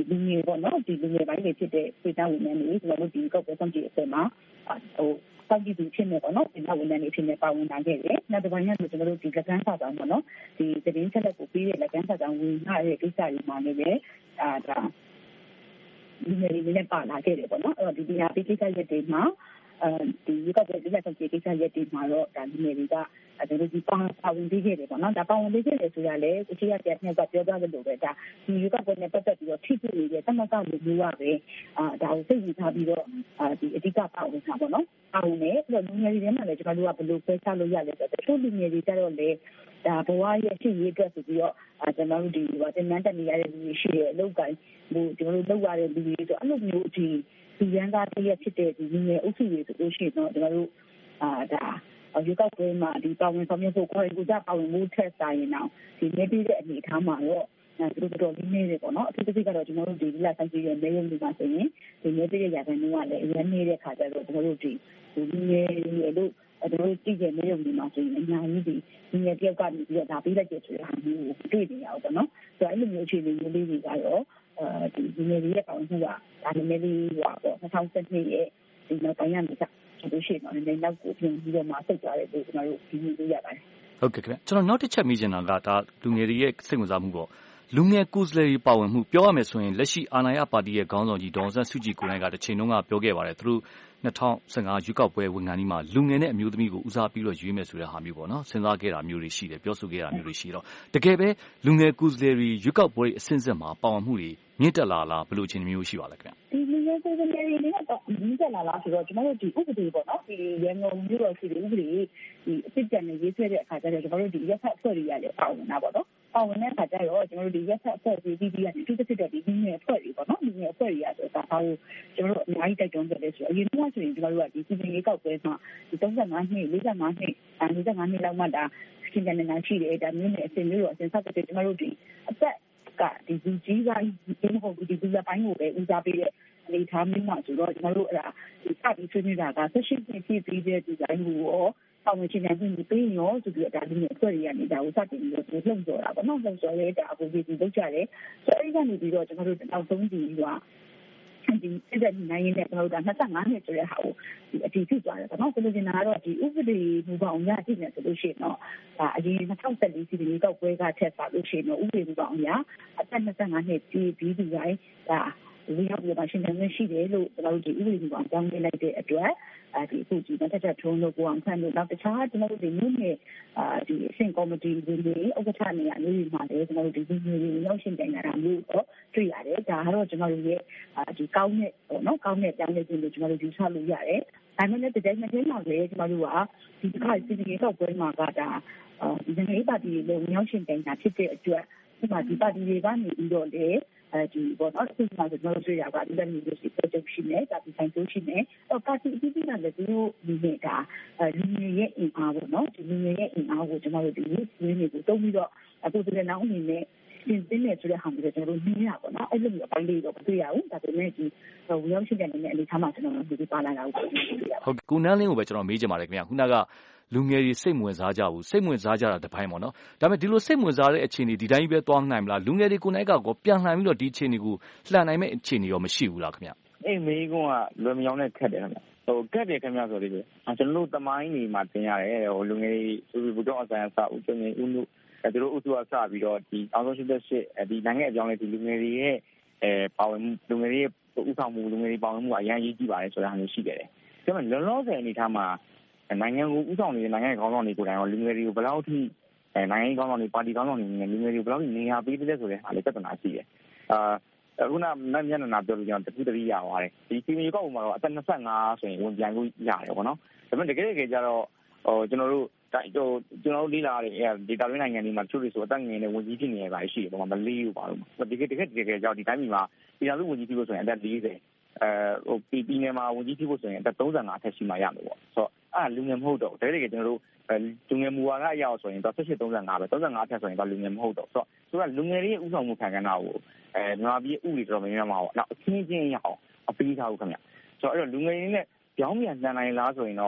လူငယ်ပေါ့နော်ဒီလူငယ်ပိုင်းတွေဖြစ်တဲ့ပြည်သားဝန်ထမ်းတွေကျွန်တော်တို့ဒီကောက်ပွဲဆောင်ကြည့်အပေါ်မှာဟိုစောင့်ကြည့်သူဖြစ်နေပေါ့နော်ပြည်သားဝန်ထမ်းတွေဖြစ်နေပါဝင်လာခဲ့တယ်နောက်တစ်ပိုင်းကတော့ကျွန်တော်တို့ဒီလက်ကမ်းစာဆောင်ပေါ့နော်ဒီသတင်းချက်လက်ကိုပြီးတဲ့လက်ကမ်းစာဆောင်ဝင်လာတဲ့ကိစ္စတွေမှာလည်းပဲအာဒါလူငယ်တွေနဲ့ပါလာခဲ့တယ်ပေါ့နော်အဲ့တော့ဒီဒီဟာဒီကိစ္စရက်တွေမှာအဲဒီကောက်ပွဲလက်ဆောင်ကြည့်ကိစ္စရက်တွေမှာတော့ဒါလူငယ်တွေကအဲ့ဒါဒီပါပါဝင်ပြီးခဲ့တယ်ပေါ့နော်ဒါပါဝင်ပြီးခဲ့တယ်ဆိုရလေအခြေရတဲ့မြတ်ကပြောကြတယ်လို့ပဲဒါဒီယူကပွဲနဲ့ပတ်သက်ပြီးတော့ထိတွေ့နေတဲ့တမကလူမျိုးကပဲအာဒါကိုသိပြီးထားပြီးတော့အာဒီအဓိကပါဝင်တာပေါ့နော်ပါဝင်တယ်ပြီးတော့လူငယ်တွေထဲမှာလည်းကျွန်တော်တို့ကဘယ်လိုဆွဲချလို့ရလဲဆိုတော့တချို့လူငယ်တွေကြတော့လေဒါဘဝရဲ့ရှိရေးအတွက်ဆိုပြီးတော့အာကျွန်တော်တို့ဒီဟိုတင်နန်းတက်နေရတဲ့လူတွေရှိတယ်အလုပ်ကိုင်းဟိုကျွန်တော်တို့လောက်ရတဲ့လူတွေဆိုအဲ့လိုမျိုးဒီဒီရန်ကားတည်းဖြစ်တဲ့ဒီလူငယ်အုပ်စုတွေဆိုလို့ရှိရင်တော့ကျွန်တော်တို့အာဒါယူကောက်ပွဲမှာဒီပါဝင်ဆောင်ရွက်ဖို့ခေါ်ရင်ကိုကြပါဝင်မှုထက်ဆိုင်ရင်တော့ဒီနေပြီးတဲ့အနေအထားမှာတော့သူတို့တော်လေးနေတယ်ပေါ့နော်အထူးသဖြင့်ကတော့ကျွန်တော်တို့ဒီလဆိုင်ကြီးရဲ့နေရုံတွေမှာဆိုရင်ဒီနေပြီးတဲ့ရာခိုင်နှုန်းကလည်းအရင်နေတဲ့ခါကျတော့ကျွန်တော်တို့ဒီဒီနေရလို့ကျွန်တော်တို့ကြည့်ကြနေရုံတွေမှာဆိုရင်အများကြီးဒီဒီနေတယောက်ကနေပြီးတော့ဒါပြီးလိုက်ကြဆိုတဲ့ဟာမျိုးကိုတွေ့နေရအောင်ပေါ့နော်ဆိုတော့အဲ့လိုမျိုးအခြေအနေမျိုးလေးတွေကတော့အဲဒီဒီနေရဲ့ပေါင်းစုကဒါနည်းနည်းလေးဟောပေါ့၂၀၁၂ရဲ့ဒီနောက်ပိုင်းကနေလို့ရှိရင်တော့လည်းနောက်ကိုပြင်ပြီးတော့မှဆက်ကြရတယ်လို့ကျွန်တော်တို့ဒီလိုလုပ်ရပါတယ်ဟုတ်ကဲ့ခင်ဗျကျွန်တော်နောက်တစ်ချက်မေးချင်တာကဒါလူငယ်တွေရဲ့စိတ်ဝင်စားမှုပေါ့လူငယ်ကိုယ်စားလှယ်တွေပါဝင်မှုပြောရမယ်ဆိုရင်လက်ရှိအာဏာရပါတီရဲ့ခေါင်းဆောင်ကြီးဒေါ်အောင်ဆန်းစုကြည်ကိုယ်တိုင်ကတစ်ချိန်လုံးကပြောခဲ့ပါတယ်သူတို့၂၀၁၅ရွေးကောက်ပွဲဝန်ခံဒီမှာလူငယ်နဲ့အမျိုးသမီးကိုဦးစားပြီးတော့ရွေးမယ်ဆိုတဲ့ဟာမျိုးပေါ့နော်စဉ်းစားခဲ့တာမျိုးတွေရှိတယ်ပြောဆိုခဲ့တာမျိုးတွေရှိတော့တကယ်ပဲလူငယ်ကိုယ်စားလှယ်တွေရွေးကောက်ပွဲအဆင့်ဆင့်မှာပါဝင်မှုတွေမြင့်တက်လာလားဘယ်လိုအခြေအနေမျိုးရှိပါလဲခင်ဗျဒီလူငယ်ကိုယ်စားလှယ်တွေကတော့မြင့်တက်လာလားဆိုတော့ကျွန်တော်တို့ဒီဥပဒေပေါ့နော်ဒီရန်ကုန်မြို့တော်စီဥပဒေဒီအစ်တက်နဲ့ရေးဆွဲတဲ့အခါကျတော့ကျွန်တော်တို့ဒီရက်ဖက်အဖွဲ့တွေရတယ်ပါဝင်တာပေါ့နော်ပါဝင်တဲ့အခါကျတော့ကျွန်တော်တို့ဒီရက်ဖက်အဖွဲ့တွေပြီးပြီးကနေသူတစ်စစ်တော့ဒီလူငယ်အဖွဲ့တွေပေါ့နော်လူငယ်အဖွဲ့တွေရဆိုတော့ဒါကိုကျွန်တော်တို့အများကြီးတိုက်တွန်းကြတယ်ဆိုတော့အရင်ကဆိုရင်ကျွန်တော်တို့ကဒီစီပီရေးကောက်ပွဲမှာဒီ၃၅နှစ်၄၅နှစ်အဲ၄၅နှစ်လောက်မှဒါရှင်းတဲ့နေရှိတယ်ဒါမျိုးနဲ့အစင်မျိုးတော့အစင်ဆက်တဲ့ကျွန်တော်တို့ဒီအသက်ကဒီလူကြီးပိုင်းဒီမဟုတ်ဘူးဒီလူပိုင်းကိုပဲဦးစားပေးတဲ့အနေထားမျိုးမှာဆိုတော့ကျွန်တော်တို့အဲ့ဒါဒီစပြီးဆွေးနွေးတာကဆက်ရှိဖြစ်ဖြစ်ပြီးတဲ့ဒီဇိုင်းကိုရောအောင်မြင်ခြင်းနဲ့ပြီးရောဆိုပြီးဒါဒီမျိုးအဖွဲ့တွေကနေဒါကိုစတင်ပြီးတော့လှုပ်ဆော်တာပေါ့နော်လှုပ်ဆော်ရဲဒါအခုဒီလုပ်ကြတယ်ဆိုတော့အဲ့ဒီကနေပြီးတော့ကျွန်တော်တို့နောက်ဆုံးဒီကဒီစစ်တဲ့နိုင်ရင်လည်းကျွန်တော်တို့က၂၅နှစ်ဆိုတဲ့ဟာကိုဒီအတည်ပြုသွားတယ်ပေါ့နော်ဆိုလိုချင်တာကတော့ဒီဥပဒေမူပေါင်းရရှိနေဆိုလို့ရှိရင်တော့ဒါအရင်၂၀၁၄စီဒီကောက်ပွဲကထက်ပါလို့ရှိရင်တော့ဥပဒေမူပေါင်းရအသက်၂၅နှစ်ပြည်ပြီးဒီတိုင်းဒါဒီရောက်ပြီးမှရှင်းနေနေရှိတယ်လို့ကျွန်တော်တို့ဒီဥပဒေမူပေါင်းကြောင်းပြလိုက်တဲ့အတွက်အဲဒီအခုဒီတက်တက်ထုံးလို့ကိုအောင်ခန့်လို့နောက်တခြားကျွန်တော်တို့ဒီမြို့နယ်အာဒီအဆင့်ကော်မတီတွေဥက္ကဋ္ဌနေရာလေးတွေမှာလည်းကျွန်တော်တို့ဒီမြို့တွေရောက်ရှင်းတိုင်လာတာမျိုးတော့တွေ့ရတယ်ဒါကတော့ကျွန်တော်တို့ရဲ့ဒီကောင်းတဲ့ပေါ့နော်ကောင်းတဲ့ကြောင်းလေးတွေလို့ကျွန်တော်တို့ယူဆလို့ရတယ်ဒါမှလည်းတကယ်မှချင်းတော့လေကျွန်တော်တို့ကဒီတစ်ခါစီဒီကေတော့ပွဲမှာကဒါဒီနိုင်ငံရေးပါတီတွေလည်းရောက်ရှင်းတိုင်တာဖြစ်တဲ့အတွက်ဒီမှာဒီပါတီတွေကနေပြီးတော့လေအဲဒီဘောနော်အခုမှကျွန်တော်တို့ရပါဒီလိုမျိုးစီပရိုဂျက်ရှိနေဒါဒီဆိုင်တိုးရှိနေတော့ပါတီအသီးသီးကလည်းသူတို့ဒီနေတာလူငယ်ရဲ့အင်အားပေါ့နော်ဒီလူငယ်ရဲ့အင်အားကိုကျွန်တော်တို့ဒီလူငယ်တွေကိုတုံးပြီးတော့အခုဒီနောက်အနေနဲ့ပြင်သင်းနေဆိုတဲ့ဟာမျိုးကျွန်တော်တို့နေရပါတော့အဲ့လိုမျိုးအပိုင်းလေးတော့မတွေ့ရဘူးဒါပေမဲ့ဒီဝီရောက်ရှိတဲ့အနေနဲ့အနေထားမှာကျွန်တော်တို့ဒီပါလာတာကိုတွေ့ရပါဟုတ်ကိုနန်းလင်းကိုပဲကျွန်တော်မေးချင်ပါတယ်ခင်ဗျာခုနကလူငယ်တွေစိတ်ဝင်စားကြဘူးစိတ်ဝင်စားကြတာတစ်ပိုင်းပေါ့နော်ဒါပေမဲ့ဒီလိုစိတ်ဝင်စားတဲ့အခြေအနေဒီတိုင်းပဲသွားနိုင်မလားလူငယ်တွေကိုနိုင်ကောပြန်လှန်ပြီးတော့ဒီအခြေအနေကိုလှန်နိုင်မဲ့အခြေအနေရောမရှိဘူးလားခင်ဗျအေးမေးခွန်းကလွယ်မြောင်နဲ့ခက်တယ်ခင်ဗျဟိုကက်တယ်ခင်ဗျဆိုလေးပဲကျွန်တော်တို့တမိုင်းနေမှာတင်ရတယ်ဟိုလူငယ်တွေဘူတော့အစံအစဦးကျင်းနေဦးနုအဲတို့ဥစုအစပြီးတော့ဒီအောင်ဆုံးရှိတဲ့ရှစ်ဒီနိုင်ငံအကြောင်းလေးဒီလူငယ်တွေရဲ့အဲပါဝင်လူငယ်တွေရဲ့ဥဆောင်မှုလူငယ်တွေပါဝင်မှုအရင်ရေးကြည့်ပါတယ်ဆိုတာမျိုးရှိတယ်ဒါပေမဲ့လောလောဆယ်အနေထားမှာနိုင်ငံကိုဥဆောင်နေတဲ့နိုင်ငံခေါင်းဆောင်တွေကိုယ်တိုင်ရောလူငယ်တွေကိုဘယ်လောက်ထိနိုင်ငံခေါင်းဆောင်တွေပါတီခေါင်းဆောင်တွေနဲ့လူငယ်တွေကိုဘယ်လောက်ထိနေရာပေးတဲ့ဆိုတဲ့ဟာလေးပြဿနာရှိတယ်အာအခုနမမျက်နှာပြောလို့ကျွန်တော်တခုတည်းရပါတယ်ဒီစီမီကောက်မှာတော့အသက်၂၅ဆိုရင်ဝင်ပြန်လို့ရတယ်ပေါ့နော်ဒါပေမဲ့တကယ်တကယ်ကျတော့ဟိုကျွန်တော်တို့ဟိုကျွန်တော်တို့လေ့လာရတဲ့ဒေတာရင်းနိုင်ငံတွေမှာသူတွေဆိုအသက်ငယ်နဲ့ဝင်ကြီးဖြစ်နေရပါရှိတယ်ပေါ့မလေးဘူးပါလို့ဒီကတကယ်တကယ်ကြောက်ဒီတိုင်းမှာပြည်တော်လူဝင်ကြီးဖြစ်လို့ဆိုရင်အသက်၄၀အဲဟိုပြည်ပြည်နယ်မှာဝင်ကြီးဖြစ်ဖို့ဆိုရင်အသက်၃၅အထက်ရှိမှရမယ်ပေါ့ဆိုတော့အဲ့လူငယ်မဟုတ်တော့တကယ်တကယ်ကျွန်တော်တို့လူငယ်မူဝါဒအရဆိုရင်တော့၁၈ ၃၅ပဲ၃၅အထက်ဆိုရင်တော့လူငယ်မဟုတ်တော့ဆိုတော့ဆိုတော့လူငယ်တွေရဲ့ဥဆောင်မှုခံကဏ္ဍကိုအဲမြန်မာပြည်ဥပဒေတော်တော်များများမှာပေါ့နောက်အခင်းချင်းရအောင်အပေးထားဖို့ခင်ဗျဆိုတော့အဲ့တော့လူငယ်တွေနဲ့ပြောင်းပြန်တန်နိုင်လားဆိုရင်တော့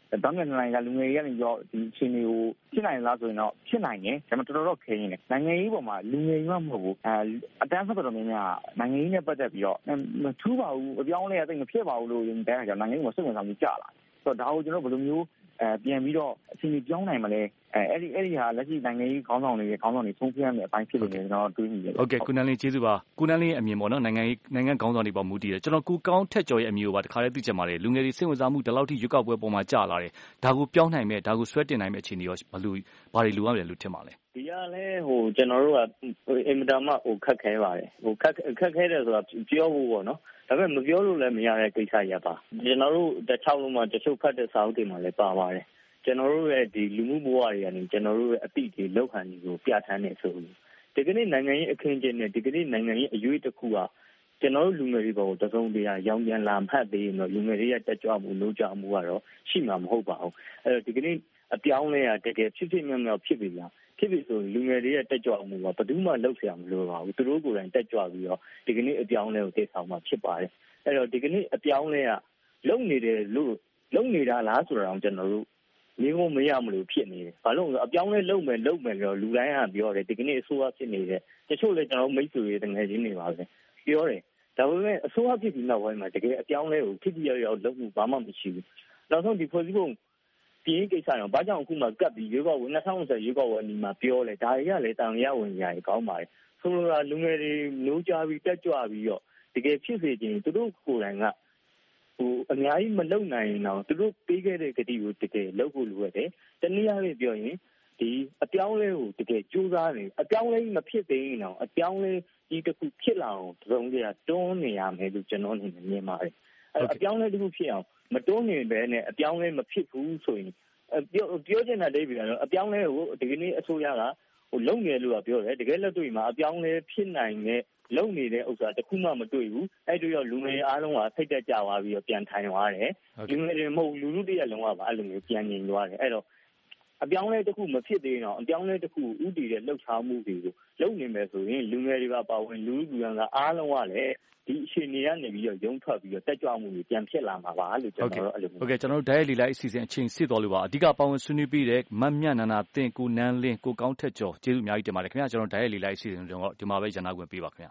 တောင်းတဲ့နိုင်ငံကလူငယ်တွေကနေပြီးတော့ဒီအခြေအနေကိုဖြစ်နိုင်လားဆိုရင်တော့ဖြစ်နိုင်တယ်ဒါပေမဲ့တော်တော်တော့ခင်းနေတယ်နိုင်ငံရေးပေါ်မှာလူငယ်ကြီးမှမဟုတ်ဘူးအဲအတန်းဆက်တော်များများနိုင်ငံရေးနဲ့ပတ်သက်ပြီးတော့မထူးပါဘူးအပြောင်းလဲအသိမဖြစ်ပါဘူးလို့တဲ့အခါကျနိုင်ငံရေးကိုစိတ်ဝင်စားမှုကြလာဆိုတော့ဒါကိုကျွန်တော်ဘယ်လိုမျိုးအဲပြန်ပြီးတော့အချိန်ကြီးပြောင်းနိုင်မလဲအဲအဲ့ဒီအဲ့ဒီဟာလက်ရှိနိုင်ငံရေးခေါင်းဆောင်တွေရဲ့ခေါင်းဆောင်တွေဆုံးဖြတ်ရမယ့်အပိုင်းဖြစ်နေတယ်ကျွန်တော်တွေးမိတယ်ဟုတ်ကဲ့ကိုနန်းလေးကျေးဇူးပါကိုနန်းလေးအမြင်ပေါ့နော်နိုင်ငံရေးနိုင်ငံခေါင်းဆောင်တွေပေါ်မူတည်တယ်ကျွန်တော်ကိုကောင်းထက်ကျော်ရဲ့အမြင်ကိုပါတခါလေးသိချင်ပါတယ်လူငယ်တွေစိတ်ဝင်စားမှုဒီလောက်ထိရွေးကောက်ပွဲပေါ်မှာကြာလာတယ်ဒါကိုပြောင်းနိုင်မဲ့ဒါကိုဆွဲတင်နိုင်မဲ့အခြေအနေရောဘယ်လိုဘာတွေလိုရမလဲလို့ထင်ပါလဲဒီကလည်းဟိုကျွန်တော်တို့ကအင်မတန်မှဟိုခက်ခဲပါတယ်ဟိုခက်ခက်ခဲတယ်ဆိုတာပြောဖို့ပေါ့နော်ဒါပေမဲ့မပြောလို့လည်းမရတဲ့ကိစ္စရပါကျွန်တော်တို့တစ်ချောင်းလုံးမှာတချို့ဖတ်တဲ့စာအုပ်တွေမှာလည်းပါပါတယ်ကျွန်တော်တို့ရဲ့ဒီလူမှုဘဝတွေကနေကျွန်တော်တို့ရဲ့အတိအကျလောက်ခံတွေကိုပြဋ္ဌာန်းနေဆိုလို့ဒီကနေ့နိုင်ငံရေးအခင်းကျင်းနဲ့ဒီကနေ့နိုင်ငံရေးအရွေးတစ်ခုကကျွန်တော်တို့လူငယ်တွေပေါ်ကိုတစုံတရာရောင်းပြန်လာမှတ်သေးရင်တော့လူငယ်တွေရဲ့တက်ကြွမှုနှိုးကြမှုကတော့ရှိမှာမဟုတ်ပါဘူးအဲ့တော့ဒီကနေ့အပြောင်းလဲရတကယ်ဖြစ်ဖြစ်မြောက်မြောက်ဖြစ်ပြီလားဖြစ်ပြီဆိုလူငယ်တွေရဲ့တက်ကြွမှုကဘယ်သူမှလောက်ဆရာမလိုပါဘူးသူတို့ကိုယ်တိုင်တက်ကြွပြီးတော့ဒီကနေ့အပြောင်းလဲကိုသိဆောင်မှာဖြစ်ပါတယ်အဲ့တော့ဒီကနေ့အပြောင်းလဲကလုံနေတယ်လို့လုံနေတာလားဆိုတော့ကျွန်တော်တို့မျိုးမမရမလို့ဖြစ်နေတယ်ဘာလို့လဲဆိုအပြောင်းလဲလုံမယ်လုံမယ်လို့လူတိုင်းကပြောတယ်ဒီကနေ့အစိုးရဖြစ်နေတယ်တချို့လည်းကျွန်တော်မိတ်ဆွေတွေတငယ်ချင်းတွေပါပဲပြောတယ်ဒါပေမဲ့အစိုးရဖြစ်ပြီးနောက်ပိုင်းမှာတကယ်အပြောင်းလဲကိုဖြစ်ပြီးရောက်လုပ်မှုဘာမှမရှိဘူးနောက်ဆုံးဒီဖွဲ့စည်းပုံပြင်းကိစ္စရောဘာကြောင့်အခုမှကပ်ပြီးရွေးကောက်ပွဲ၂၀၂၀ရွေးကောက်ပွဲအနီးမှာပြောလဲဒါတွေကလည်းတောင်ရဝင်ကြရကောင်းပါတယ်ဆိုလိုတာလူငယ်တွေမျိုးကြပြီးတက်ကြွပြီးတော့တကယ်ဖြစ်စေခြင်းသူတို့ကိုယ်တိုင်ကဟိုအများကြီးမလုံနိုင်ရင်တော့သူတို့ပေးခဲ့တဲ့ကတိကိုတကယ်လုပ်ဖို့လိုရတယ်တနည်းအားဖြင့်ပြောရင်ဒီအပြောင်းလဲကိုတကယ်ကြိုးစားနေအပြောင်းလဲမဖြစ်သေးရင်တော့အပြောင်းလဲဒီတစ်ခုဖြစ်လာအောင်တုံးကြတွန်းနေရမယ်လို့ကျွန်တော်အနေနဲ့မြင်ပါတယ်အဲအပြောင်းလဲတစ်ခုဖြစ်အောင်မတွန်းနေဘဲနဲ့အပြောင်းလဲမဖြစ်ဘူးဆိုရင်ပြောပြောချင်တဲ့လေးပြီးတော့အပြောင်းလဲကိုဒီကနေ့အစိုးရကဟိုလုံငယ်လို့ကပြောတယ်တကယ်လက်တွေ့မှာအပြောင်းလဲဖြစ်နိုင်တဲ့လုံနေတဲ့ဥစ္စာတခုမှမတွေ့ဘူးအဲ့တို့ရောလူငယ်အားလုံးကဖိတ်တက်ကြသွားပြီးတော့ပြန်ထိုင်သွားတယ်လူငယ်တွေမဟုတ်လူလူတရက်လုံးကပါအဲ့လိုမျိုးပြန်ငြိမ်သွားတယ်အဲ့တော့အပြောင်းလဲတစ်ခုမဖြစ်သေးတော့အပြောင်းလဲတစ်ခုဥတည်တဲ့လှုပ်ရှားမှုတွေကိုလုပ်နေမယ်ဆိုရင်လူငယ်တွေကပါဝင်လူလူကအားလုံးကလည်းဒီအခြေအနေကနေပြီးတော့ရုံးထွက်ပြီးတော့တက်ကြွမှုတွေပြန်ဖြစ်လာမှာပါလို့ကျွန်တော်တို့အဲ့လိုဟုတ်ကဲ့ကျွန်တော်တို့ဓာတ်ရိုက်လေးလိုက်အစီအစဉ်အချိန်စစ်တော်လို့ပါအဓိကပါဝင်ဆွေးနွေးပြီးတဲ့မမြနန္ဒာသင်ကိုနန်းလင်းကိုကောင်းထက်ကျော်ကျေးဇူးအများကြီးတင်ပါတယ်ခင်ဗျာကျွန်တော်ဓာတ်ရိုက်လေးလိုက်အစီအစဉ်တော့ဒီမှာပဲရန်နာခွင့်ပေးပါခင်ဗျာ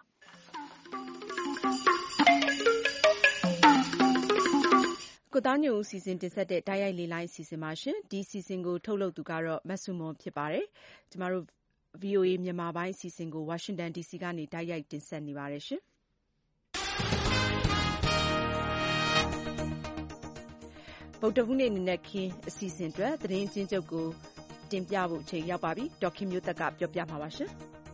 ကိုသားညိုဦးစီစဉ်တင်ဆက်တဲ့ဓာတ်ရိုက်လေးလိုက်အစီအစဉ်ပါရှင်ဒီအစီအစဉ်ကိုထုတ်လုပ်သူကတော့မဆုမွန်ဖြစ်ပါတယ်ကျမတို့ ဗီအိုအေ မြန်မာပိုင်းအစီအစဉ်ကိုဝါရှင်တန် ဒီစီကနေဓာတ်ရိုက်တင်ဆက်နေပါတယ်ရှင်ဗုဒ္ဓဟူးနေ့နေ့ခင်းအစီအစဉ်အတွက်သတင်းချင်းချုပ်ကိုတင်ပြဖို့အချိန်ရောက်ပါပြီဒေါက်ခင်မျိုးသက်ကပြောပြမှာပါရှင်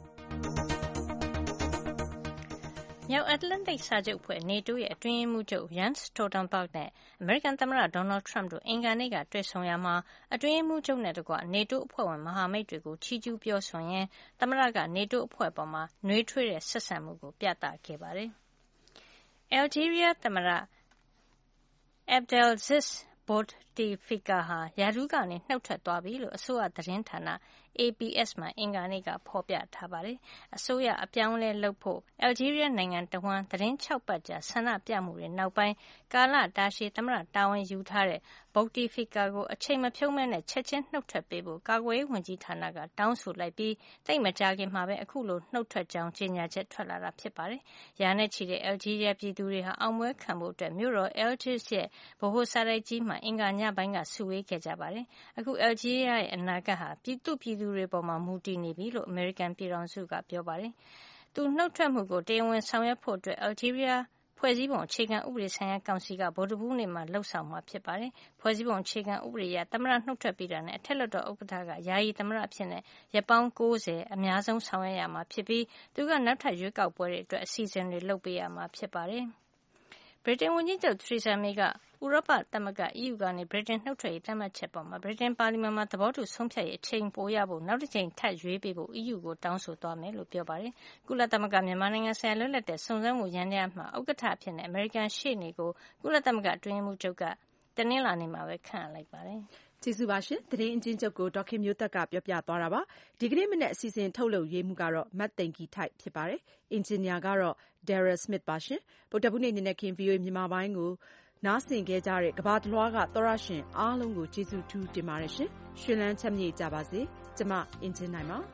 မြောက်အတ္တလန္တိတ်စာချုပ်အဖွဲ့ NATO ရဲ့အတွင်းရေးမှူးချုပ် Jens Stoltenberg နဲ့အမေရိကန်သမ္မတ Donald Trump တို့အင်္ဂါနေ့ကတွေ့ဆုံရာမှာအတွင်းရေးမှူးချုပ်နဲ့တကွ NATO အဖွဲ့ဝင်မဟာမိတ်တွေကိုချီးကျူးပြောဆိုရင်းသမ္မတက NATO အဖွဲ့အပေါ်မှာနွေးထွေးတဲ့ဆက်ဆံမှုကိုပြသခဲ့ပါတယ်။ Algeria သမ္မတ Abdelaziz Bouteflika ဟာရာထူးကနေနှုတ်ထွက်သွားပြီလို့အစိုးရသတင်းဌာန A B S မှာအင်္ဂါနေ့ကဖော်ပြထားပါတယ်။အစိုးရအပြောင်းအလဲလုပ်ဖို့ Algeria နိုင်ငံတဝှမ်းသတင်း၆ပတ်ကြာဆန္ဒပြမှုတွေနောက်ပိုင်းကာလတာရှည်သမ္မတတာဝန်ယူထားတဲ့ Bouteflika ကိုအချိန်မဖြုံးမဲနဲ့ချက်ချင်းနှုတ်ထွက်ပေးဖို့ကာကွယ်ရေးဝန်ကြီးဌာနကတောင်းဆိုလိုက်ပြီးသိပ်မကြာခင်မှာပဲအခုလိုနှုတ်ထွက်ကြောင်းကြေညာချက်ထွက်လာတာဖြစ်ပါတယ်။ရာနဲ့ချီတဲ့ Algeria ပြည်သူတွေဟာအောင်ပွဲခံဖို့အတွက်မြို့တော် Algiers ရဲ့ဗဟိုစာတိုက်ကြီးမှာအင်္ဂါညပိုင်းကစုဝေးခဲ့ကြပါတယ်။အခု Algeria ရဲ့အနာဂတ်ဟာပြည်သူပြည်သူတွေပေါ်မှာမူတည်နေပြီလို့အမေရိကန်ပြည်ထောင်စုကပြောပါတယ်။သူနှုတ်ထွက်မှုကိုတရားဝင်ဆောင်ရွက်ဖို့အတွက် Algeria ဖွဲ့စည်းပုံအခြေခံဥပဒေဆိုင်ရာကောင်စီကဗုဒ္ဓဟူးနေ့မှာလှုပ်ဆောင်မှာဖြစ်ပါတယ်။ဖွဲ့စည်းပုံအခြေခံဥပဒေအရသမ္မတနှုတ်ထွက်ပြီးတာနဲ့အထက်လွှတ်တော်ဥက္ကဋ္ဌကယာယီသမ္မတအဖြစ်နဲ့ရက်ပေါင်း၉၀အများဆုံးဆောင်ရွက်ရမှာဖြစ်ပြီးသူကနောက်ထပ်ရွေးကောက်ပွဲတွေအတွက်အစီအစဉ်တွေလုပ်ပေးရမှာဖြစ်ပါတယ်။ဗြိတိန်ဝန်ကြီးချုပ် Theresa May ကဥရောပသမဂ္ဂ E U ကနေဗြိတိန်နှုတ်ထွက်ရေးသတ်မှတ်ချက်ပေါ်မှာဗြိတိန်ပါလီမန်မှာသဘောတူဆုံးဖြတ်ရေးအချိန်ပိုရဖို့နောက်တစ်ချိန်ထပ်ရွေးပေးဖို့ E U ကိုတောင်းဆိုသွားမယ်လို့ပြောပါတယ်။ကုလသမဂ္ဂမြန်မာနိုင်ငံဆိုင်ရာလွတ်လပ်တဲ့စုံစမ်းမှုယန္တရားမှာဥက္ကဋ္ဌအဖြစ်နဲ့အမေရိကန်ရှေ့နေကိုကုလသမဂ္ဂအတွင်းရေးမှူးချုပ်ကတနင်္လာနေ့မှာပဲခန့်အပ်လိုက်ပါတယ်။ကျေးဇူးပါရှင်သတင်းအကျဉ်းချုပ်ကိုဒေါက်ခင်မျိုးသက်ကပြောပြသွားတာပါဒီကနေ့မနေ့အစီအစဉ်ထုတ်လုပ်ရေးမှုကတော့မတ်သိန်ကီထိုက်ဖြစ်ပါတယ်အင်ဂျင်နီယာကတော့ Daryl Smith ပါရှင်ဗုဒ္ဓဟူးနေ့နေ့ခင်း ဗီအိုအေ မြန်မာပိုင်းကိုနားဆင်ခဲ့ကြတဲ့ကမ္ဘာတလွှားကသောရရှင်အားလုံးကိုကျေးဇူးထူးတင်ပါတယ်ရှင်ရွှင်လန်းချမ်းမြေ့ကြပါစေကျမအင်ဂျင်နိုင်ပါ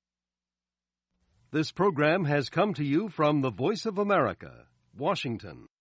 This program has come to you from the Voice of America, Washington.